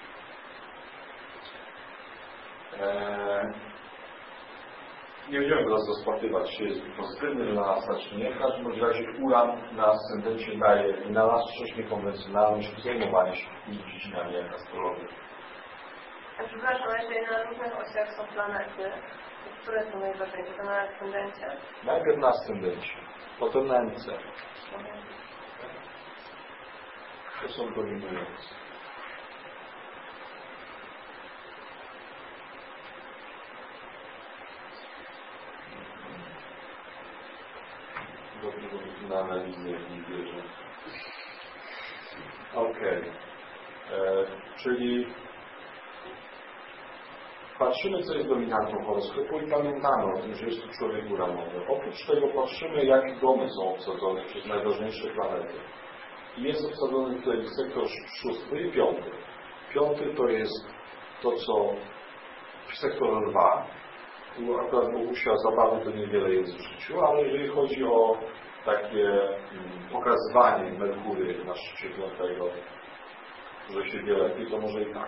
Nie będziemy teraz rozpatrywać, czy jest pozytywny wynalazca, czy nie. W każdym razie Uran na ascendencie daje wynalazczość, niekonwencjonalność, zajmowanie się takimi dziedzinami jak astrologia. A przepraszam, jeżeli na różnych osiach są planety, które są najważniejsze? To na ascendencie? Najpierw na ascendencie, potem na MC. To są dominujące. Dobrze, bo na analizę nie wierzę. Okej. Czyli patrzymy, co jest dominantą horoskopu i pamiętamy o tym, że jest to człowiek uranowy. Oprócz tego patrzymy, jakie domy są obsadzone przez najważniejsze planety. I jest obsadzony tutaj sektor 6 i 5. 5 to jest to, co sektor Lwa. Tu akurat Bogusia zabawy to niewiele jest w życiu, ale jeżeli chodzi o takie pokazywanie Merkury na szczycie 5, że się wie lepiej, to może i tak.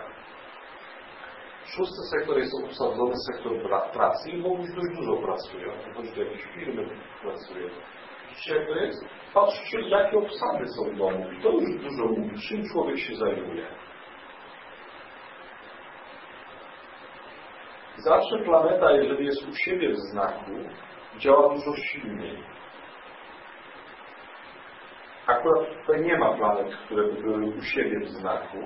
6 sektor jest obsadzony sektor pracy i Boguś dość dużo pracuje. Chodzi do jakiejś firmy, pracuje. Widzicie, jak to jest? Patrzcie, jakie obsady są w domu. I to już dużo mówi, czym człowiek się zajmuje. Zawsze planeta, jeżeli jest u siebie w znaku, działa dużo silniej. Akurat tutaj nie ma planet, które by były u siebie w znaku.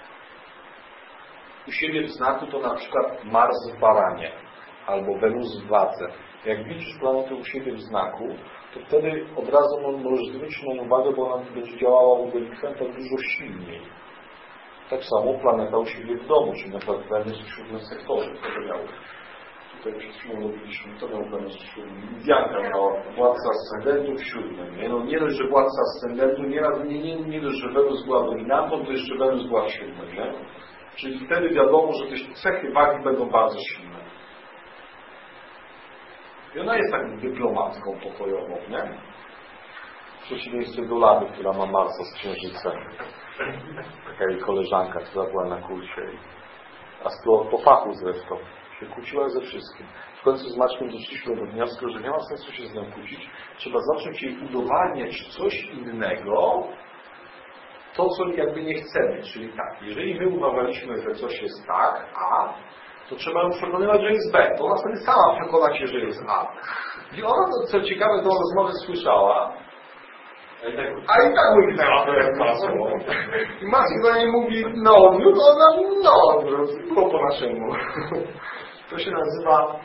U siebie w znaku to na przykład Mars w Baranie albo Wenus w Wadze. Jak widzisz planetę u siebie w znaku, to wtedy od razu możesz zwrócić na uwagę, bo ona będzie działała u delikwenta dużo silniej. Tak samo planeta u siebie w domu, czyli na przykład Wenus w 7 sektorze. Tutaj przed chwilą robiliśmy, to miał Wenus w 7. Dianka miała władca ascendentu w 7. Nie? No, nie dość, że władca ascendentu, nie dość, że Wenus była dominantą, to jeszcze Wenus była w 7. Nie? Czyli wtedy wiadomo, że te cechy wagi będą bardzo silne. I ona jest taką dyplomatką pokojową, nie? W przeciwieństwie do Lady, która ma Marsa z Księżycem. Taka jej koleżanka, która była na kursie. Astrolog po fachu zresztą. Się kłóciła ze wszystkim. W końcu z Maćkiem doszliśmy do wniosku, że nie ma sensu się z nią kłócić. Trzeba zacząć jej udowadniać coś innego, to, co jakby nie chcemy. Czyli tak, jeżeli my uważaliśmy, że coś jest tak, A, to trzeba ją przekonywać, że jest B. To ona sobie sama przekona się, że jest A. I ona, co ciekawe, tą rozmowę słyszała, a i tak łyknęła to jak masło. I Maciek do niej mówi, no, to ona no, było po naszemu. To się nazywa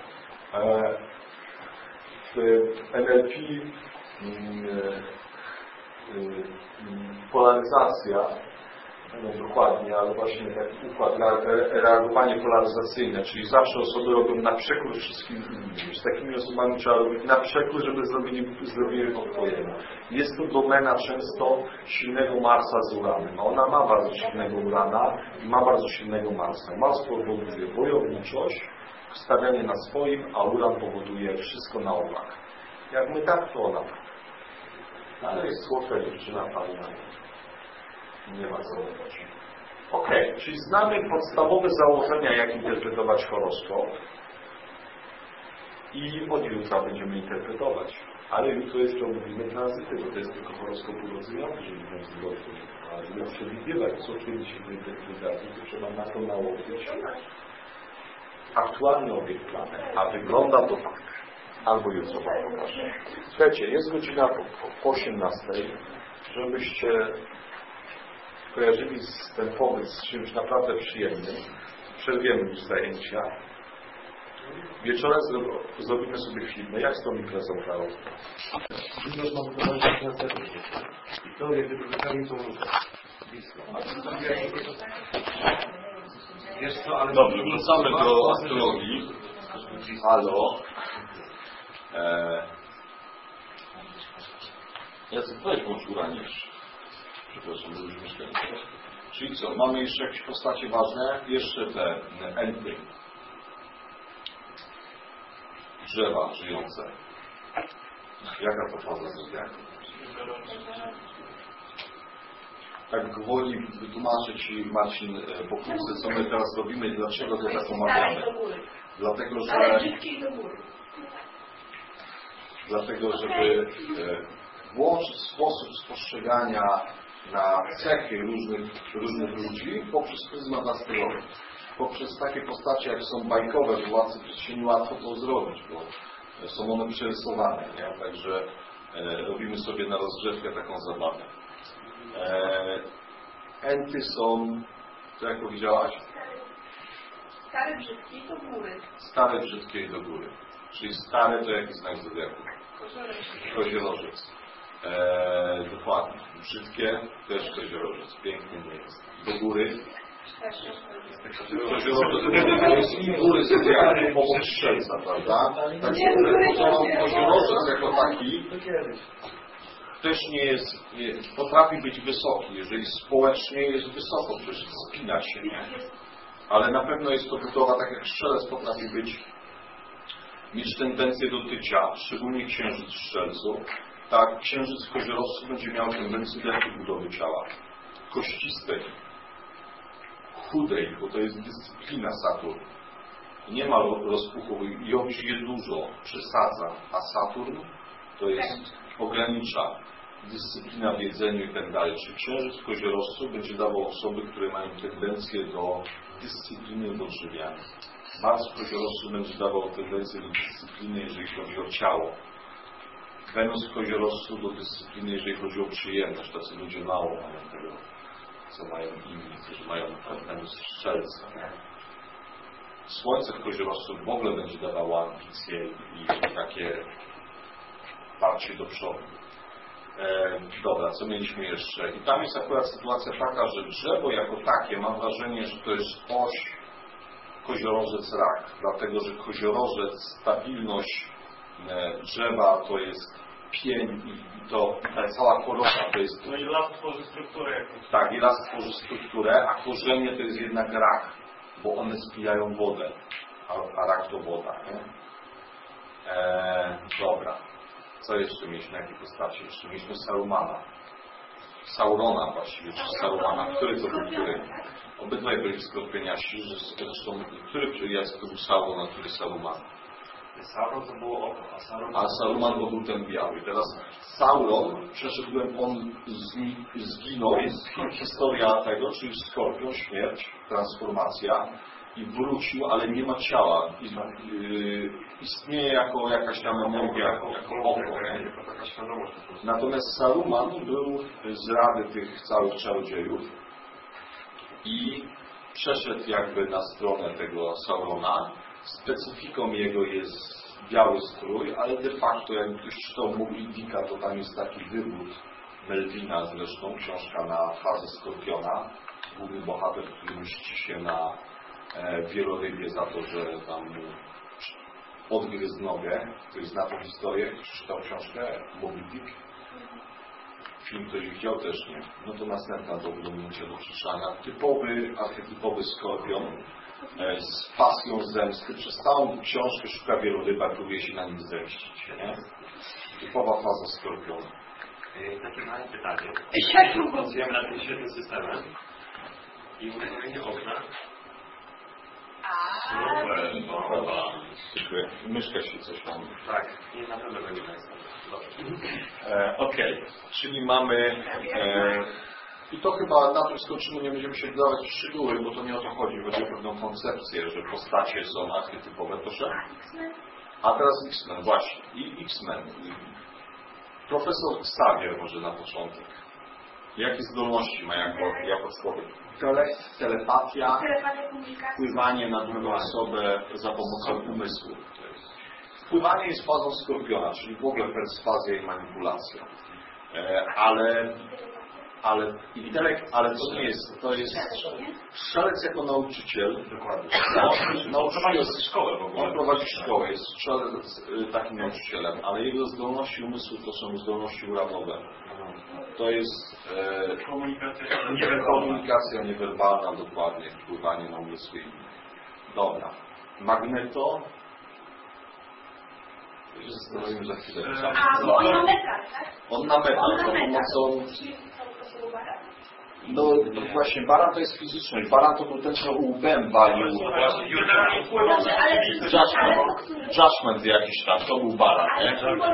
w NLP polaryzacja No dokładnie, ale właśnie taki układ, reagowanie polaryzacyjne, czyli zawsze osoby robią na przekór wszystkim innym. Z takimi osobami trzeba robić na przekór, żeby zrobili odpowiednio. Jest to domena często silnego Marsa z Uranem. Ona ma bardzo silnego Urana i ma bardzo silnego Marsa. Mars powoduje bojowniczość, stawianie na swoim, a Uran powoduje wszystko na ołach. Jak my tak, to ona tak. Ale jest słodka dziewczyna, fajna. Nie ma co mówić. Okej, czyli znamy podstawowe założenia, jak interpretować horoskop. I od jutra będziemy interpretować. Ale jutro jeszcze omówimy tranzyty, bo to jest tylko horoskop urodzeniowy, żeby mieć zwrotów. A żeby przewidywać, co czyni się w interpretacji, to trzeba na to nałożyć aktualny obiekt planet. A wygląda to tak. Albo jutro wam pokażę. Słuchajcie, jest godzina po 18, żebyście kojarzyli ten pobyt z czymś naprawdę przyjemnym. Przerwiemy już zajęcia. Wieczorem zrobimy sobie filmy. Jak z tą imprezą, Karol? Już mam wykonać na serce. I to jest wybrykami są blisko. Wiesz co, ale... Dobrze, wracamy do astrologii. Halo. Weź bądź uranisz. Przepraszam, że już myślałem. Czyli co, mamy jeszcze jakieś postacie ważne? Jeszcze te enty. Drzewa żyjące. Jaka to faza zodiaku? Tak gwoli wytłumaczę Ci, Marcin, pokrótce, co my teraz robimy i dlaczego to tak omawiamy. Dlatego, żeby włączyć sposób spostrzegania na cechy różnych ludzi poprzez pryzmat astrologii. Poprzez takie postacie, jak są bajkowe władcy, to się niełatwo to zrobić, bo są one przerysowane. Nie? Także robimy sobie na rozgrzewkę taką zabawę. Enty są, co jak powiedziałaś? Stare, brzydkie i do góry. Stare, brzydkie i do góry. Czyli stare to jaki znak zodiaku? Koziorożec. Dokładnie. Brzydkie też koziorożec. Piękny nie jest. Do góry. Koziorożec i góry zodiaku obok strzelca, prawda? Także koziorożec jako taki też nie jest, potrafi być wysoki. Jeżeli społecznie jest wysoko, przecież spina się, nie? Ale na pewno jest to budowa, tak jak strzelec potrafi mieć tendencję do tycia, szczególnie księżyc w strzelcu. Tak, księżyc w koziorożcu będzie miał tendencję do jakiej budowy ciała? Kościstej, chudej, bo to jest dyscyplina Saturn. Nie ma rozpuchu i robi je dużo, przesadza, a Saturn to jest ogranicza. Dyscyplina w jedzeniu i tak dalej. Czy księżyc w koziorożcu będzie dawał osoby, które mają tendencję do dyscypliny w odżywianiu. Mars w koziorożcu będzie dawał tendencję do dyscypliny, jeżeli chodzi o ciało. Wenus w koziorożcu do dyscypliny, jeżeli chodzi o przyjemność. Tacy ludzie mało mają tego, co mają inni, którzy mają Wenus w strzelcu. Słońce w koziorożcu w ogóle będzie dawało ambicje i takie parcie do przodu. Dobra, co mieliśmy jeszcze? I tam jest akurat sytuacja taka, że drzewo jako takie, mam wrażenie, że to jest oś koziorożec-rak, dlatego, że koziorożec, stabilność drzewa to jest pień i to ta cała korona to jest... No i las tworzy strukturę jakąś. Tak, i las tworzy strukturę, a korzenie to jest jednak rak, bo one spijają wodę, a rak to woda, nie? Dobra. Co jeszcze mieliśmy? Jakie postacie? Jeszcze mieliśmy Saurona właściwie, czy Sarumana. Który to był który? Obydwaj byli skorpioniasi, zresztą który jest, to był Sauron, a który Saruman? Sauron to było oko, a Saruman to był ten biały. Teraz Sauron, przeszedłem, on zginął, jest historia tego, czyli skorpion, śmierć, transformacja i wrócił, ale nie ma ciała. Istnieje jako jakaś tam energia, jako oko. Natomiast Saruman był z rady tych całych czarodziejów i przeszedł jakby na stronę tego Saurona. Specyfiką jego jest biały strój, ale de facto, jak ktoś czytał Moby Dicka, to tam jest taki wywód Melvina zresztą, książka na fazę Skorpiona. główny bohater, który mści się na wielorybie za to, że tam odgryzł nogę. Ktoś zna tę historię? Ktoś czytał książkę Moby Dick? Film ktoś widział? Też nie. No to następna do oglądnięcia, do przeczytania. Archetypowy skorpion z pasją zemsty. Przez całą książkę szuka wieloryba, próbuje się na nim zemścić. Nie? Typowa faza skorpiona. Takie małe pytanie. Pracujemy nad tym świetnym systemem i uruchomienie okna. Super, bomba. Dziękuję. Myszka się coś tam. Tak, nie na pewno będzie Państwa. Okej, czyli mamy... I to chyba na tym skończymy, nie będziemy się wdawać w szczegóły, bo to nie o to chodzi. Chodzi o pewną koncepcję, że postacie są archetypowe, proszę. A teraz X-Men, właśnie. I X-Men. Profesor Xavier może na początek. Jakie zdolności ma jako człowiek? Telepatia, wpływanie na drugą osobę za pomocą umysłu. Wpływanie jest fazą skorpiona, czyli w ogóle perswazja i manipulacja. Ale intelekt, ale to nie jest, to jest strzelec jako nauczyciel. Dokładnie. Nauczyciel szkołę w ogóle. On prowadzi szkołę, jest strzelec takim nauczycielem, ale jego zdolności umysłu to są zdolności uramowe. To jest komunikacja niewerbalna, dokładnie, wpływanie na umysł. Dobra. Magneto. Zastanowimy za chwilę. Bo on na metal, tak? On na metal, za pomocą... No właśnie, baran to jest fizyczność. Baran to był ten, co łbem walił. Judgment jakiś tam, to był baran, nie?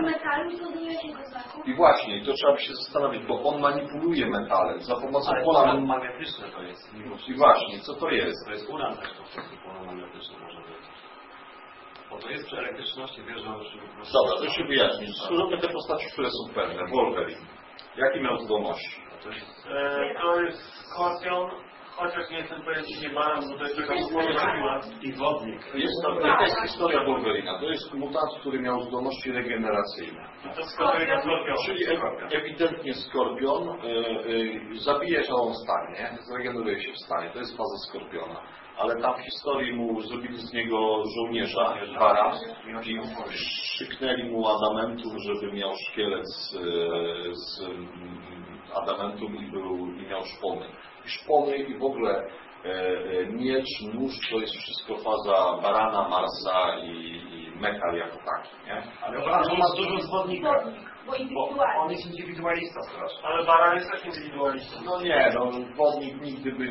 I właśnie, to trzeba by się zastanowić, bo on manipuluje metalem za pomocą pola magnetyczne to jest. I właśnie, co to jest? To jest uran też po prostu pole magnetyczne może być. Bo to jest przy elektryczności, wiesz, że... Dobra, to się wyjaśni. Zróbmy te postaci, które są pewne. Wolverine. Jakie miał zdolności? To jest skorpion, chociaż nie jestem pewien, czy nie baran, bo to jest taka wspólna i wodnik. To jest historia Wolverina. To jest mutant, który miał zdolności regeneracyjne. To skorpion. Czyli ewidentnie skorpion zabije się, on stanie, zregeneruje się w stanie. To jest faza skorpiona. Ale tam w historii mu zrobili z niego żołnierza, bara, i szyknęli mu adamantum, żeby miał szkielet z adamantum i miał szpony. I szpony i w ogóle miecz, nóż to jest wszystko faza barana, Marsa i metal jako taki, nie? Ale on ma dużo zwodnika. Bo on jest indywidualista strasznie. Ale baran jest też indywidualistą. No nie, no wodnik nigdy by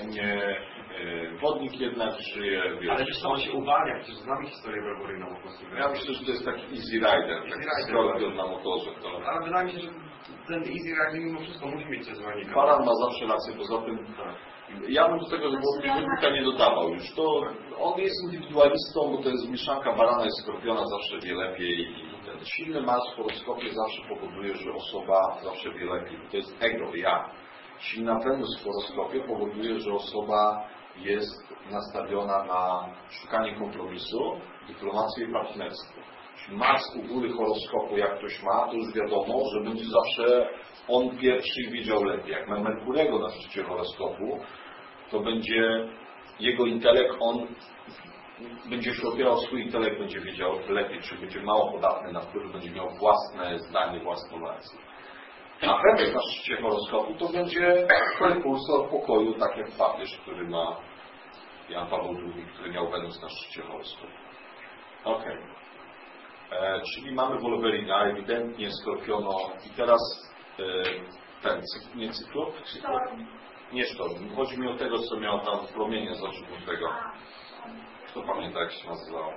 wodnik jednak żyje, wiesz. Ale wiesz co, on się uwalnia, przecież znamy historię Wolverina po prostu. Ja myślę, że to jest taki easy rider, taki skorpion na motorze. Ale wydaje mi się, że ten easy rider mimo wszystko musi mieć coś zwolnika. Baran ma zawsze rację, poza tym ja bym do tego wodnika nie dodawał już. To on jest indywidualistą, bo to jest mieszanka barana i skorpiona, zawsze wie lepiej i ten silny Mars w horoskopie zawsze powoduje, że osoba zawsze wie lepiej. To jest ego, ja. Silna Wenus w horoskopie powoduje, że osoba jest nastawiona na szukanie kompromisu, dyplomację i partnerstwo. Jeśli Mars u góry horoskopu, jak ktoś ma, to już wiadomo, że będzie zawsze on pierwszy i wiedział lepiej. Jak ma Merkurego na szczycie horoskopu, to będzie jego intelekt, on będzie się opierał, swój intelekt będzie wiedział lepiej, czyli będzie mało podatny na wpływ, będzie miał własne zdanie, własną rację. A Wenus na szczycie horoskopu to będzie prekursor pokoju, tak jak papież, który ma Jan Paweł II, który miał Wenus na szczycie horoskopu. Okej. Czyli mamy Wolverina, ewidentnie Skorpiono i teraz ten, nie cyklop? Nie Sztorm. Chodzi mi o tego, co miał tam promienie z oczu tego. Kto pamięta, jak się nazywało?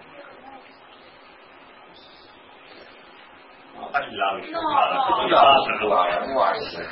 Taki lamy się właśnie.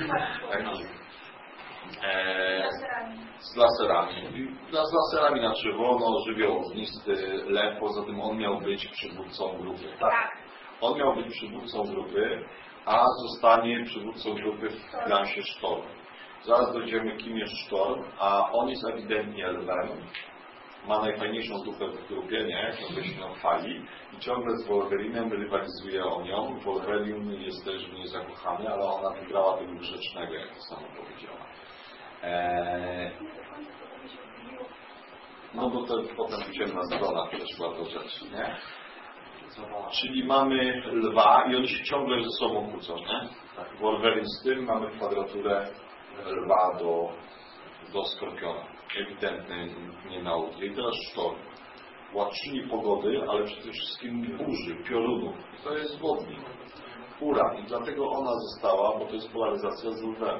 Z laserami. Z laserami na czerwono, żywioł ognisty, lew, poza tym on miał być przywódcą grupy. Tak. On miał być przywódcą grupy, a zostanie przywódcą grupy w Glansie Sztorm. Zaraz dojdziemy, kim jest Sztorm, a on jest ewidentnie lwem. Ma najfajniejszą dupę w grupie, nie? Ciągle się nią chwali i ciągle z Wolverinem rywalizuje o nią. Wolverine jest też w niej zakochany, ale ona wygrała tego grzecznego, jak to samo powiedziała. No bo to potem ciemna strona też bardzo rzeczy, nie? Czyli mamy lwa i oni się ciągle ze sobą kłócą, nie? Tak, Wolverine z tym, mamy kwadraturę lwa do skorpiona. Ewidentny nienauk. I teraz sztorm. Władczyni pogody, ale przede wszystkim burzy, piorunów. To jest wodnik. Uran. I dlatego ona została, bo to jest polaryzacja z lwem.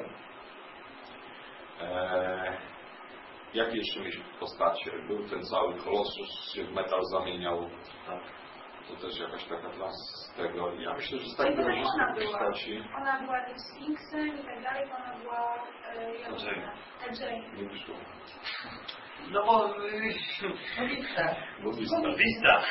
Jakie jeszcze mieliśmy postacie? Był ten cały kolosus, się w metal zamieniał. To też jakaś taka dla z tego. Ja myślę, że z tak wyrazistych postaci. Ona była tym Sfinksem i tak dalej, bo ona była Nie wyszło. No bo... Lobista.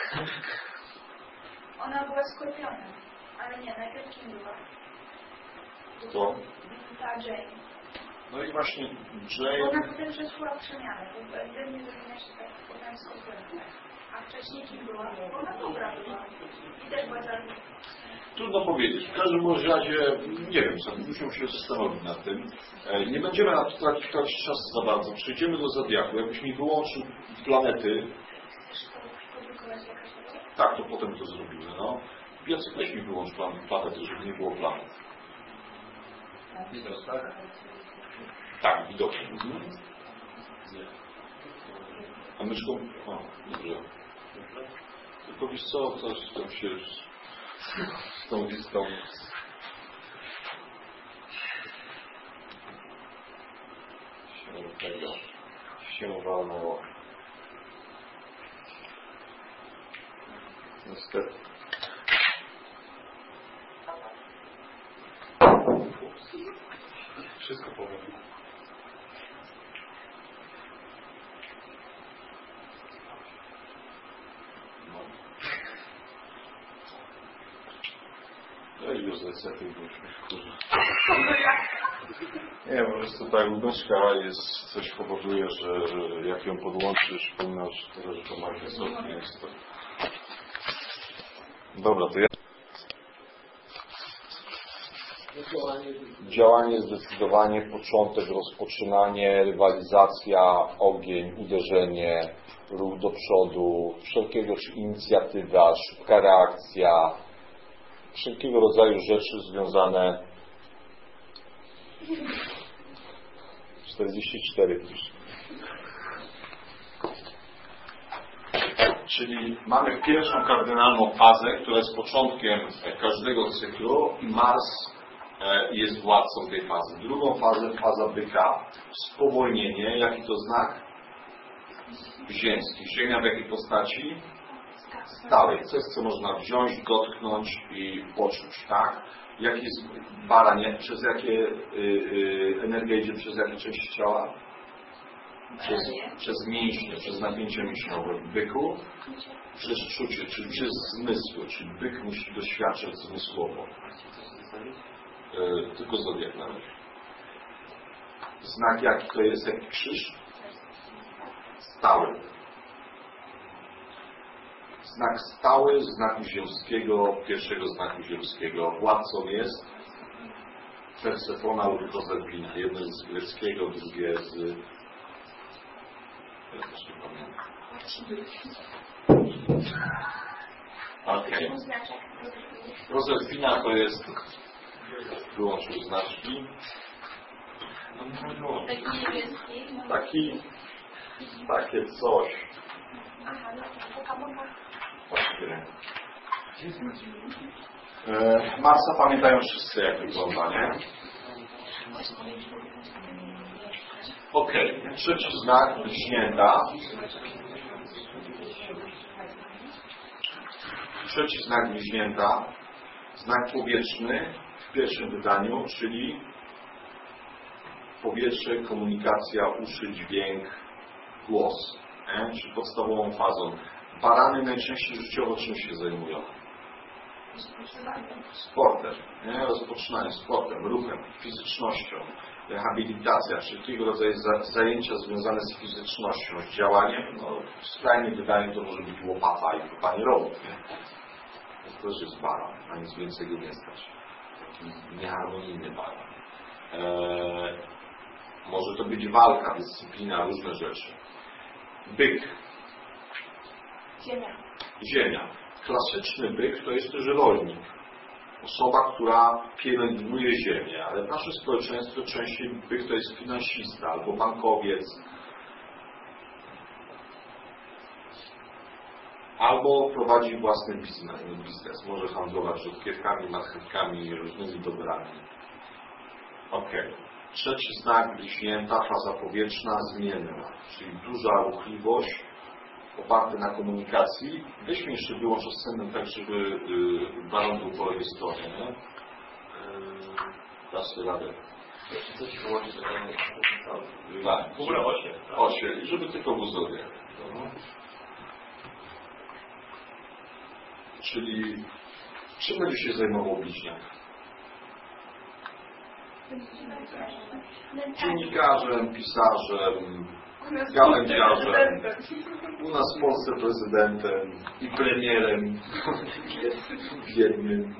Ona była skorpionem, ale nie, najpierw kim była? Kto? Ta Jane. No i właśnie Bo Jane... ona potem przeszła przemianę, bo ewidentnie zamienia się tak potem skorpionem. A wcześniej kim była? Bo ona dobra była. I też była za... Trudno powiedzieć. W każdym razie, nie wiem, sobie musimy się zastanowić nad tym. Nie będziemy na to tracić czas za bardzo. Przejdziemy do Zodiaku. Jakbyś mi wyłączył planety... Chcesz podrukować jakaś tego? Tak, to potem to zrobimy, no. Jacek, weź mi wyłącz planety, żeby nie było planet. Tak, widocznie. A myszką... O, dobrze. Tylko wiesz co, coś tam się... z tą listą... się walnęło. Niestety. Wszystko powiem. Weź go z resety, bo już mnie wkurza. Nie, po prostu ta myszka jest, coś powoduje, że jak ją podłączysz, ponieważ to Microsoft nie jest to. Dobra, to ja... Działanie zdecydowanie, początek, rozpoczynanie, rywalizacja, ogień, uderzenie, ruch do przodu, wszelkiego czy inicjatywa, szybka reakcja, wszelkiego rodzaju rzeczy związane 44 pisze. Czyli mamy pierwszą kardynalną fazę, która jest początkiem każdego cyklu i Mars jest władcą tej fazy. Drugą fazę, faza byka, spowolnienie. Jaki to znak? Ziemski. Ziemia w jakiej postaci? Stałej. Coś, co można wziąć, dotknąć i poczuć, tak? Jaki jest baran, przez jakie energia idzie, przez jakie części ciała? Przez mięśnie, przez napięcie mięśniowe. W byku przez czucie, czyli przez zmysły, czyli byk musi doświadczać zmysłowo. Tylko zodiak na razie. Znak jaki to jest, jaki krzyż? Stały. Znak stały, znaku ziemskiego, pierwszego znaku ziemskiego. Władcą jest Persefona lub Proserpina. Jedno z greckiego, drugie z... Ja też nie pamiętam. Okej. Proserpina to jest... Wyłączył znaczki. Taki niebieski. Takie coś. Aha, no to Pokemon. Marsa pamiętają wszyscy, jak wygląda, nie? Okej. Trzeci znak, bliźnięta. Trzeci znak bliźnięta. Znak powietrzny w pierwszym wydaniu, czyli powietrze, komunikacja, uszy, dźwięk, głos. Czyli podstawową fazą. Barany najczęściej życiowo czym się zajmują? Sportem. Rozpoczynanie sportem, ruchem, fizycznością, rehabilitacja, wszelkiego rodzaju zajęcia związane z fizycznością, z działaniem. No, w skrajnym wydaniu to może być łopata i kopanie rowów. To też jest baran, a nic więcej go nie stać. Taki nieharmonijny baran. Może to być walka, dyscyplina, różne rzeczy. Byk. Ziemia. Klasyczny byk to jest też rolnik. Osoba, która pielęgnuje ziemię, ale w naszym społeczeństwie częściej byk to jest finansista albo bankowiec. Albo prowadzi własny biznes. Może handlować rzodkiewkami, marchewkami i różnymi dobrami. Trzeci znak bliźnięta, faza powietrzna, zmienna, czyli duża ruchliwość, oparte na komunikacji. Weźmy jeszcze wyłącz scenę tak, żeby balon był po lewej stronie. Nie? Dasz sobie radę. Coś wyłączyć Tak. W ogóle 8, żeby tylko w uzdrowie. Czyli czym będzie się zajmował bliźniak? Dziennikarzem, pisarzem, gawędziarzem, u nas w Polsce prezydentem i premierem biednym.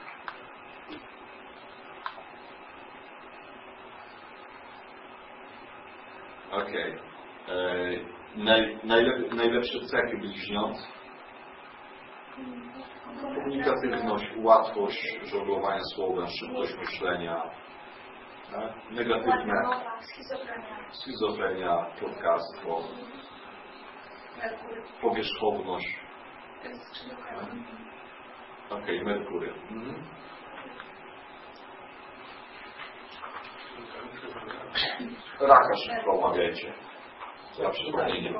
Najlepsze cechy bliźniąt? Komunikatywność, łatwość żonglowania słowem, szybkość myślenia. Tak? Negatywne schizofrenia, plotkarstwo, powierzchowność. Merkury. Raka szybko omawiajcie. Za przypomnienie.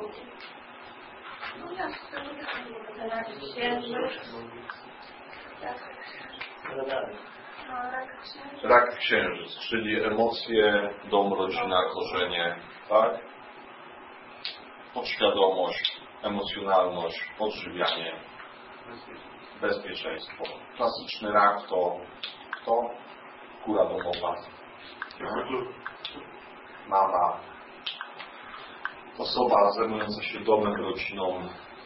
Rak księżyc, czyli emocje, dom, rodzina, korzenie, tak? Podświadomość, emocjonalność, odżywianie, bezpieczeństwo. Klasyczny rak to kura domowa, mama, osoba zajmująca się domem, rodziną,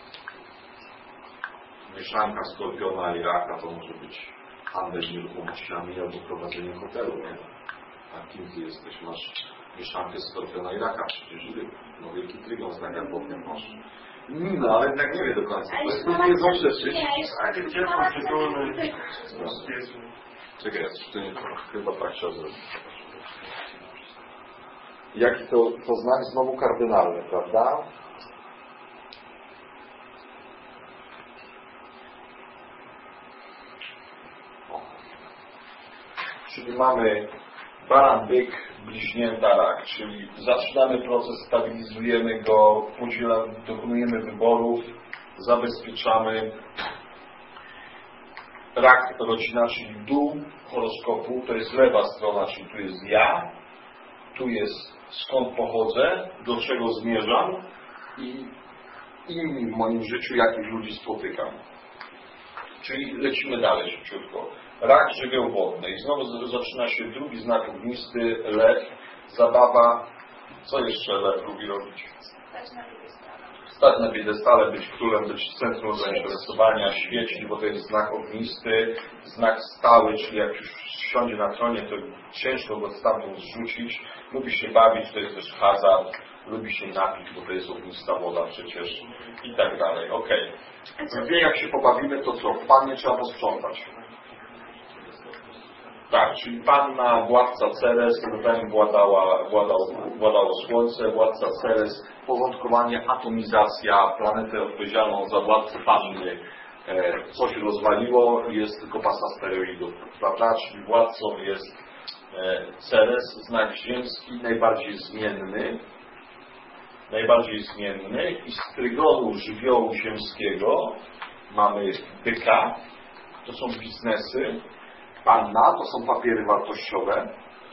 mieszanka skorpiona i raka to może być handel nieruchomościami albo prowadzenie hotelu, nie? A kim ty jesteś? Masz mieszankę skorpiona i raka, przecież no wielki trygon z nagarbowiem masz. No, ale tak nie wie do końca. To jest nie zawsze Czekaj, to nie chyba tak trzeba zrobić. Jaki to znak znowu kardynalny, prawda? Czyli mamy baran, byk, bliźnięta, rak, czyli zaczynamy proces, stabilizujemy go, dokonujemy wyborów, zabezpieczamy. Rak, rodzina, czyli dół horoskopu, to jest lewa strona, czyli tu jest ja, tu jest skąd pochodzę, do czego zmierzam i inni w moim życiu, jakich ludzi spotykam. Czyli lecimy dalej szybciutko. Rak, żywioł wodny. I znowu zaczyna się drugi znak ognisty, lew, zabawa. Co jeszcze lew lubi robić? Stać na piedestale, być królem, być centrum zainteresowania, świecić, bo to jest znak ognisty, znak stały, czyli jak już siądzie na tronie, to ciężko go stamtąd zrzucić. Lubi się bawić, to jest też hazard, lubi się napić, bo to jest ognista woda przecież i tak dalej. Wie, jak się pobawimy, to co? W pannie trzeba posprzątać. Tak, czyli panna, władca Ceres, którym władało Słońce, władca Ceres, porządkowanie, atomizacja, planetę odpowiedzialną za władcę panny. Coś rozwaliło, jest tylko pasa steroidów, prawda? Czyli władcą jest Ceres, znak ziemski, najbardziej zmienny i z trygonu żywiołu ziemskiego mamy byka, to są biznesy, panna to są papiery wartościowe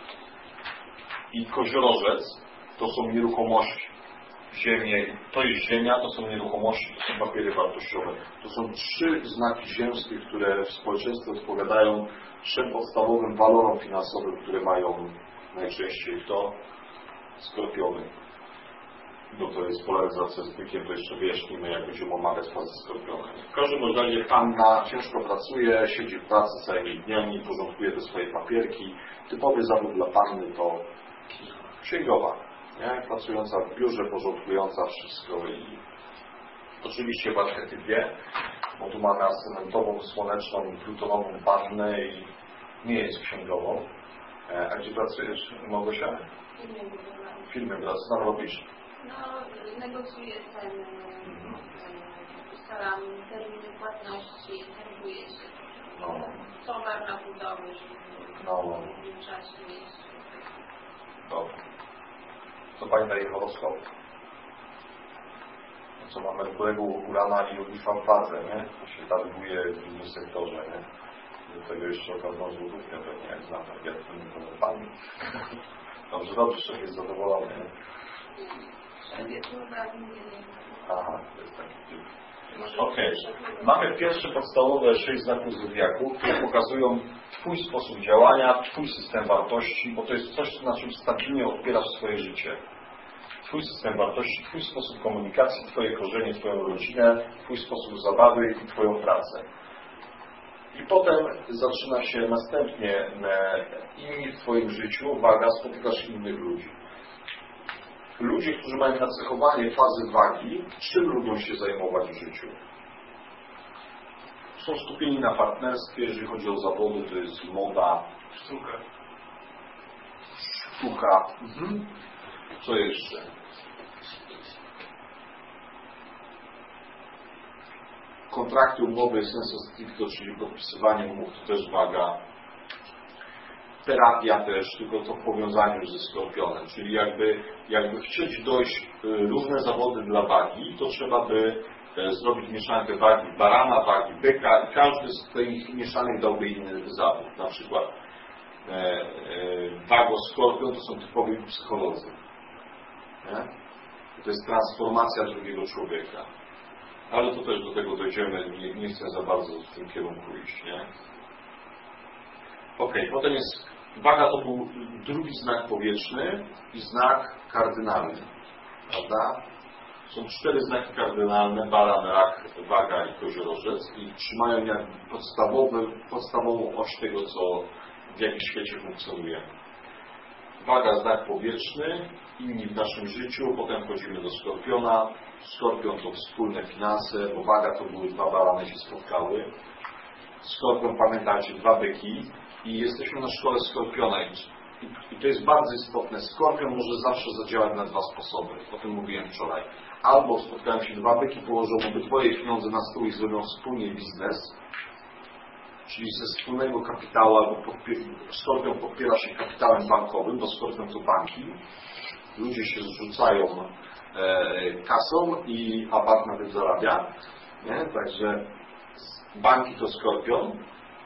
i koziorożec to są nieruchomości. To jest ziemia, to są nieruchomości, to są papiery wartościowe. To są 3 znaki ziemskie, które w społeczeństwie odpowiadają 3 podstawowym walorom finansowym, które mają najczęściej skorpiony. Bo to jest polaryzacja z bykiem, to jeszcze wyjaśnimy, jak będziemy omawiać fazę skorpiona. W każdym razie panna ciężko pracuje, siedzi w pracy całymi dniami, porządkuje te swoje papierki. Typowy zawód dla panny to księgowa, nie? Pracująca w biurze, porządkująca wszystko i oczywiście w archetypie, bo tu mamy ascendentową, słoneczną i plutonową pannę i nie jest księgową. A gdzie pracujesz, Małgosia? W firmie, co tam robisz? No, negocjuję ceny, ustalam terminy płatności, serwuję się. No. Towar na budowę, żeby w tym czasie mieć. Dobrze. Co Pani daje horoskop? Co mamy Merkurego, Urana i Jowisza w wadze, nie? To się targuje w innym sektorze, nie? Do tego jeszcze okazną złotówkę pewnie, jak znam, tak jak ten Pani. Dobrze, że jest zadowolony, nie? Aha, to jest taki typ. Okej. Mamy pierwsze podstawowe 6 znaków zodiaku, które pokazują Twój sposób działania, Twój system wartości, bo to jest coś, na czym stabilnie odpierasz swoje życie. Twój system wartości, Twój sposób komunikacji, Twoje korzenie, Twoją rodzinę, Twój sposób zabawy i Twoją pracę. I potem zaczyna się następnie inni w Twoim życiu, uwaga, spotykasz innych ludzi. Ludzie, którzy mają nacechowanie fazy wagi, czym lubią się zajmować w życiu? Są skupieni na partnerstwie, jeżeli chodzi o zawody, to jest moda, sztuka. Co jeszcze? Kontrakty, umowy, sensu stricto, czyli podpisywanie umów, to też waga. Terapia też, tylko to w powiązaniu ze Skorpionem, czyli jakby chcieć dojść różne zawody dla wagi, to trzeba by zrobić mieszankę wagi barana, wagi byka i każdy z tych mieszanek dałby inny zawód. Na przykład wago Skorpion to są typowi psycholodzy. Nie? To jest transformacja drugiego człowieka. Ale to też do tego dojdziemy, nie chcę za bardzo w tym kierunku iść. Nie? Okej, potem jest waga, to był drugi znak powietrzny i znak kardynalny. Prawda? Są 4 znaki kardynalne, baran, rak, waga i koziorożec i trzymają jak podstawową oś tego, co w jakim świecie funkcjonujemy. Waga, znak powietrzny, inni w naszym życiu, potem wchodzimy do Skorpiona. Skorpion to wspólne finanse, bo waga to były 2 barany się spotkały. Skorpion, pamiętajcie, 2 byki i jesteśmy na szkole Skorpiona i to jest bardzo istotne. Skorpion może zawsze zadziałać na 2 sposoby. O tym mówiłem wczoraj. Albo spotkają się 2 byki, położą obydwoje pieniądze na stół i zrobią wspólnie biznes, czyli ze wspólnego kapitału, albo Skorpion podpiera się kapitałem bankowym, bo Skorpion to banki. Ludzie się zrzucają kasą a bank nawet zarabia. Nie? Także banki to Skorpion.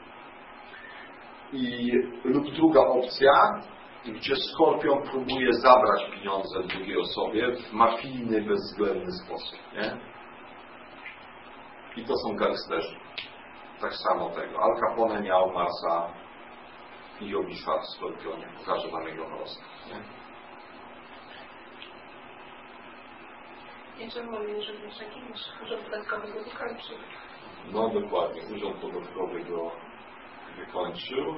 Lub druga opcja, gdzie Skorpion próbuje zabrać pieniądze drugiej osobie w mafijny, bezwzględny sposób. Nie? I to są gangsterzy. Tak samo tego. Al Capone miał Marsa i Jowisza w Skorpionie. Pokażę wam jego horoskop. Jeszcze mówię, że wiesz, jakiś urząd podatkowy go wykończył. No dokładnie. Urząd podatkowy go wykończył.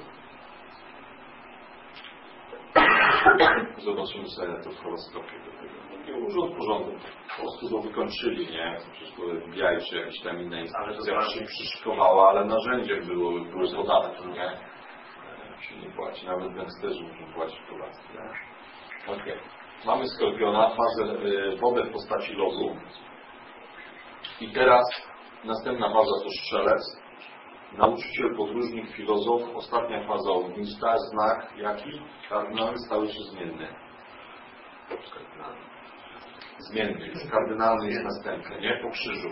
Zobaczymy sobie to w horoskopie do tego. Urząd porządku. Po prostu go wykończyli, nie? Przecież to FBI czy jakieś tam inne instytucja się przyszykowała, ale narzędziem były podatki, nie? Się nie płaci. Nawet gangsterzy muszą płacić podatki, nie? Okej. Mamy Skorpiona, fazę wodę w postaci lodu. I teraz następna faza to Strzelec. Nauczyciel, podróżnik, filozof. Ostatnia faza ognista. Znak jaki? Kardynalny, stały czy zmienny? Zmienny. Kardynalny jest następny, nie? Po krzyżu.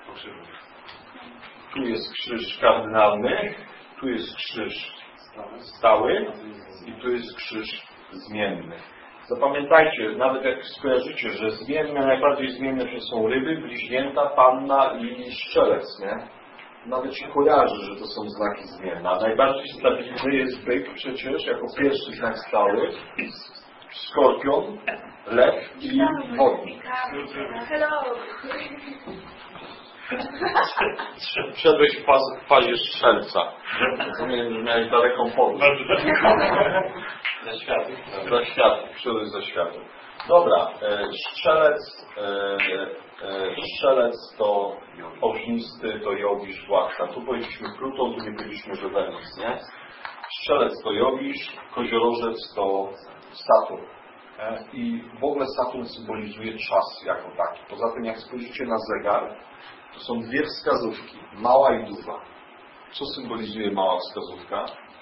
Tu jest krzyż kardynalny, tu jest krzyż stały i tu jest krzyż zmienny. Zapamiętajcie, nawet jak skojarzycie, że zmienne, najbardziej zmienne są ryby, bliźnięta, panna i Strzelec, nie? Nawet się kojarzy, że to są znaki zmienne. A najbardziej stabilny jest byk przecież, jako pierwszy znak stały, Skorpion, lew i wodnik. Hello! Wszedłeś w fazie strzelca. Rozumiem, że miałeś daleką podróż. Za światło. Wszedłeś za światło. Dobra, strzelec to ognisty, to Jowisz, władca. Tu powiedzieliśmy Pluton, tu nie powiedzieliśmy, że Wenus, nie? Strzelec to Jowisz, koziorożec to Saturn. I w ogóle Saturn symbolizuje czas jako taki. Poza tym, jak spojrzycie na zegar, to są dwie wskazówki, mała i duża. Co symbolizuje mała wskazówka?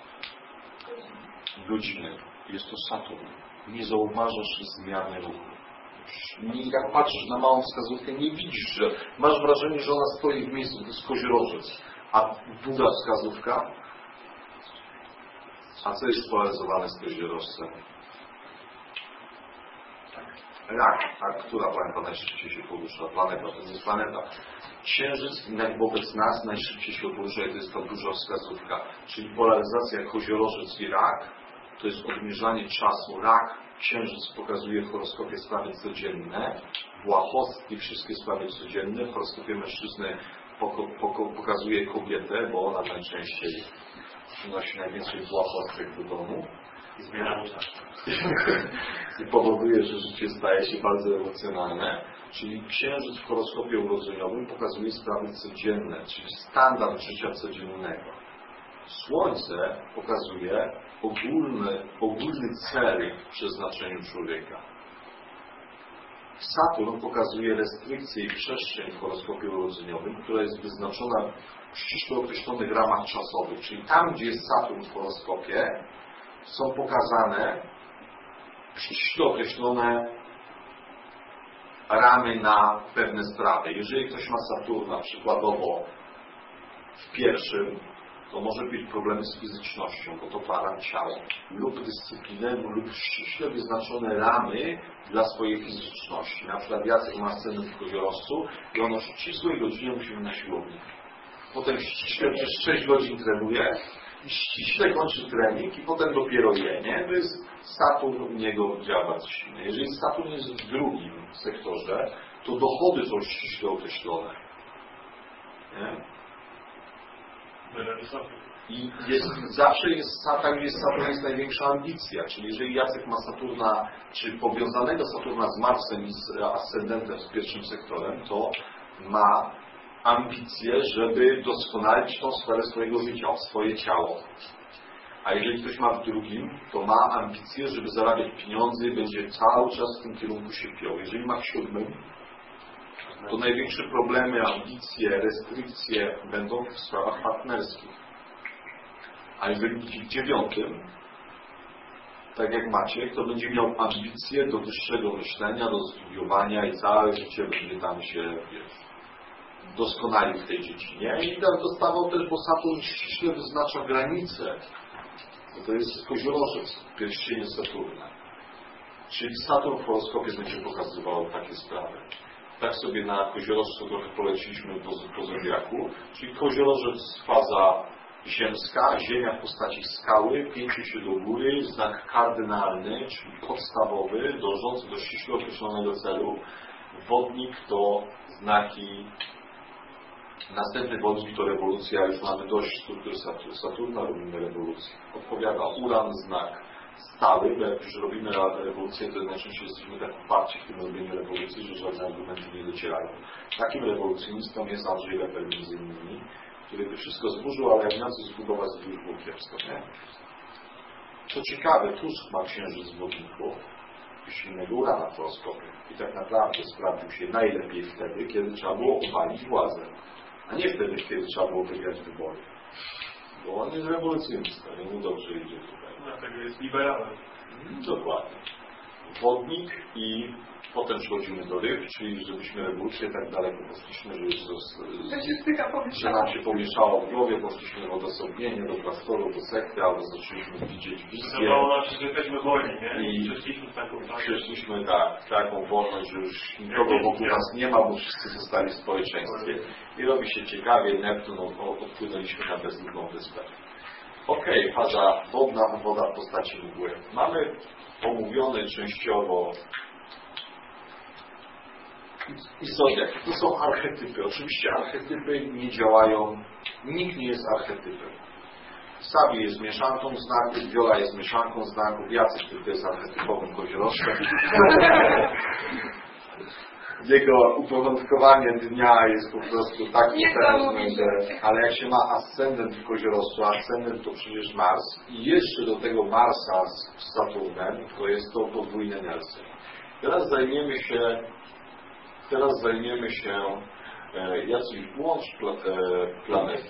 Godziny. Jest to Saturn. Nie zauważasz zmiany ruchu. Jak patrzysz na małą wskazówkę, nie widzisz, że masz wrażenie, że ona stoi w miejscu, to jest koziorożec. A duża wskazówka? A co jest polaryzowane z koziorożcem? Rak. A która planeta najszybciej się porusza? Planeta to nie jest planeta. Księżyc wobec nas najszybciej się porusza i to jest ta duża wskazówka. Czyli polaryzacja koziorożec i rak to jest odmierzanie czasu. Rak, księżyc pokazuje w horoskopie sprawy codzienne, błahostki wszystkie sprawy codzienne. W horoskopie mężczyzny pokazuje kobietę, bo ona najczęściej przynosi najwięcej błahostek do domu. I powoduje, że życie staje się bardzo emocjonalne. Czyli księżyc w horoskopie urodzeniowym pokazuje sprawy codzienne, czyli standard życia codziennego. Słońce pokazuje ogólny cel w przeznaczeniu człowieka. Saturn pokazuje restrykcje i przestrzeń w horoskopie urodzeniowym, która jest wyznaczona w ściśle określonych ramach czasowych. Czyli tam, gdzie jest Saturn w horoskopie, są pokazane ściśle określone ramy na pewne sprawy. Jeżeli ktoś ma Saturna przykładowo w pierwszym, to może być problemy z fizycznością, bo to para ciała, lub dyscyplinę, lub ściśle wyznaczone ramy dla swojej fizyczności. Na przykład Jacek ma scenę w koziorożcu i on o ścisłej godzinie musi być na siłowni. Potem ściśle przez 6 godzin trenuje i ściśle kończy trening i potem dopiero je, nie? To jest Saturn u niego działa bardzo silnie. Jeżeli Saturn jest w drugim sektorze, to dochody są ściśle określone. Nie? I zawsze jest tam, gdzie Saturn jest największa ambicja. Czyli jeżeli Jacek ma Saturna, czy powiązanego Saturna z Marsem i z ascendentem, z pierwszym sektorem, to ma ambicje, żeby doskonalić tą sferę swojego życia, swoje ciało. A jeżeli ktoś ma w drugim, to ma ambicje, żeby zarabiać pieniądze i będzie cały czas w tym kierunku się piął. Jeżeli ma w siódmym, to największe problemy, ambicje, restrykcje będą w sprawach partnerskich. A jeżeli będzie w dziewiątym, tak jak Maciek, to będzie miał ambicje do wyższego myślenia, do studiowania i całe życie będzie tam się, doskonalił w tej dziedzinie. I tam dostawał też, bo Saturn ściśle wyznacza granice. To jest koziorożec, pierścienie Saturna. Czyli Saturn w horoskopie będzie pokazywał takie sprawy. Tak sobie na koziorożcu trochę poleciliśmy po zodiaku. Czyli koziorożec faza ziemska, ziemia w postaci skały, pięcie się do góry, znak kardynalny, czyli podstawowy, dążący do ściśle określonego celu. Wodnik to znaki. Następny wodnik to rewolucja, już mamy dość struktury Saturna, robimy rewolucję. Odpowiada Uran, znak stały, bo jak już robimy rewolucję, to najczęściej jesteśmy tak uparci w tym robieniu rewolucji, że żadne argumenty nie docierają. Takim rewolucjonistą jest Andrzej Lepper między innymi, który by wszystko zburzył, ale jak na co zbudować już było kiepsko, nie? Co ciekawe, Tusk ma księżyc w wodniku, silnego Urana w horoskopie. I tak naprawdę sprawdził się najlepiej wtedy, kiedy trzeba było obalić władzę. A nie wtedy, kiedy trzeba było wygrać wybory. Bo on jest rewolucjonista, mu dobrze idzie tutaj. Dlatego jest liberalny. Dokładnie. Wodnik i potem przechodzimy do ryb, czyli żebyśmy rewolucję tak daleko poszliśmy, że nam się pomieszało w głowie, poszliśmy w odosobnienie, do klasztoru, do sekty, albo zaczęliśmy widzieć wizję. Wydawało nam się, że jesteśmy wolni, nie? I przeszliśmy taką wolność, że już nikogo wokół nas nie ma, bo wszyscy zostali w społeczeństwie. I robi się ciekawie, Neptun odpłynęliśmy na bezludną wyspę. Okej, faza wodna, woda w postaci mgły. Mamy omówione częściowo I zodiak to są archetypy. Oczywiście archetypy nie działają, nikt nie jest archetypem. Sabi jest mieszanką znaków, Wiola jest mieszanką znaków, Jacek tylko jest archetypowym koziorożcem. Jego uporządkowanie dnia jest po prostu tak potężne, że... Ale jak się ma ascendent w koziorożcu, ascendent to przecież Mars i jeszcze do tego Marsa z Saturnem, to jest to podwójne nerce. Teraz zajmiemy się Jacuś, włącz planety.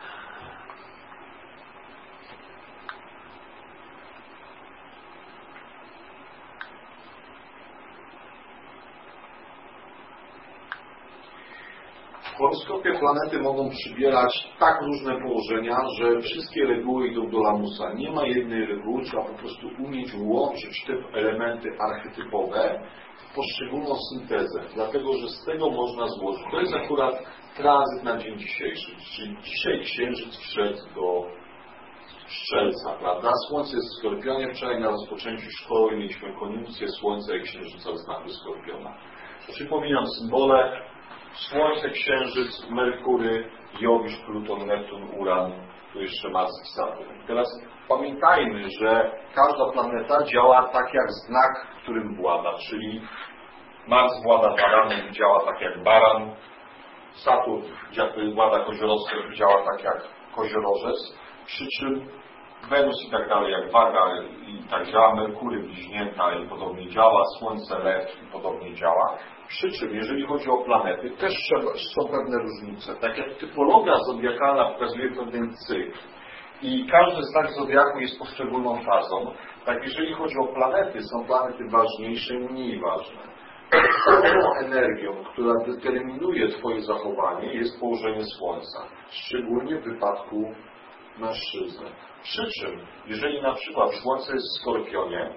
W horoskopie planety mogą przybierać tak różne położenia, że wszystkie reguły idą do lamusa. Nie ma jednej reguły, trzeba po prostu umieć łączyć te elementy archetypowe w poszczególną syntezę, dlatego że z tego można złożyć. To jest akurat tranzyt na dzień dzisiejszy, czyli dzisiaj Księżyc wszedł do Strzelca, prawda? Słońce jest w Skorpionie, wczoraj na rozpoczęciu szkoły mieliśmy koniunkcję Słońca i Księżyca w znaku Skorpiona. Przypominam symbole: Słońce, Księżyc, Merkury, Jowisz, Pluton, Neptun, Uran, tu jeszcze Mars i Saturn. Teraz pamiętajmy, że każda planeta działa tak jak znak, którym włada, czyli Mars włada baranem i działa tak jak baran, Saturn włada koziorożcem i działa tak jak koziorożec, przy czym Wenus i tak dalej jak waga i tak działa, Merkury bliźnięta i podobnie działa, Słońce lew i podobnie działa. Przy czym, jeżeli chodzi o planety, też są pewne różnice. Tak jak typologia zodiakalna pokazuje pewien cykl i każdy znak zodiaku jest poszczególną fazą, tak jeżeli chodzi o planety, są planety ważniejsze i mniej ważne. Podstawową energią, która determinuje Twoje zachowanie, jest położenie Słońca, szczególnie w wypadku mężczyzny. Przy czym, jeżeli na przykład Słońce jest w Skorpionie,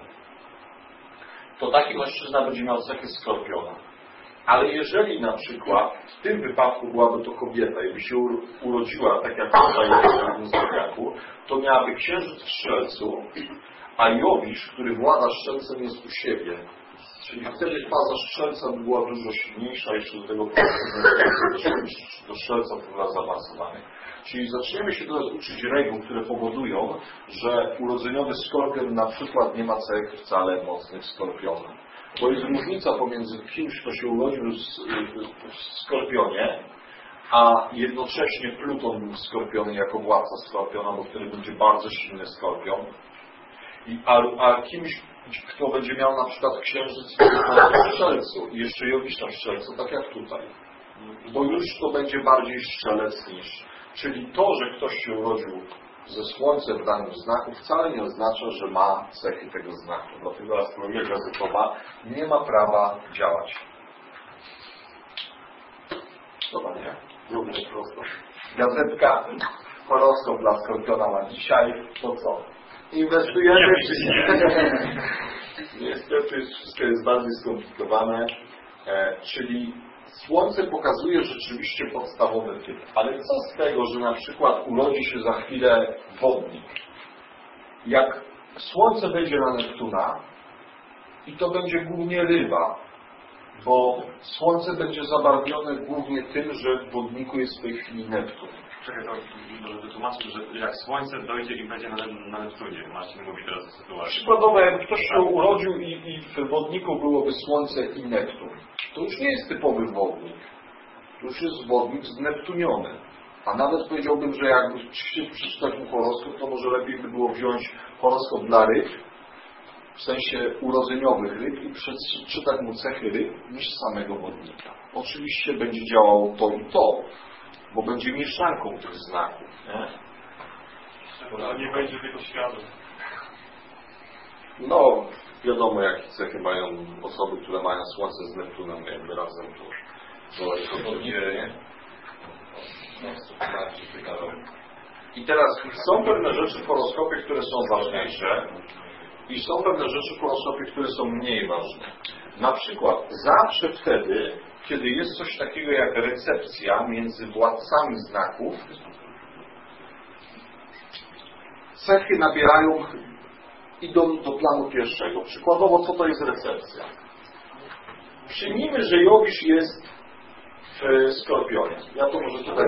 to taki mężczyzna będzie miał cechy Skorpiona. Ale jeżeli na przykład w tym wypadku byłaby to kobieta i by się urodziła tak jak tutaj w zodiaku, to miałaby Księżyc w Strzelcu, a Jowisz, który włada Strzelcem, jest u siebie. Czyli wtedy faza Strzelca by była dużo silniejsza, jeszcze do tego do Strzelca w zaawansowanych. Czyli zaczniemy się teraz uczyć reguł, które powodują, że urodzeniowy Skorpion na przykład nie ma cech wcale mocnych Skorpiona. Bo jest różnica pomiędzy kimś, kto się urodził w Skorpionie, a jednocześnie Pluton był w Skorpionie jako władca Skorpiona, bo wtedy będzie bardzo silny Skorpion. A kimś, kto będzie miał na przykład Księżyc w Strzelcu i jeszcze Jowisza w Strzelcu, tak jak tutaj. Bo już to będzie bardziej strzelec niż... Czyli to, że ktoś się urodził ze Słońcem w danym znaku, wcale nie oznacza, że ma cechy tego znaku. Dlatego astrologia gazetowa nie ma prawa działać. Dobra, nie? Równie prosto. Gazetka, horoskop dla Skorpiona na dzisiaj, to co? Inwestujemy Niestety wszystko jest bardziej skomplikowane, czyli Słońce pokazuje rzeczywiście podstawowy typ. Ale co z tego, że na przykład urodzi się za chwilę wodnik? Jak Słońce wejdzie na Neptuna i to będzie głównie ryba, bo Słońce będzie zabarwione głównie tym, że w wodniku jest w tej chwili Neptun. Czekaj, to wytłumaczmy, że jak Słońce dojdzie i będzie na Neptunie. Marcin mówi teraz o sytuacji. Przykładowo, jak ktoś się urodził i w wodniku byłoby Słońce i Neptun, to już nie jest typowy wodnik. To już jest wodnik zneptuniony. A nawet powiedziałbym, że jakby chcieć przeczytać mu horoskop, to może lepiej by było wziąć horoskop dla ryb, w sensie urodzeniowych ryb i przeczytać mu cechy ryb niż samego wodnika. Oczywiście będzie działało to i to, bo będzie mieszanką tych znaków. Nie będzie tego świata. No, wiadomo jakie cechy mają osoby, które mają Słońce z Neptunem jakby razem. To nie. I teraz są pewne rzeczy w horoskopie, które są ważniejsze i są pewne rzeczy w horoskopie, które są mniej ważne. Na przykład zawsze wtedy, kiedy jest coś takiego jak recepcja między władcami znaków, cechy nabierają, idą do planu pierwszego. Przykładowo, co to jest recepcja? Przyjmijmy, że Jowisz jest w Skorpionie. Ja to może tutaj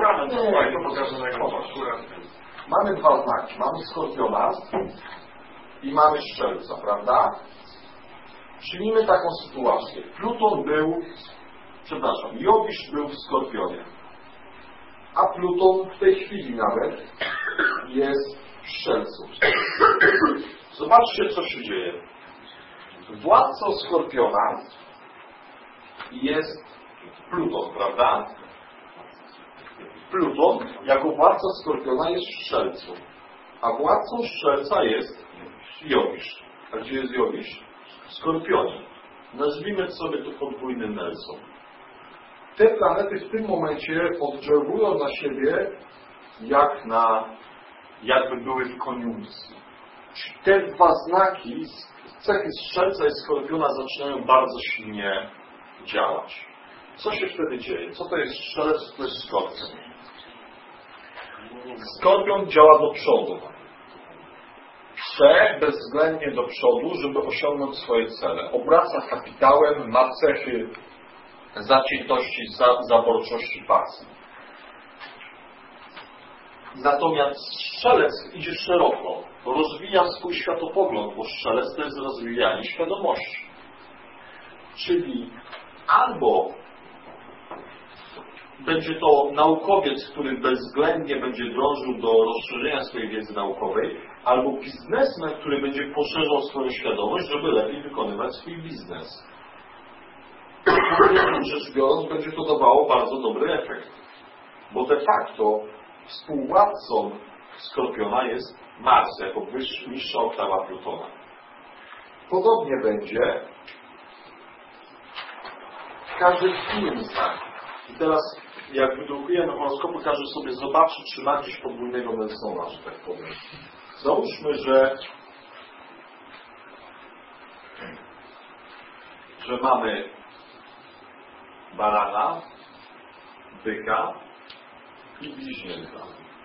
mamy dwa znaki. Mamy Skorpiona i mamy Strzelca, prawda? Przyjmijmy taką sytuację. Jowisz był w Skorpionie. A Pluton w tej chwili nawet jest w Strzelcu. Zobaczcie, co się dzieje. Władcą Skorpiona jest Pluton, prawda? Pluton jako władca Skorpiona jest w Strzelcu. A władcą Strzelca jest Jowisz. A gdzie jest Jowisz? W Skorpionie. Nazwijmy sobie to podwójnym Nelson. Te planety w tym momencie oddziałują na siebie jakby były w koniunkcji. Te dwa znaki, cechy Strzelca i Skorpiona zaczynają bardzo silnie działać. Co się wtedy dzieje? Co to jest Strzelec, co to jest Skorpion? Skorpion działa do przodu. Chce bezwzględnie do przodu, żeby osiągnąć swoje cele. Obraca kapitałem, ma cechy zaciętości, zaborczości pasji. Natomiast Strzelec idzie szeroko, rozwija swój światopogląd, bo Strzelec to jest rozwijanie świadomości. Czyli albo będzie to naukowiec, który bezwzględnie będzie dążył do rozszerzenia swojej wiedzy naukowej, albo biznesmen, który będzie poszerzał swoją świadomość, żeby lepiej wykonywać swój biznes. Rzecz biorąc, będzie to dawało bardzo dobry efekt. Bo de facto współwładcą Skorpiona jest Mars, jako niższa oktawa Plutona. Podobnie będzie każdy inny znak. I teraz, jak wydrukujemy horoskopy, każdy sobie zobaczy, czy ma gdzieś podwójnego Nelsona, że tak powiem. Załóżmy, że mamy barana, byka i bliźnięta.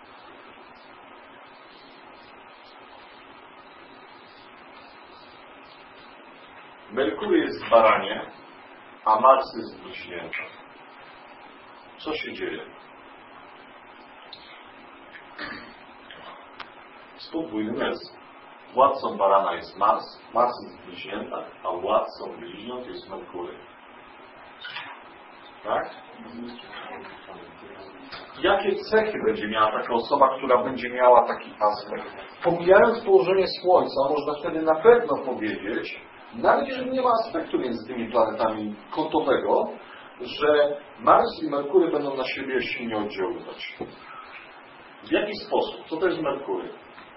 Merkury jest w baranie, a Mars jest w bliźnięta. Co się dzieje? Z podwójnym Nelson. Władcą barana jest Mars, Mars jest w bliźniętach, a władcą bliźniąt jest Merkury. Tak? Jakie cechy będzie miała taka osoba, która będzie miała taki aspekt? Pomijając położenie Słońca, można wtedy na pewno powiedzieć, nawet jeżeli nie ma aspektu między tymi planetami kątowego, że Mars i Merkury będą na siebie silnie oddziaływać. W jaki sposób? Co to jest Merkury?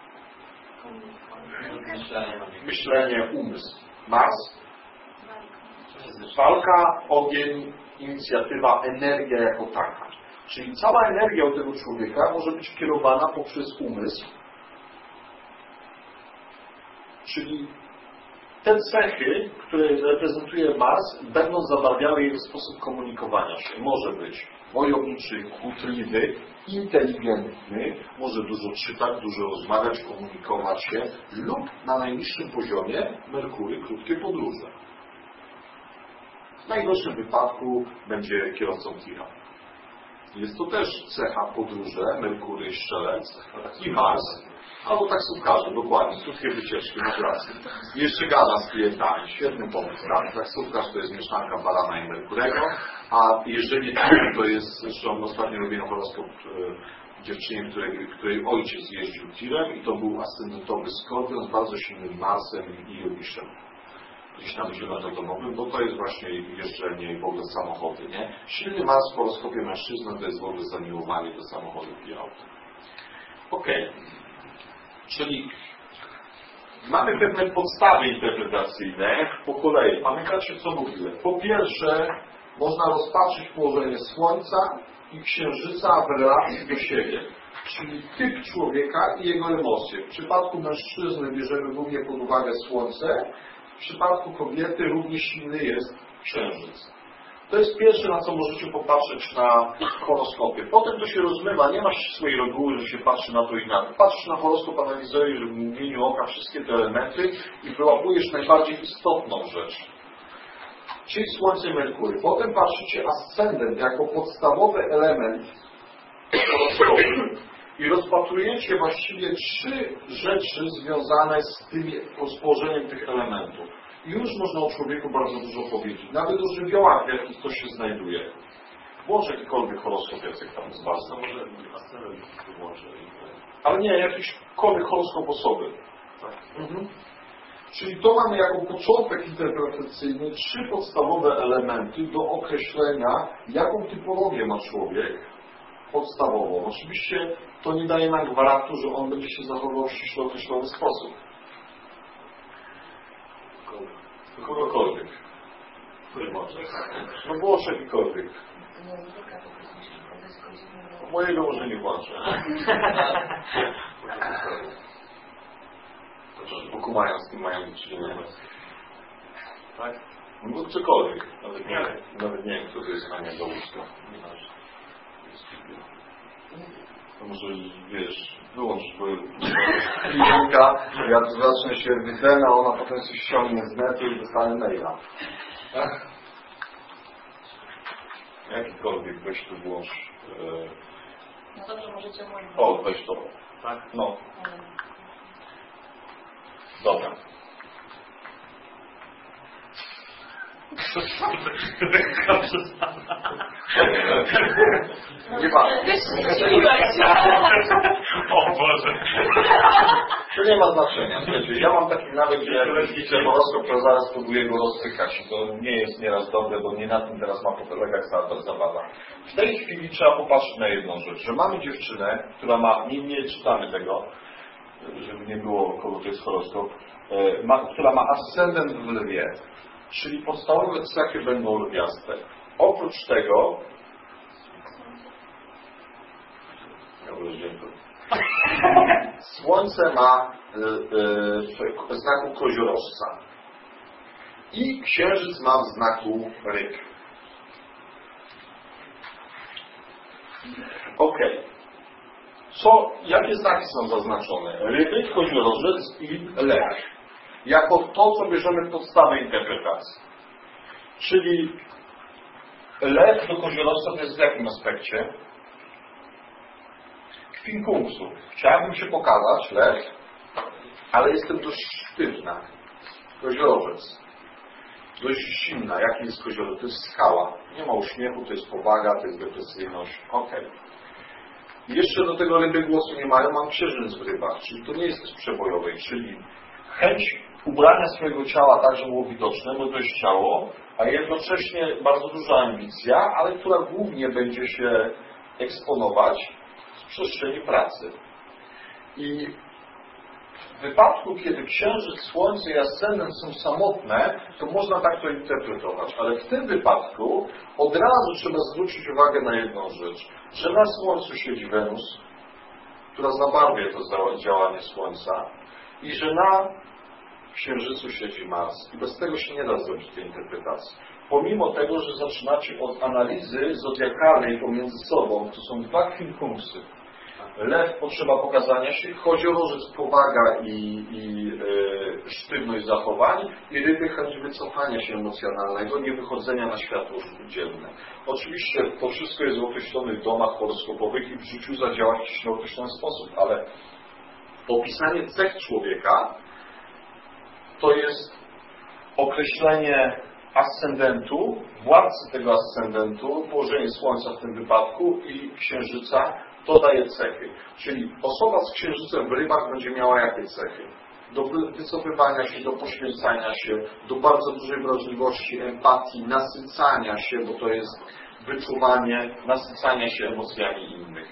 Myślenie, umysł. Mars? Walka, ogień, inicjatywa, energia jako taka. Czyli cała energia u tego człowieka może być kierowana poprzez umysł. Czyli te cechy, które reprezentuje Mars, będą zabarwiały jego sposób komunikowania się. Może być wojowniczy, kłótliwy, inteligentny, może dużo czytać, dużo rozmawiać, komunikować się lub na najniższym poziomie Merkury, krótkie podróże. W najgorszym wypadku będzie kierowcą tira. Jest to też cecha podróże, Merkury, Strzelec i Mars, albo taksówkarze, dokładnie, krótkie wycieczki, na pracy. Jeszcze gada z klientami, świetny pomysł. Taksówkarz to jest mieszanka barana i Merkurego, a jeżeli to jest, zresztą ostatnio robiłem horoskop dziewczynie, której ojciec jeździł tirem i to był ascendentowy Skorpion z bardzo silnym Marsem i Jowiszem. Gdzieś tam zielonodomowym, bo to jest właśnie jeżdżenie i w ogóle samochody, nie? Silny Mars w horoskopie mężczyzny to jest w ogóle zamiłowanie do samochodów i aut. Okej. Czyli mamy pewne podstawy interpretacyjne po kolei. Pamiętacie, co mówiłem? Po pierwsze, można rozpatrzyć położenie Słońca i Księżyca w relacji do siebie. Czyli typ człowieka i jego emocje. W przypadku mężczyzny bierzemy głównie pod uwagę Słońce, w przypadku kobiety równie silny jest Księżyc. To jest pierwsze, na co możecie popatrzeć na horoskopie. Potem to się rozmywa, nie masz swojej reguły, że się patrzy na to i na to. Patrzysz na horoskop, analizujesz w mgnieniu oka wszystkie te elementy i wyłapujesz najbardziej istotną rzecz. czyli Słońce i Merkury. Potem patrzycie ascendent jako podstawowy element horoskopu i rozpatrujecie właściwie 3 rzeczy związane z położeniem tych elementów. I już można o człowieku bardzo dużo powiedzieć. Nawet o żywiołach, w jakich to się znajduje. Włączę jakikolwiek horoskop, Jacek tam z Was. Może ascendent włączę. Ale nie, jakiśkolwiek horoskop osoby. Tak. Czyli to mamy jako początek interpretacyjny 3 podstawowe elementy do określenia, jaką typologię ma człowiek podstawową. Oczywiście to nie daje nam gwarantu, że on będzie się zachowywał w ściśle określony sposób. Kogokolwiek. No włącz jakikolwiek. Mojego może nie włączę. Pokumają z tym mają do czynienia. Tak? No cokolwiek. Nawet nie wiem, kto to jest Ania do łóżka. To może, wiesz, wyłącz klientka, ja tu zacznę się wycena, a ona potem się ściągnie z netu i dostanie maila. Jakikolwiek, weź tu włącz. No dobrze, możecie mówić. O, weź to. Tak? No. Dobra. Nie ma. O Boże. To nie ma znaczenia. Słuchajcie, ja mam taki nawyk, że jak widzicie horoskop, to zaraz próbuję go rozsykać. To nie jest nieraz dobre, bo nie na tym teraz ma polegać cała zabawa. W tej chwili trzeba popatrzeć na jedną rzecz, że mamy dziewczynę, która ma, nie czytamy tego, żeby nie było kogo to jest horoskop, która ma ascendent w lwie, czyli podstawowe cechy będą lwiaste. Oprócz tego Słońce ma w znaku koziorożca i Księżyc ma w znaku ryb. Ok. Jakie znaki są zaznaczone? Ryby, koziorożec i lew. Jako to, co bierzemy w podstawę interpretacji. Czyli lew do koziorożca to jest w jakim aspekcie? Kwinkunksu. Chciałabym się pokazać, lew, ale jestem dość sztywna. Koziorożec. Dość zimna. Jaki jest koziorożec? To jest skała. Nie ma uśmiechu, to jest powaga, to jest depresyjność. Okej. Jeszcze do tego ryby głosu nie mają, mam księżyc w rybach, czyli to nie jest coś przebojowej, czyli chęć ubrania swojego ciała tak, żeby było widoczne, bo to jest ciało, a jednocześnie bardzo duża ambicja, ale która głównie będzie się eksponować w przestrzeni pracy. I w wypadku, kiedy Księżyc, Słońce i Ascendent są samotne, to można tak to interpretować. Ale w tym wypadku od razu trzeba zwrócić uwagę na jedną rzecz, że na Słońcu siedzi Wenus, która zabarwia to działanie Słońca i że na Księżycu siedzi Mars. I bez tego się nie da zrobić tej interpretacji. Pomimo tego, że zaczynacie od analizy zodiakalnej pomiędzy sobą, to są 2 kwinkunksy. Lew potrzeba pokazania się, koziorożec powaga i sztywność zachowań i ryby chęć wycofania się emocjonalnego, nie wychodzenia na światło dzienne. Oczywiście to wszystko jest w określonych domach horoskopowych i w życiu zadziała w ściśle określony sposób, ale opisanie cech człowieka to jest określenie ascendentu, władcy tego ascendentu, położenie Słońca w tym wypadku i Księżyca, to daje cechy. Czyli osoba z Księżycem w rybach będzie miała jakie cechy? Do wycofywania się, do poświęcania się, do bardzo dużej wrażliwości, empatii, nasycania się, bo to jest wyczuwanie, nasycania się emocjami innych.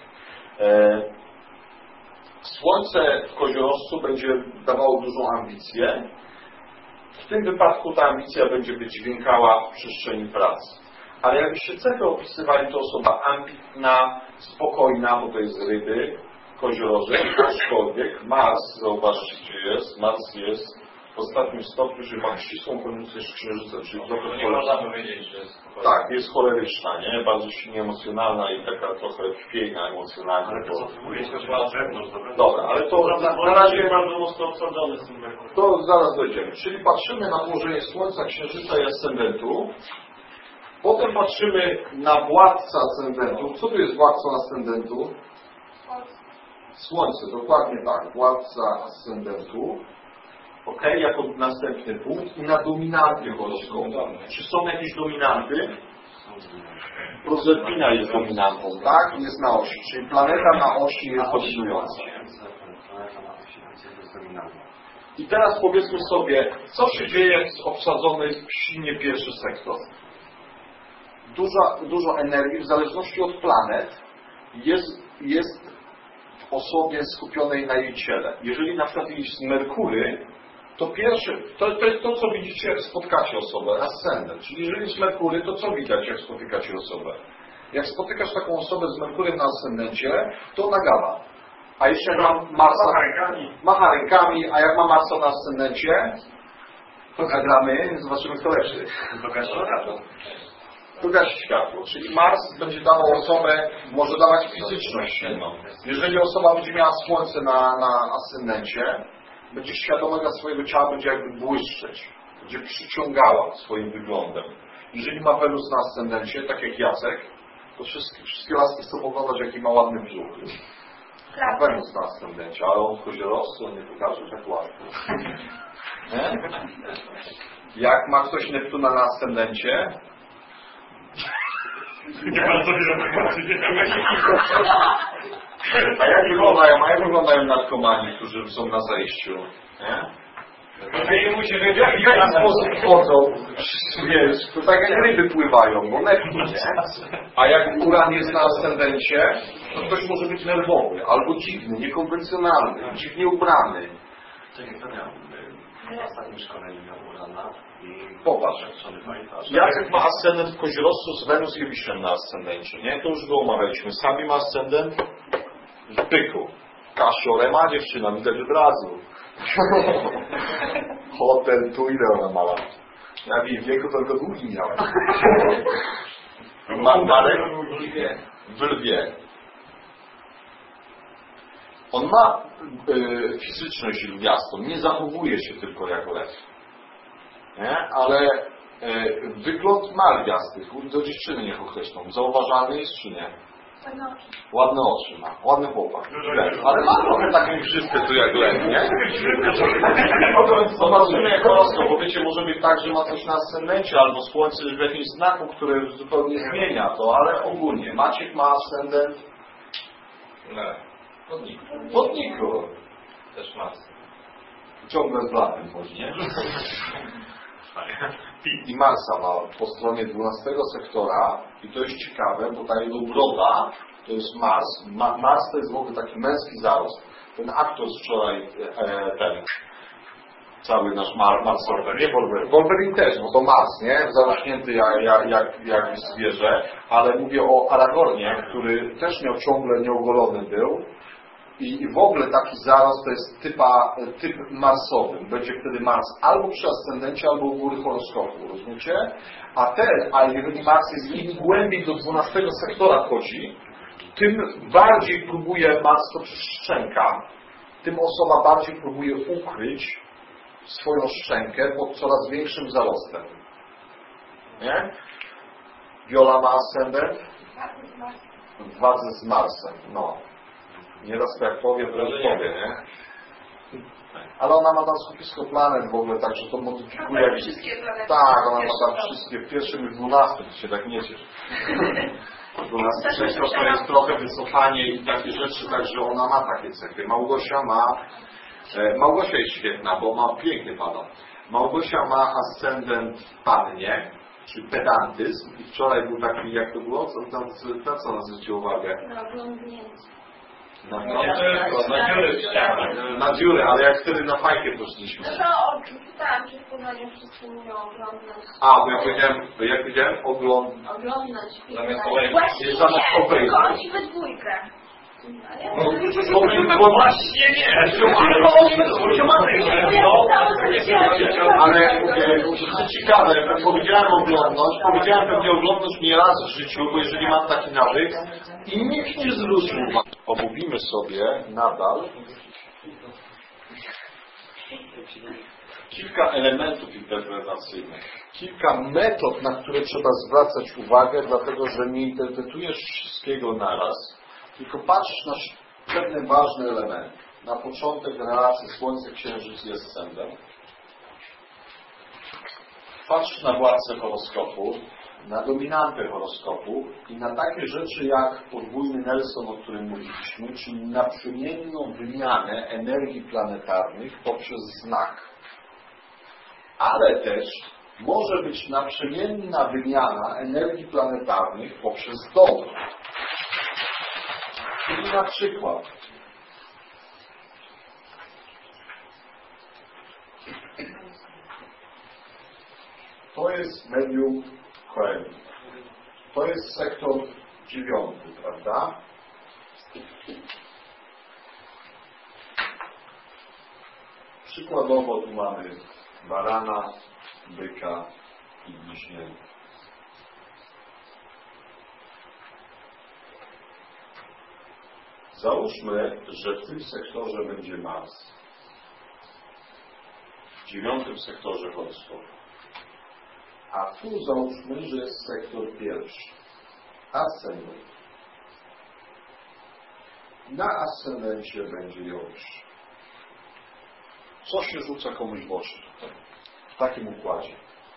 Słońce w koziorożcu będzie dawało dużą ambicję. W tym wypadku ta ambicja będzie wydźwiękała w przestrzeni pracy. Ale jakbyście cechy opisywali, to osoba ambitna, spokojna, bo to jest ryby, koziorożec, aczkolwiek Mars, zauważcie gdzie jest, Mars jest w ostatnim stopniu, że ma ścisłą konjunkcję księżyca, czyli trochę nie można powiedzieć, że jest tak, jest choleryczna, nie? Bardzo silnie emocjonalna i taka trochę chwiejna emocjonalna. Ale wycofuje się chyba na zewnątrz. Dobra, ale to na razie jest bardzo mocno obsadzony z tym Merkurem. to zaraz dojdziemy. Czyli patrzymy na położenie Słońca, Księżyca i Ascendentu. Potem patrzymy na władcę Ascendentu. Co tu jest władcą Ascendentu? Słońce, dokładnie tak. Władca Ascendentu. Ok, jako następny punkt. I na dominanty horoskopu. Czy są jakieś dominanty? Proserpina jest dominantą, tak? Jest na osi. Czyli planeta na osi jest dominująca. I teraz powiedzmy sobie, co się dzieje z obsadzonym silnie pierwszy sektor. Dużo energii, w zależności od planet, jest w osobie skupionej na jej ciele. Jeżeli na przykład jest Merkury, to pierwsze, to jest to, co widzicie, jak spotkacie osobę, ascendent. Czyli jeżeli jest Merkury, to co widać, jak spotykacie osobę? Jak spotykasz taką osobę z Merkurem na ascendencie, to ona gada. A jeszcze jak mam Marsa, macha rękami, a jak ma Marsa na ascendencie, to zagramy, zobaczymy kto lepszy. To gasi światło. Czyli Mars będzie dawał osobę, może dawać fizyczność silną. Jeżeli osoba będzie miała Słońce na ascendencie, będzie świadomego swojego ciała, będzie jakby błyszczeć. Będzie przyciągała swoim wyglądem. Jeżeli ma Wenus na ascendencie, tak jak Jacek, to wszystkie laski chcą oglądać, jaki ma ładny brzuch. Ma Wenus na ascendencie, ale on w koziorożcu, on nie pokaże, że tak ładnie. Jak ma ktoś Neptuna na ascendencie, Nie bardzo wiele. A jak wyglądają narkomani, którzy są na zejściu? Nie? W jaki sposób wchodzą? Wiesz, to tak jak ryby pływają, bo Neptun, nie? A jak Uran jest na ascendencie, to ktoś może być nerwowy, albo dziwny, niekonwencjonalny, dziwnie ubrany. Tak jak to miał. W ostatnim szkoleniu miał Urana i Popatrz. Jacek ma ascendent w koziorożcu z Wenus i Wiślem na ascendencie, nie? To już go omawialiśmy. Sami ma ascendent w byku. Kasiorę ma dziewczyna, widać od razu. Hotel, tu ile ona ma lat? Ja w jej wieku tylko długi miałem. Marek w Lwie. On ma fizyczność lwiastą, nie zachowuje się tylko jak lew. Nie? Ale wygląd ma lwiasty. Do dziewczyny niech określą. Zauważalny jest czy nie? Ładne oczy ma. Ładny chłopak. Ale ma trochę taką grzywkę tu jak lew, nie? Zobaczymy jak horoskop, bo wiecie, może być tak, że ma coś na ascendencie albo słońce w jakimś znaku, które zupełnie zmienia to, ale ogólnie. Maciek ma ascendent Wodniku. Też Mars. Ciągle z blatem chodzi, nie? I Marsa ma po stronie 12 sektora i to jest ciekawe, bo ta jego broda to jest Mars. Mars to jest w ogóle taki męski zarost. Ten aktor wczoraj, ten cały nasz Marsowy, nie Wolverine. Wolverine też, bo to Mars, nie? Zarośnięty jak zwierzę, ale mówię o Aragornie, który też miał ciągle nieogolony był. I w ogóle taki zarost to jest typ marsowy. Będzie wtedy Mars albo przy ascendencie, albo u góry horoskopu, rozumiecie? A jeżeli Mars jest im głębiej do 12 sektora wchodzi, tym bardziej próbuje Mars to przez szczęka, tym osoba bardziej próbuje ukryć swoją szczękę pod coraz większym zarostem. Nie? Viola ma ascendent? W wadze z Marsem, no. Nieraz jak powiem, wręcz powie, nie? Ale ona ma tam skupisko planet w ogóle, także to modyfikuje. Tak, ona ma tam wszystkie, w pierwszym i w 12, to się tak nie ciesz. 12 sektor to jest trochę wycofanie i takie rzeczy, także ona ma takie cechy. Małgosia jest świetna, bo ma pięknie pada. Małgosia ma ascendent w pannie, czyli pedantyzm i wczoraj był taki, jak to było? Na co nas zwrócił uwagę? Na dziurę, ale jak wtedy na fajkę poszliśmy. No, czytałam, że w Poznaniu wszyscy mówią oglądać. A, bo jak powiedziałem, Oglądać. Zamiast obejrzeć. Właśnie, chodź we dwójkę. Bo właśnie nie. Ale ciekawe, powiedziałem pewnie oglądność nie raz w życiu, bo jeżeli mam taki nawyk i nikt nie zwrócił uwagi. Omówimy sobie nadal kilka elementów interpretacyjnych, kilka metod, na które trzeba zwracać uwagę, dlatego że nie interpretujesz wszystkiego naraz, tylko patrzysz na pewne ważne elementy. Na początek relacji Słońce, Księżyc i Ascendent. Patrzysz na władcę horoskopu, na dominantę horoskopu i na takie rzeczy jak podwójny Nelson, o którym mówiliśmy, czyli naprzemienną wymianę energii planetarnych poprzez znak. Ale też może być naprzemienna wymiana energii planetarnych poprzez dom. Czyli na przykład to jest medium Coeli. To jest sektor 9, prawda? Przykładowo tu mamy barana, byka i bliźniętę. Załóżmy, że w tym sektorze będzie Mars. W 9 sektorze horoskopu. A tu załóżmy, że jest sektor 1. Ascendent. Na ascendencie będzie Jowisz. Co się rzuca komuś w oczy tutaj? W takim układzie.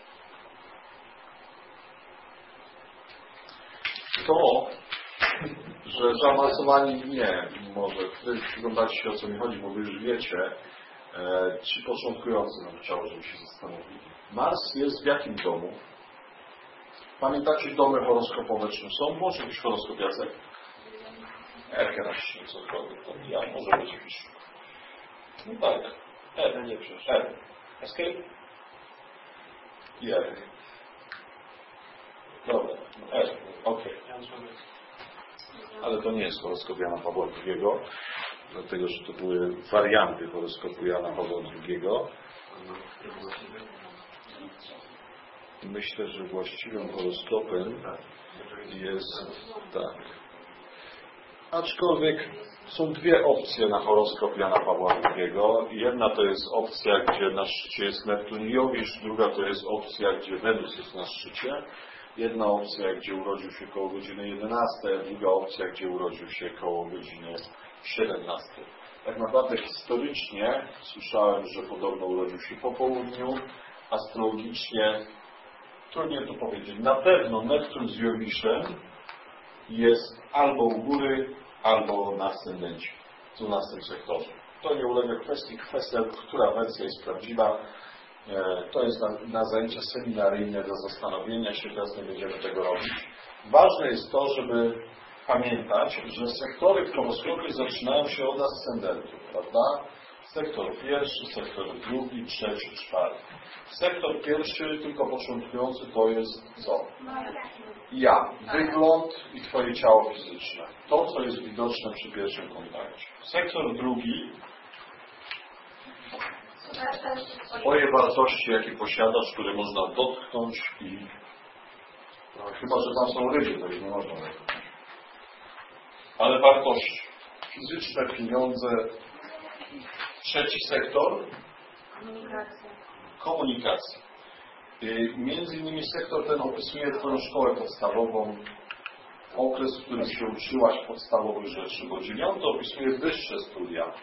To, że zaawansowani nie, może przyglądacie się, o co mi chodzi, bo wy już wiecie, ci początkujący nam chciało, żeby się zastanowili. Mars jest w jakim domu? Pamiętacie domy horoskopowe czym są? Może jakiś horoskop Jacek? R11, cokolwiek to ja, może być jakiś. No tak. R, nie przecież. R. Escape? I R. Dobra, R, okej. Ale to nie jest horoskop Jana Pawła II, dlatego, że to były warianty horoskopu Jana Pawła II. Myślę, że właściwym horoskopem jest tak. Aczkolwiek są dwie opcje na horoskop Jana Pawła II. Jedna to jest opcja, gdzie na szczycie jest Neptun i Jowisz, druga to jest opcja, gdzie Wenus jest na szczycie. Jedna opcja, gdzie urodził się koło godziny 11, druga opcja, gdzie urodził się koło godziny 17. Tak naprawdę historycznie słyszałem, że podobno urodził się po południu, astrologicznie trudniej to powiedzieć. Na pewno Neptun z Jowiszem jest albo u góry, albo na ascendencie, w 12 sektorze. To nie ulega kwestii, która wersja jest prawdziwa. To jest na zajęcia seminaryjne do zastanowienia się, teraz nie będziemy tego robić. Ważne jest to, żeby pamiętać, że sektory w horoskopie zaczynają się od ascendentu, prawda? Sektor pierwszy, sektor drugi, trzeci, czwarty. Sektor pierwszy, tylko początkujący, to jest co? Ja. Wygląd i Twoje ciało fizyczne. To, co jest widoczne przy pierwszym kontakcie. Sektor drugi, Twoje wartości, jakie posiadasz, które można dotknąć i... No, chyba, że tam są ryby, to już nie można dotknąć. Ale wartości fizyczne, pieniądze. Trzeci sektor? Komunikacja. Między innymi sektor ten opisuje Twoją szkołę podstawową, okres, w którym się uczyłaś podstawowych rzeczy, bo 9 opisuje wyższe studia,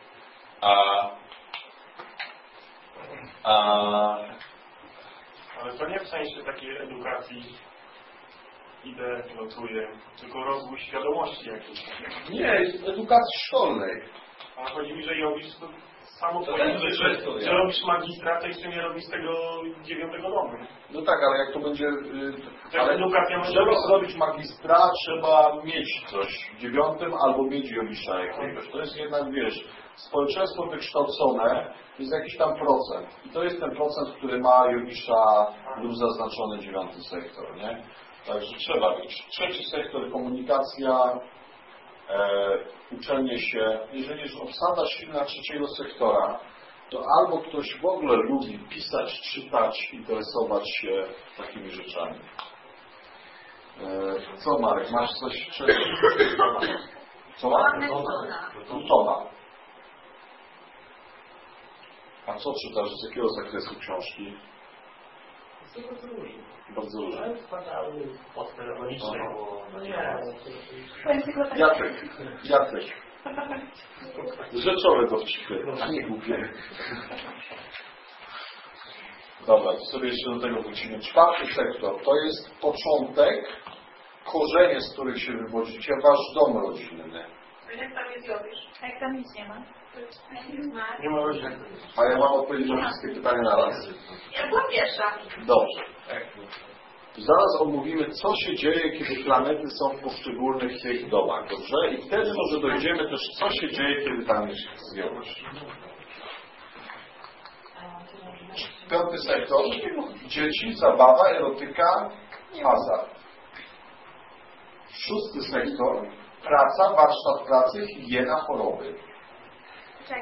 Ale to nie w sensie takiej edukacji idę, notuję, tylko rozwój świadomości jakiejś. Nie, edukacji szkolnej. A chodzi mi, że robisz to samo powiedzieć, że robisz magistrat, to jeszcze nie robisz tego 9 domu. No tak, ale jak to będzie... Ale edukacja żeby zrobić magistra, trzeba mieć coś w 9 albo mieć Jowisza jakiegoś. To jest jednak, wiesz, społeczeństwo wykształcone jest jakiś tam procent. I to jest ten procent, który ma Jowisza lub zaznaczony 9 sektor, nie? Także trzeba mieć. Trzeci sektor, komunikacja, uczenie się, jeżeli jest obsada silna trzeciego sektora, to albo ktoś w ogóle lubi pisać, czytać, interesować się takimi rzeczami. Co Marek, masz coś trzeciego? Co ma? Newtona. A co czytasz? Z jakiego zakresu książki? Bardzo różne. Jacek. Rzeczowe dowcipy, a nie głupie. Dobra, to sobie jeszcze do tego wrócimy. 4. sektor to jest początek, korzenie, z których się wywodzicie, wasz dom rodzinny. Jak tam jest Jowisz? A jak tam nic nie ma? Nie ma rodziny. A ja mam odpowiedzieć na wszystkie pytania na raz. Ja byłam pierwsza. Dobrze. Zaraz omówimy, co się dzieje, kiedy planety są w poszczególnych tych domach, dobrze? I wtedy może dojdziemy też, co się dzieje, kiedy tam jest zwiąż. 5. sektor. Dzieci, zabawa, erotyka, hazard. 6. sektor. Praca, warsztat pracy, higiena, choroby. Czekaj.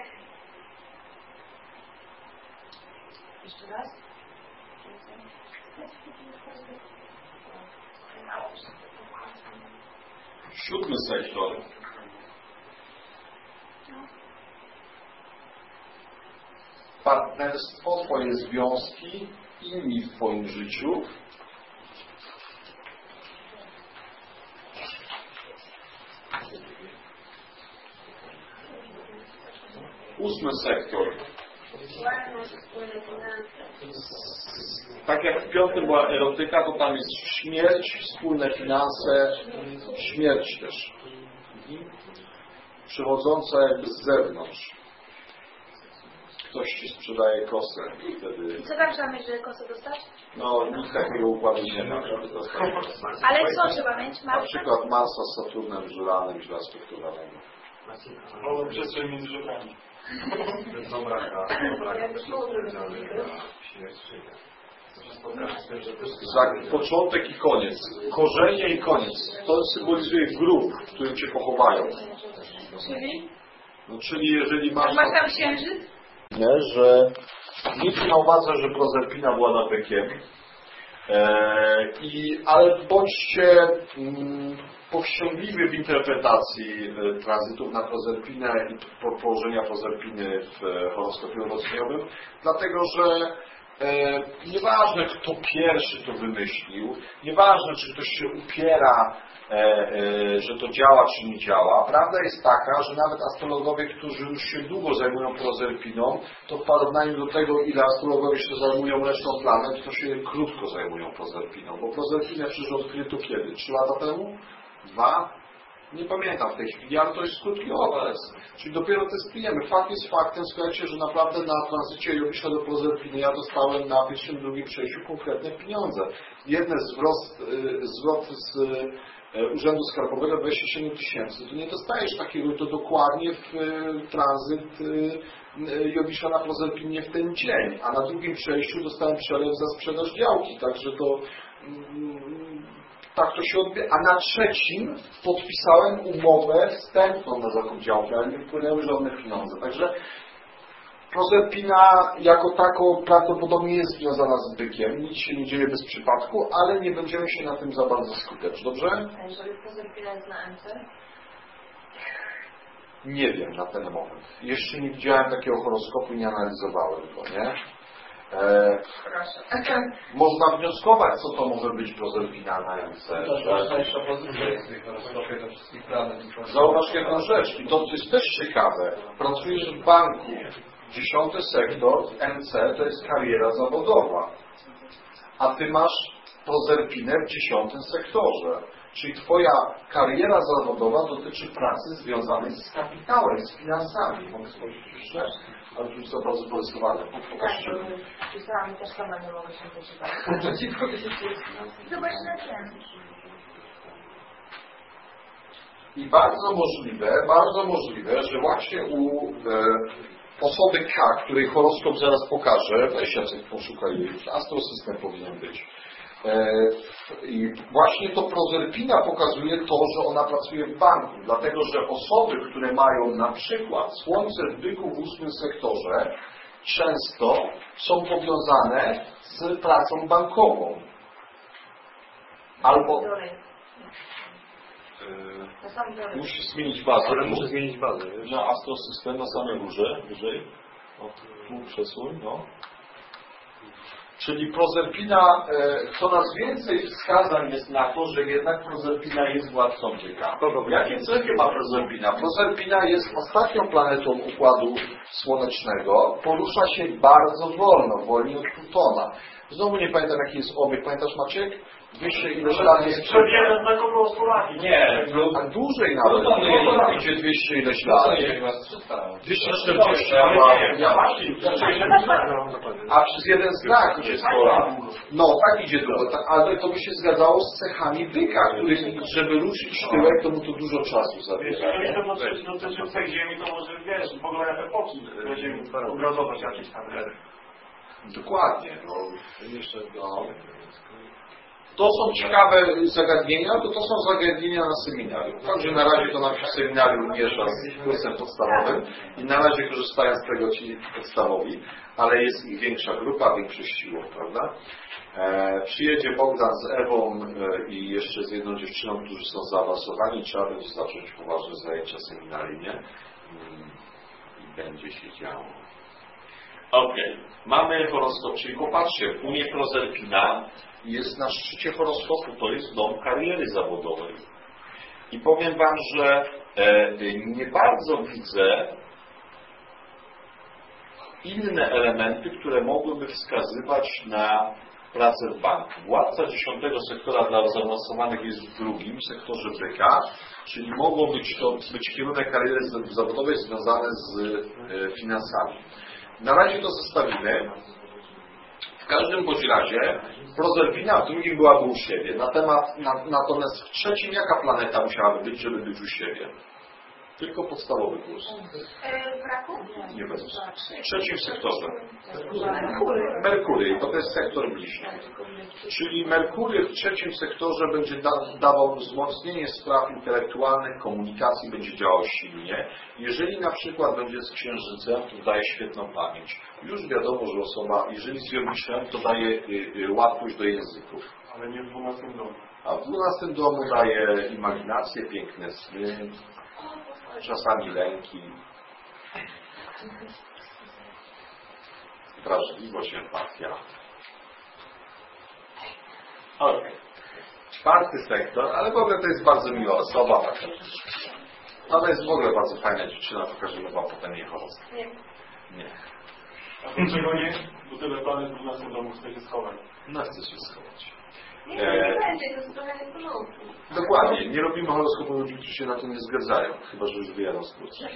Jeszcze raz? 7. sektor. Partnerstwo, twoje związki, inni w twoim życiu. 8. sektor. Tak jak w 5. była erotyka, to tam jest śmierć, wspólne finanse, śmierć też. Przychodząca jakby z zewnątrz. Ktoś ci sprzedaje kosę i wtedy... I co tam trzeba mieć, żeby kosę dostać? No, nikt takiego układu nie ma, żeby dostać kosę. Ale co trzeba mieć? Na przykład Marsa z Saturnem żuranym źle aspektowanego. Może przestrzeń między żebrami. Dobra, śmierć. Początek i koniec. Korzenie i koniec. To symbolizuje grób, w którym cię pochowają. Czyli? No, czyli jeżeli masz... Masz tam księżyc? Nie, że mieć na uwadze, że Prozerpina była nawykiem. Ale bądźcie powściągliwi w interpretacji tranzytów na Prozerpinę i położenia Prozerpiny w horoskopie urodzeniowym, dlatego że nieważne, kto pierwszy to wymyślił, nieważne, czy ktoś się upiera, że to działa, czy nie działa. Prawda jest taka, że nawet astrologowie, którzy już się długo zajmują Prozerpiną, to w porównaniu do tego, ile astrologowie się zajmują resztą planet, to się krótko zajmują Prozerpiną. Bo Prozerpinę przecież odkryto kiedy? 3 lata temu? 2? Nie pamiętam w tej chwili, ale to jest krótki okres. Czyli dopiero testujemy. Fakt jest faktem, słuchajcie, że naprawdę na tranzycie Jowisza do Prozerpiny ja dostałem na pierwszym, drugim przejściu konkretne pieniądze. Jeden zwrot z Urzędu Skarbowego 27 000. To nie dostajesz takiego, to dokładnie w tranzyt Jowisza na Prozerpinie w ten dzień. A na drugim przejściu dostałem przelew za sprzedaż działki. Także to... Tak to się odbywa. A na 3. podpisałem umowę wstępną na zakup działki, ale nie wpłynęły żadne pieniądze. Także Prozerpina jako tako prawdopodobnie jest związana z bykiem. Nic się nie dzieje bez przypadku, ale nie będziemy się na tym za bardzo skupiać. Dobrze? A jeżeli Prozerpina jest na MC? Nie wiem na ten moment. Jeszcze nie widziałem takiego horoskopu i nie analizowałem go, nie? Można wnioskować, co to może być Prozerpina na MC. Zauważ jedną rzecz, i to jest też ciekawe. Pracujesz w banku. 10. sektor, MC, to jest kariera zawodowa. A ty masz Prozerpinę w 10. sektorze. Czyli twoja kariera zawodowa dotyczy pracy związanej z kapitałem, z finansami. Mogę spojrzeć jeszcze? Ale tu jest za bardzo porysowane. Pokażcie. Pisałam też sama nie mogę się doczytać. Zobacz na ten. I bardzo możliwe, że właśnie u osoby K, której horoskop zaraz pokażę, weź Jacek poszukaj, astrosystem powinien być. I właśnie to Prozerpina pokazuje to, że ona pracuje w banku, dlatego że osoby, które mają na przykład słońce w byku w 8 sektorze, często są powiązane z pracą bankową. Albo musisz zmienić bazę. Ale muszę zmienić bazę. Na Astrosystem na samej górze, wyżej. O, tu przesuń, no. Czyli Prozerpina, coraz więcej wskazań jest na to, że jednak Prozerpina jest władcą byka. Jakie cechy ma Prozerpina? Prozerpina jest ostatnią planetą Układu Słonecznego. Porusza się bardzo wolno, wolniej od Plutona. Znowu nie pamiętam, jaki jest obieg. Pamiętasz, Maciek? 200 ileś lat jest... Przed na kogo Słowakii. Nie, a dłużej nawet. No, idzie 200 ileś lat. 240, a przez jeden znak idzie 100 lat. No, tak idzie długo, ale to by się zgadzało z cechami byka, który, żeby ruszyć tyłek, to mu to dużo czasu zabiera. Jeśli dotyczy tej ziemi, to może, wiesz, w ogóle epoki będziemy obrazować jakieś tam ery. Dokładnie. To są ciekawe zagadnienia, to są zagadnienia na seminarium. Także na razie to nam się seminarium miesza z kursem podstawowym i na razie korzystają z tego ci podstawowi, ale jest ich większa grupa, większość siłą, prawda? Przyjedzie Bogdan z Ewą i jeszcze z jedną dziewczyną, którzy są zaawansowani, trzeba będzie zacząć poważne zajęcia seminaryjne i będzie się działo. Okej. Mamy horoskop, czyli popatrzcie, u mnie Prozerpina jest na szczycie horoskopu, to jest dom kariery zawodowej. I powiem Wam, że nie bardzo widzę inne elementy, które mogłyby wskazywać na pracę w banku. Władca 10 sektora dla zaawansowanych jest w drugim sektorze byka, czyli mogło być kierunek kariery zawodowej związany z finansami. Na razie to zostawimy. W każdym bądź razie Prozerpina w drugim byłaby u siebie. Natomiast w trzecim jaka planeta musiałaby być, żeby być u siebie? Tylko podstawowy kurs. Braku? Nie bez. W trzecim sektorze. Merkury, bo to jest sektor bliźniak. Czyli Merkury w trzecim sektorze będzie dawał wzmocnienie spraw intelektualnych, komunikacji, będzie działał silnie. Jeżeli na przykład będzie z Księżycem, to daje świetną pamięć. Już wiadomo, że osoba, jeżeli z Jowiszem, to daje łatwość do języków. Ale nie w 12 domu. A w 12 domu daje imaginację, piękne sny, czasami lęki, wrażliwość, empatia. Okay. Czwarty sektor, ale w ogóle to jest bardzo miła osoba. Taka. Ona jest w ogóle bardzo fajna dziewczyna, pokażemy Wam potem jej horoskop. Nie. A dlaczego nie? Bo tyle planet w 12 domu chce się schować. No chce się schować. Nie będzie, to jest trochę w porządku. Dokładnie, nie robimy horoskopu ludzi, którzy się na to nie zgadzają, chyba że już wyjadą z kursu.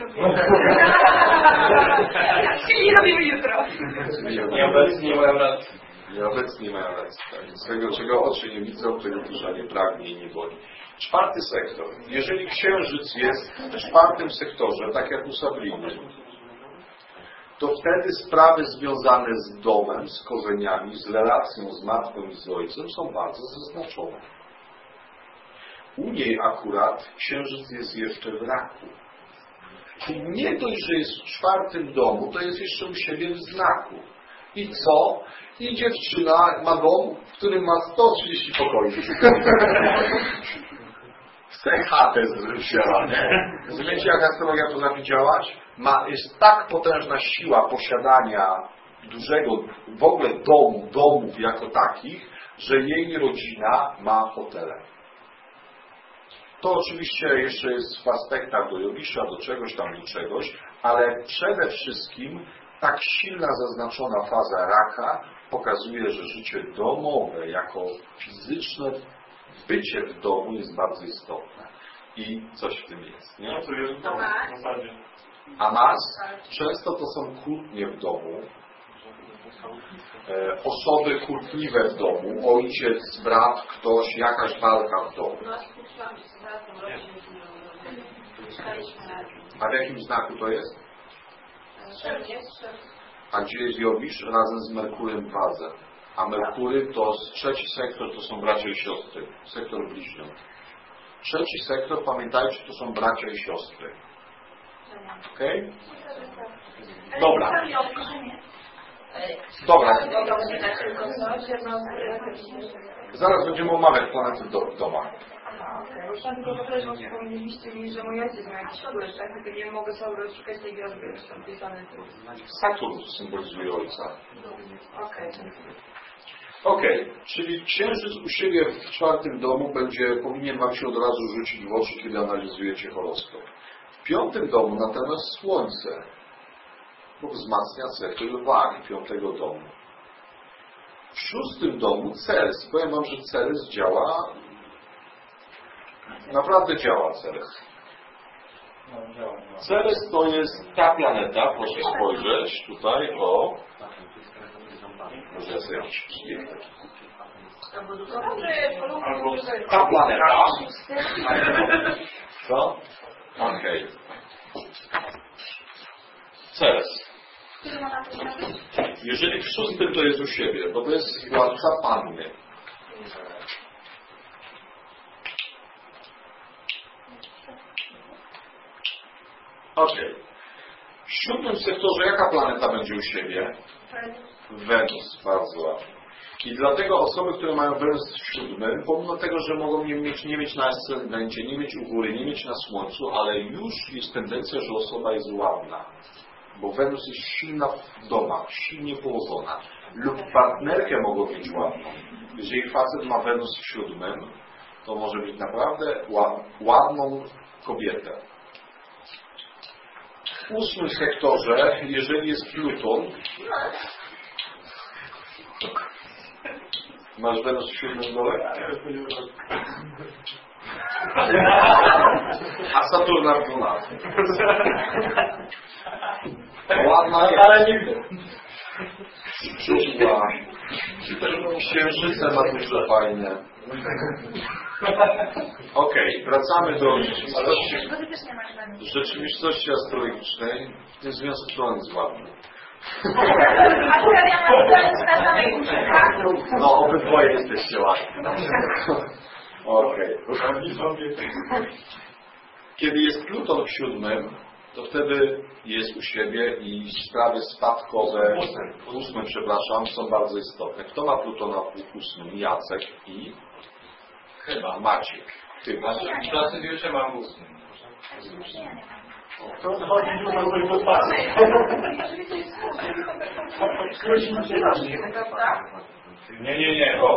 Czyli nie robimy jutro. Nieobecni mają rację. Nieobecni mają rację. Swego, czego oczy nie widzą, tego dusza nie pragnie i nie boli. Czwarty sektor. Jeżeli Księżyc jest w czwartym sektorze, tak jak u Sabriny, to wtedy sprawy związane z domem, z korzeniami, z relacją z matką i z ojcem są bardzo zaznaczone. U niej akurat Księżyc jest jeszcze w raku. Czyli nie dość, że jest w czwartym domu, to jest jeszcze u siebie w znaku. I co? I dziewczyna ma dom, w którym ma 130 pokoi. Chce chatę wzięła. Rozumiecie, jak astrologia potrafi działać? Jest tak potężna siła posiadania dużego, w ogóle domów jako takich, że jej rodzina ma hotele. To oczywiście jeszcze jest w aspektach do Jowisza, do czegoś tam, do czegoś, ale przede wszystkim tak silna zaznaczona faza raka pokazuje, że życie domowe jako fizyczne bycie w domu jest bardzo istotne. I coś w tym jest. Nie? No to jest w zasadzie. A mas? Często to są kłótnie w domu. Osoby kłótliwe w domu. Ojciec, brat, ktoś, jakaś walka w domu. A w jakim znaku to jest? A gdzie jest Jowisz? Razem z Merkurem w wadze. A Merkury to trzeci sektor, to są bracia i siostry. Sektor bliźniąt. Trzeci sektor, pamiętajcie, to są bracia i siostry. Okej? Dobra. Dobra. Zaraz będziemy omawiać planety w domach. Tam tylko też wspomnieliście mi, że mój ojciec ma jakiś odleż, tak? Tylko nie mogę sobie szukać tej gwiazdy, już tam pisane tu. Saturn symbolizuje ojca. Okej. Okej, czyli księżyc u siebie w czwartym domu powinien wam się od razu rzucić w oczy, kiedy analizujecie horoskop. W piątym domu natomiast słońce, bo wzmacnia cechy lwa i piątego domu. W szóstym domu Ceres. Powiem wam, że Ceres działa, naprawdę działa Ceres. Ceres to jest ta planeta, proszę spojrzeć tutaj, o. Może ja sobie albo ta planeta. Co? Okej. Ceres. Jeżeli w szóstym to jest u siebie, bo to jest władca panny. Okej. W siódmym sektorze jaka planeta będzie u siebie? Wenus, bardzo ładnie. I dlatego osoby, które mają Wenus w siódmym, pomimo tego, że mogą nie mieć na ascendencie, nie mieć u góry, nie mieć na słońcu, ale już jest tendencja, że osoba jest ładna. Bo Wenus jest silna w domach, silnie położona. Lub partnerkę mogą mieć ładną. Jeżeli facet ma Wenus w siódmym, to może mieć naprawdę ładną kobietę. W ósmym sektorze, jeżeli jest Pluton, masz Wenus w siódmym dole? A Saturna w 12. Ładna jest. Ale nigdy. Czuła. Księżyce ma dużo fajnie. Okej, wracamy do rzeczywistości astrologicznej. Ten związek Tron jest ładny. No, obydwoje jesteście ładni. Okej. Kiedy jest Pluton w siódmym, to wtedy jest u siebie i sprawy spadkowe, w ósmym, przepraszam, są bardzo istotne. Kto ma Plutona w ósmym? Jacek i chyba Maciek. Chyba. Klasy wiecze mam w ósmym. To chodzi dużo o coś Nie,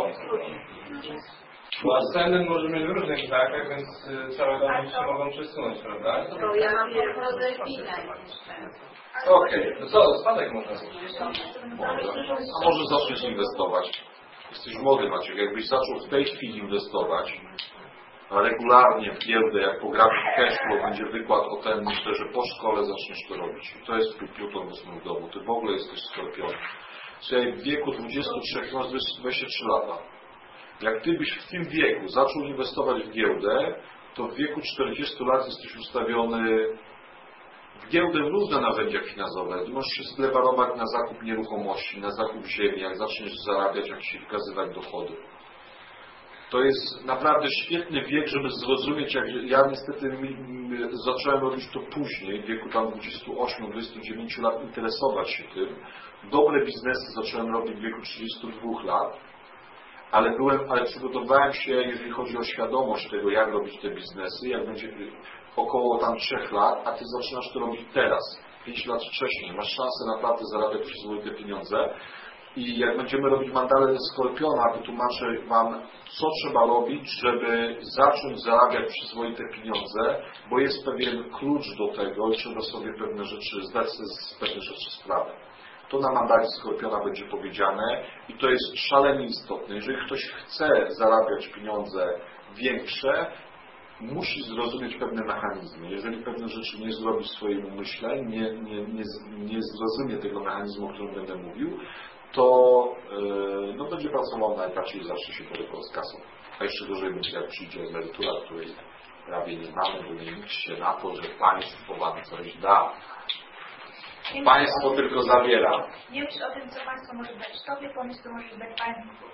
bo ascendent może mieć w różnych znakach, więc całe domy się mogą przesunąć, prawda? To ja mam podchodzę chwilę. Okej. To co, spadek można zrobić? A może zaczniesz inwestować? Jesteś młody, Maciek. Jakbyś zaczął w tej chwili inwestować regularnie w giełdę, jak programie Cashflow będzie wykład o tym, myślę, że po szkole zaczniesz to robić. I to jest Pluton w ósmym domu. Ty w ogóle jesteś skorpionem. Słuchaj, w wieku 23, masz 23 lata. Jak ty byś w tym wieku zaczął inwestować w giełdę, to w wieku 40 lat jesteś ustawiony w giełdę w różne narzędzia finansowe. Możesz się sklewarować na zakup nieruchomości, na zakup ziemi, jak zaczniesz zarabiać, jak się wykazywać dochody. To jest naprawdę świetny wiek, żeby zrozumieć, jak ja niestety zacząłem robić to później, w wieku tam 28-29 lat, interesować się tym. Dobre biznesy zacząłem robić w wieku 32 lat, ale przygotowałem się, jeżeli chodzi o świadomość tego, jak robić te biznesy, jak będzie około tam 3 lat, a ty zaczynasz to robić teraz, 5 lat wcześniej. Masz szansę naprawdę zarabiać przyzwoite pieniądze. I jak będziemy robić mandalę Skorpiona, wytłumaczę wam, co trzeba robić, żeby zacząć zarabiać przyzwoite pieniądze, bo jest pewien klucz do tego i trzeba sobie pewne rzeczy, zdać sobie z pewnych rzeczy sprawę. To na mandale Skorpiona będzie powiedziane i to jest szalenie istotne. Jeżeli ktoś chce zarabiać pieniądze większe, musi zrozumieć pewne mechanizmy. Jeżeli pewne rzeczy nie zrobi w swoim umyśle, nie zrozumie tego mechanizmu, o którym będę mówił, to będzie pracował na etacie i zacznie się borykować z kasą. A jeszcze gorzej będzie, jak przyjdzie emerytura, której prawie nie mamy, bo nie liczy się na to, że państwo wam coś da. Państwo tylko zabiera. Nie myśl o tym, co państwo może dać tobie, pomyśl, co może dać państwu.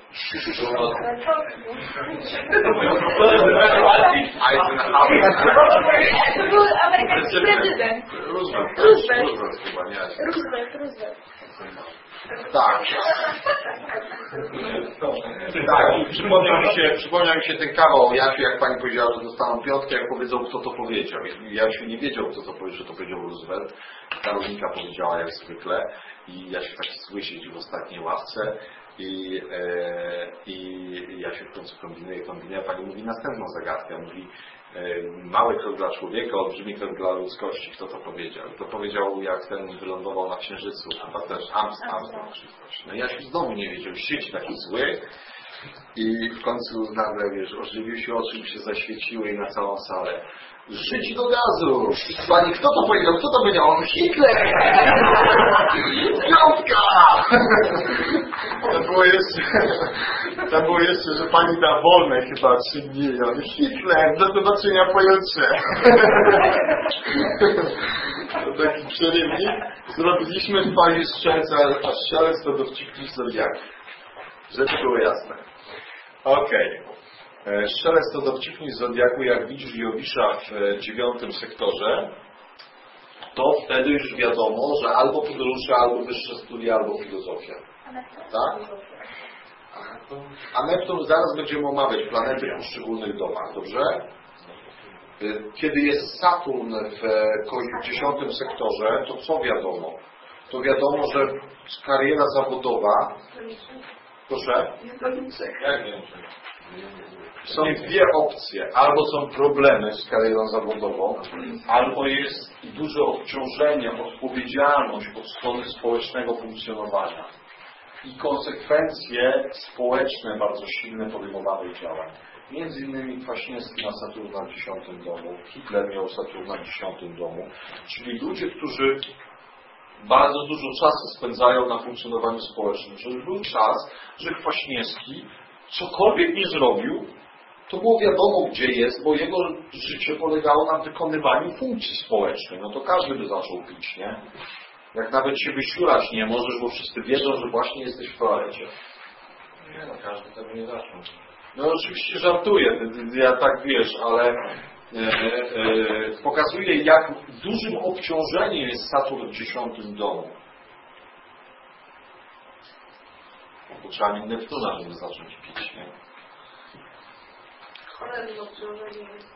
To był amerykański prezydent. Roosevelt chyba, nie? Roosevelt. Tak. Tak, przypomniał mi się ten kawał o Jasiu, jak pani powiedziała, że dostaną piątkę, jak powiedzą, kto to powiedział. Jasiu nie wiedział, kto to powiedział, że to powiedział Roosevelt. Karolinka powiedziała jak zwykle i Jasiu taki zły siedzi w ostatniej ławce i Jasiu w końcu kombinuje, a pani mówi następną zagadkę. Mówi mały krok dla człowieka, olbrzymi krok dla ludzkości. Kto to powiedział? To powiedział, jak ten wylądował na Księżycu. Chyba też Armstrong czy coś. No Jasiu z domu nie wiedział, siedzi taki zły i w końcu nagle, wiesz, ożywił się, oczy się zaświeciły i na całą salę. Żyć do gazu! Pani, kto to powiedział? Kto to powiedział? On Hitler! Piątka! To było jeszcze, że pani da wolne chyba 3 dni. On Hitler! Do zobaczenia pojutrze! To taki przerywnik. Zrobiliśmy w pani strzelec to dowcipki Zodiaku. Żeby było jasne. Okej. Strzelec to dowcipnik Zodiaku, jak widzisz Jowisza w 9 sektorze, to wtedy już wiadomo, że albo podróże, albo wyższe studia, albo filozofia. Tak? A Neptun zaraz będziemy omawiać planety w poszczególnych domach, dobrze? Kiedy jest Saturn w 10 sektorze, to co wiadomo? To wiadomo, że kariera zawodowa... Proszę? Jak wiem? Są dwie opcje. Albo są problemy z karierą zawodową, albo jest duże obciążenie, odpowiedzialność od strony społecznego funkcjonowania i konsekwencje społeczne bardzo silne podejmowanych działań. Między innymi Kwaśniewski ma Saturna w 10 domu, Hitler miał Saturna w 10 domu, czyli ludzie, którzy bardzo dużo czasu spędzają na funkcjonowaniu społecznym. Że był czas, że Kwaśniewski cokolwiek nie zrobił, to było wiadomo, gdzie jest, bo jego życie polegało na wykonywaniu funkcji społecznej. No to każdy by zaczął pić, nie? Jak nawet się wysiurać nie możesz, bo wszyscy wiedzą, że właśnie jesteś w toalecie. Nie no, każdy tego nie zaczął. No oczywiście żartuję, ja tak wiesz, ale pokazuje, jak dużym obciążeniem jest Saturn w 10 domu. Bo trzeba mieć Neptuna, żeby zacząć pić, nie? Cholernym obciążeniem jest.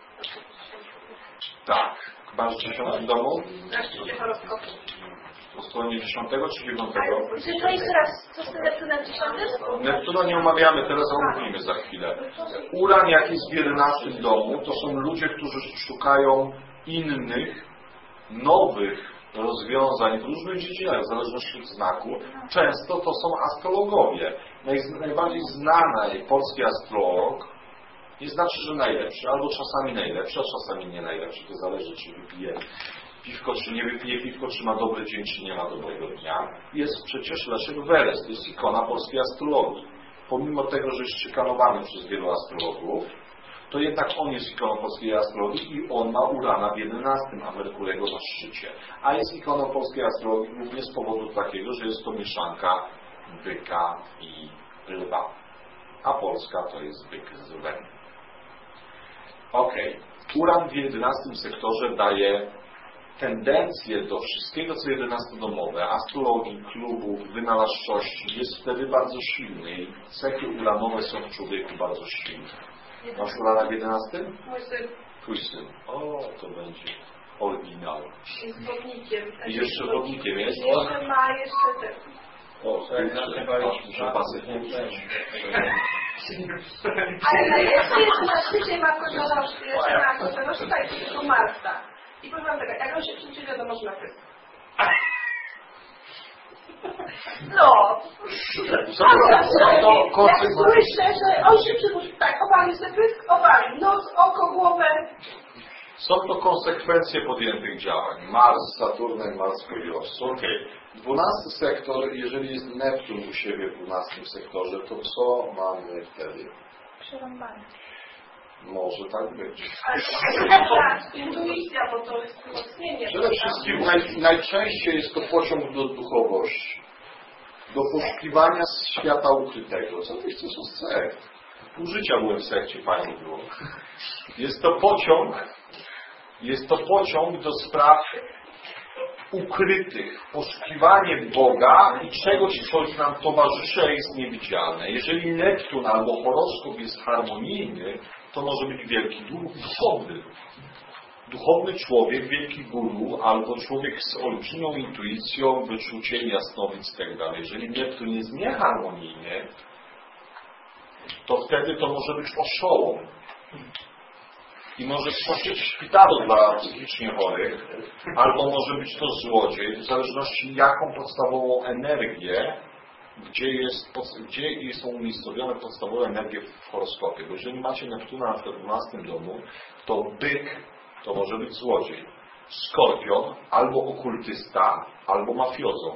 Tak. Masz w 10 domu? Na horoskopu. Po stronie 10 czy 9? Czy to jeszcze raz, co z tym Neptunem 10? Neptuna nie omawiamy, teraz omówimy za chwilę. Uran, jak jest w 11 domu, to są ludzie, którzy szukają innych, nowych rozwiązań w różnych dziedzinach, w zależności od znaku. Często to są astrologowie. Najbardziej znany polski astrolog, nie znaczy, że najlepszy, albo czasami najlepszy, a czasami nie najlepszy. To zależy, czy wypije piwko, czy nie wypije piwko, czy ma dobry dzień, czy nie ma dobrego dnia. Jest przecież Leszek Weres, to jest ikona polskiej astrologii. Pomimo tego, że jest szykanowany przez wielu astrologów, to jednak on jest ikoną polskiej astrologii i on ma Urana w 11, a Merkurego na szczycie. A jest ikoną polskiej astrologii głównie z powodu takiego, że jest to mieszanka byka i lwa. A Polska to jest byk z lwem. Okej. Uran w 11 sektorze daje tendencję do wszystkiego, co 11-domowe, astrologii, klubów, wynalazczości, jest wtedy bardzo silny i cechy uranowe są w człowieku bardzo silne. Masz Urana w 11? Mój syn Twój syn. O, to będzie oryginał. jest wodnikiem. I jeszcze wodnikiem jest? Jeszcze ma ten. O, muszę pasy włączyć. Ale jeszcze na szczycie ma końconożki, jeszcze ma końconożki, tak, tylko Marta. I powiem wam tak, jak on się przyjdzie, wiadomo, że na pysk. No. Jak słyszę, że on się przypuszcza, tak, obalił sobie pysk, obalił nos, oko, głowę. Są to konsekwencje podjętych działań. Mars, Saturnem, Mars w Okej. 12 sektor, jeżeli jest Neptun u siebie w 12 sektorze, to co mamy wtedy? Przerąbane. Może tak być. Ale intuicja, bo to jest wzmocnienie. Przede wszystkim najczęściej jest to pociąg do duchowości, do poszukiwania świata ukrytego. Co ty chcesz od sekt? Pół życia byłem w sekcie, fajnie było. Jest to pociąg do spraw ukrytych, poszukiwanie Boga i czegoś, co nam towarzyszy, a jest niewidzialne. Jeżeli Neptun albo horoskop jest harmonijny, to może być wielki duchowny. Duchowny człowiek, wielki guru, albo człowiek z olbrzymią intuicją, wyczuciem, jasnowic itd. Jeżeli Neptun jest nieharmonijny, to wtedy to może być oszołom. I może skończyć w szpitalu dla psychicznie chorych, albo może być to złodziej, w zależności jaką podstawową energię, gdzie są umiejscowione podstawowe energie w horoskopie. Bo jeżeli macie Neptuna na przykład w 12 domu, to byk to może być złodziej. Skorpion albo okultysta, albo mafiozo.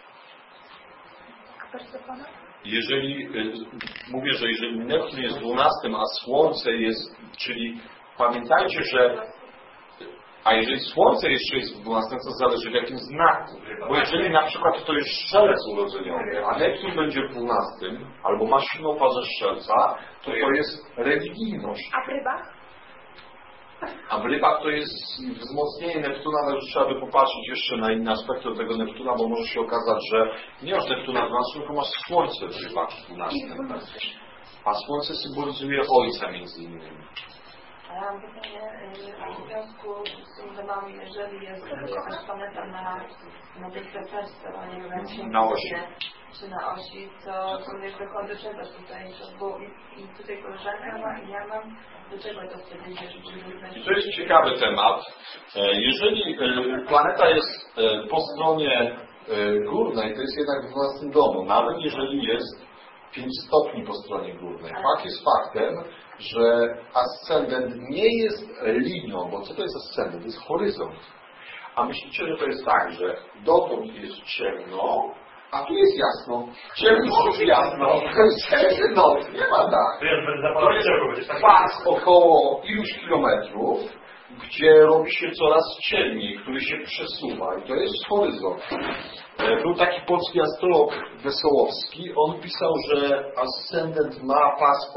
Mówię, że jeżeli Neptun jest w 12, a Słońce jest, czyli pamiętajcie, że jeżeli Słońce jeszcze jest w 12, to zależy w jakim znaku. Bo jeżeli na przykład to jest strzelec urodzeniowy, a Neptun będzie w 12, albo ma silną fazę strzelca, to jest religijność. A w rybach? A w rybach to jest wzmocnienie Neptuna, ale trzeba by popatrzeć jeszcze na inne aspekty do tego Neptuna, bo może się okazać, że nie masz Neptuna w 12, tylko masz Słońce w rybach w 12. A Słońce symbolizuje Ojca między innymi. A ja mam pytanie w związku z tym, że mam, jeżeli jest jakaś planeta na tej frekwencji, a nie wiem, na osi, czy na osi, to wiesz, dochody czego tutaj, bo i tutaj koleżanka ma i ja mam, do czego to wtedy idzie? To jest ciekawy temat. Jeżeli planeta jest po stronie górnej, to jest jednak w 12 domu, nawet jeżeli jest 5 stopni po stronie górnej. Fakt jest faktem, że ascendent nie jest linią, bo co to jest ascendent? To jest horyzont. A myślicie, że to jest tak, że dotąd jest ciemno, a tu jest jasno. Ciemno już jasno. Noc, nie ma tak. To jest pas około iluś kilometrów, gdzie robi się coraz ciemniej, który się przesuwa. I to jest horyzont. Był taki polski astrolog Wesołowski. On pisał, że ascendent ma pas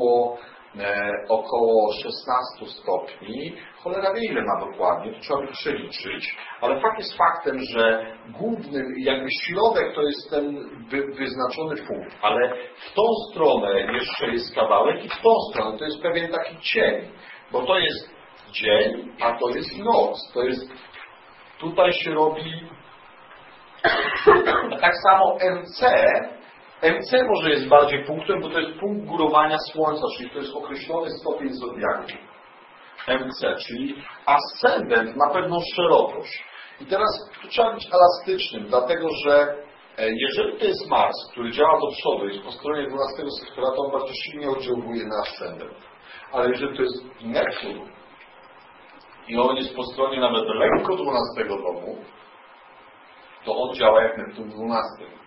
około 16 stopni. Cholera wie, ile ma dokładnie, to trzeba by przeliczyć. Ale fakt jest faktem, że główny, jakby środek to jest ten wyznaczony punkt. Ale w tą stronę jeszcze jest kawałek i w tą stronę to jest pewien taki cień. Bo to jest dzień, a to jest noc. To jest, tutaj się robi tak samo MC może jest bardziej punktem, bo to jest punkt górowania Słońca, czyli to jest określony stopień zodiaku. MC, czyli ascendent ma pewną szerokość. I teraz tu trzeba być elastycznym, dlatego że jeżeli to jest Mars, który działa do przodu, jest po stronie 12 sektora, to on bardzo silnie oddziałuje na ascendent. Ale jeżeli to jest Neptun i on jest po stronie nawet lekko 12 domu, to on działa jak Neptun w 12.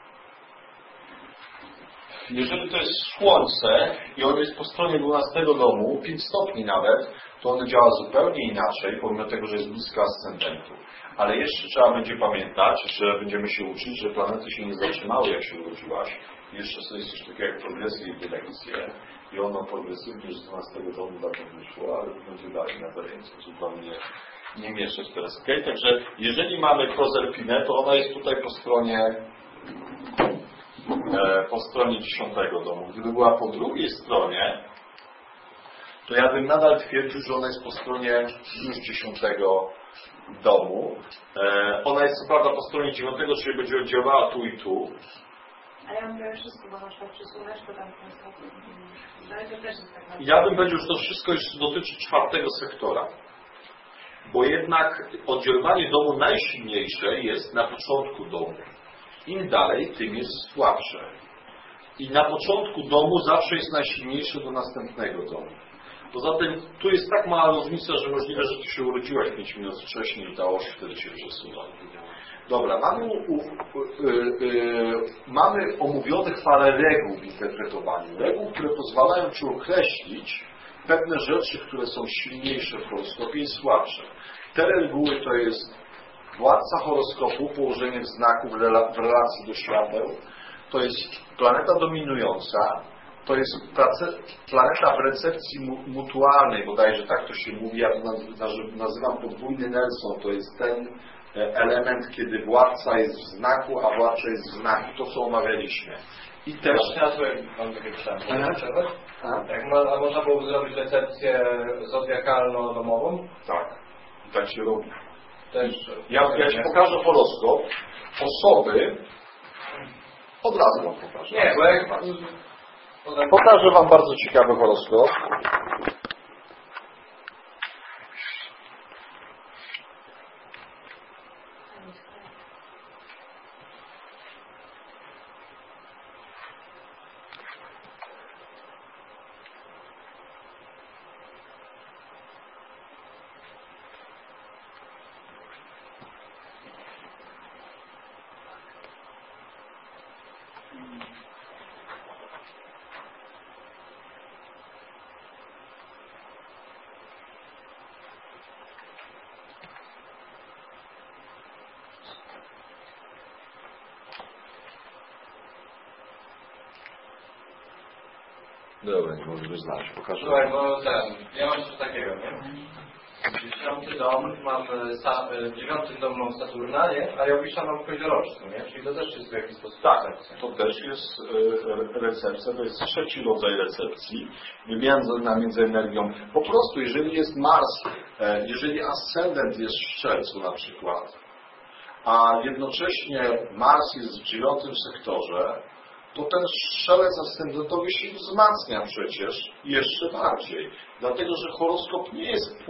Jeżeli to jest Słońce i on jest po stronie 12 domu, 5 stopni nawet, to on działa zupełnie inaczej, pomimo tego, że jest blisko ascendentu. Ale jeszcze trzeba będzie pamiętać, że będziemy się uczyć, że planety się nie zatrzymały, jak się urodziłaś. Jeszcze sobie jest coś takiego jak progresje i dylekcje. I ono progresywnie z 12 domu bardzo wyszło, ale będzie dalej na zajęciu. Zupełnie nie mieszać teraz. Okay? Także jeżeli mamy Proserpinę, to ona jest tutaj po stronie 10 domu. Gdyby była po drugiej stronie, to ja bym nadal twierdził, że ona jest po stronie już 10 domu. Ona jest co prawda po stronie 9, czyli będzie oddziaływała tu i tu. A ja bym wszystko, bo na przykład przy słoneczku tam to też jest tak. Ja bym powiedział, że to wszystko już dotyczy 4 sektora. Bo jednak oddziaływanie domu najsilniejsze jest na początku domu. Im dalej, tym jest słabsze. I na początku domu zawsze jest najsilniejsze do następnego domu. Poza tym tu jest tak mała różnica, że możliwe, że ty się urodziłaś 5 minut wcześniej i ta oś wtedy się przesuwa. Dobra, mamy omówionych parę reguł w interpretowaniu. Reguł, które pozwalają ci określić, pewne rzeczy, które są silniejsze w horoskopie i słabsze. Te reguły to jest władca horoskopu, położenie w znaku w relacji do świateł, to jest planeta dominująca, to jest planeta w recepcji mutualnej, bodajże tak to się mówi, ja to nazywam podwójny Nelson, to jest ten element, kiedy władca jest w znaku, a władca jest w znaku, to co omawialiśmy. I też... Mam takie pytanie. A można byłoby zrobić recepcję zodiakalno-domową? Tak. I tak się robi. Ja Ci pokażę horoskop osoby. Od razu wam pokażę. Nie, bo jak... Pokażę wam bardzo ciekawy horoskop. Dobra, nie możemy znaleźć. Pokażę. Słuchaj, bo ja mam coś takiego, nie? 10. dom mam, 9. dom mam Saturna, nie? A Jowisza mam w koziorożcu, nie? Czyli to też jest w jakiś sposób recepcja. To też jest recepcja, to jest trzeci rodzaj recepcji, wymiana między energią. Po prostu, jeżeli jest Mars, jeżeli ascendent jest w Strzelcu na przykład, a jednocześnie Mars jest w 9. sektorze, to ten strzelec ascendentowy się wzmacnia przecież jeszcze bardziej. Dlatego, że horoskop nie jest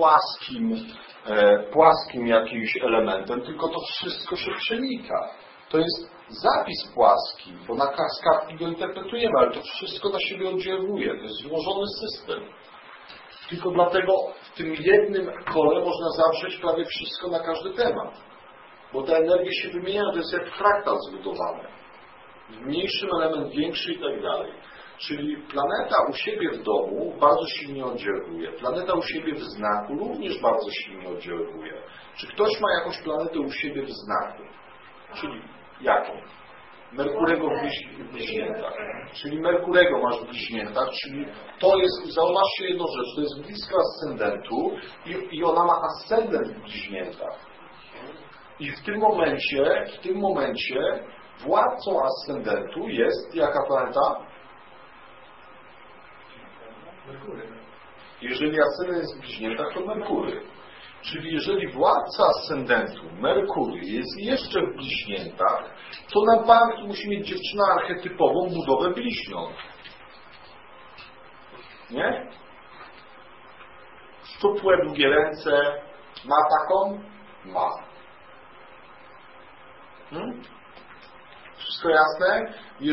płaskim jakimś elementem, tylko to wszystko się przenika. To jest zapis płaski, bo na kartki go interpretujemy, ale to wszystko na siebie oddziałuje. To jest złożony system. Tylko dlatego w tym jednym kole można zawrzeć prawie wszystko na każdy temat. Bo te energie się wymieniają, to jest jak fraktal zbudowany. Mniejszy element, większy i tak dalej. Czyli planeta u siebie w domu bardzo silnie oddziałuje. Planeta u siebie w znaku również bardzo silnie oddziałuje. Czy ktoś ma jakąś planetę u siebie w znaku? Czyli jaką? Merkurego w bliźniętach. Czyli Merkurego masz w bliźniętach, czyli to jest, zauważcie jedną rzecz, to jest blisko ascendentu i ona ma ascendent w bliźniętach. I w tym momencie władcą ascendentu jest jaka planeta? Merkury. Jeżeli ascendent jest w bliźniętach, to Merkury. Czyli jeżeli władca ascendentu, Merkury, jest jeszcze w bliźniętach, to na bank musi mieć dziewczyna archetypową budowę bliźniąt. Nie? Szczupłe, długie ręce. Ma taką? Ma. Wszystko jasne?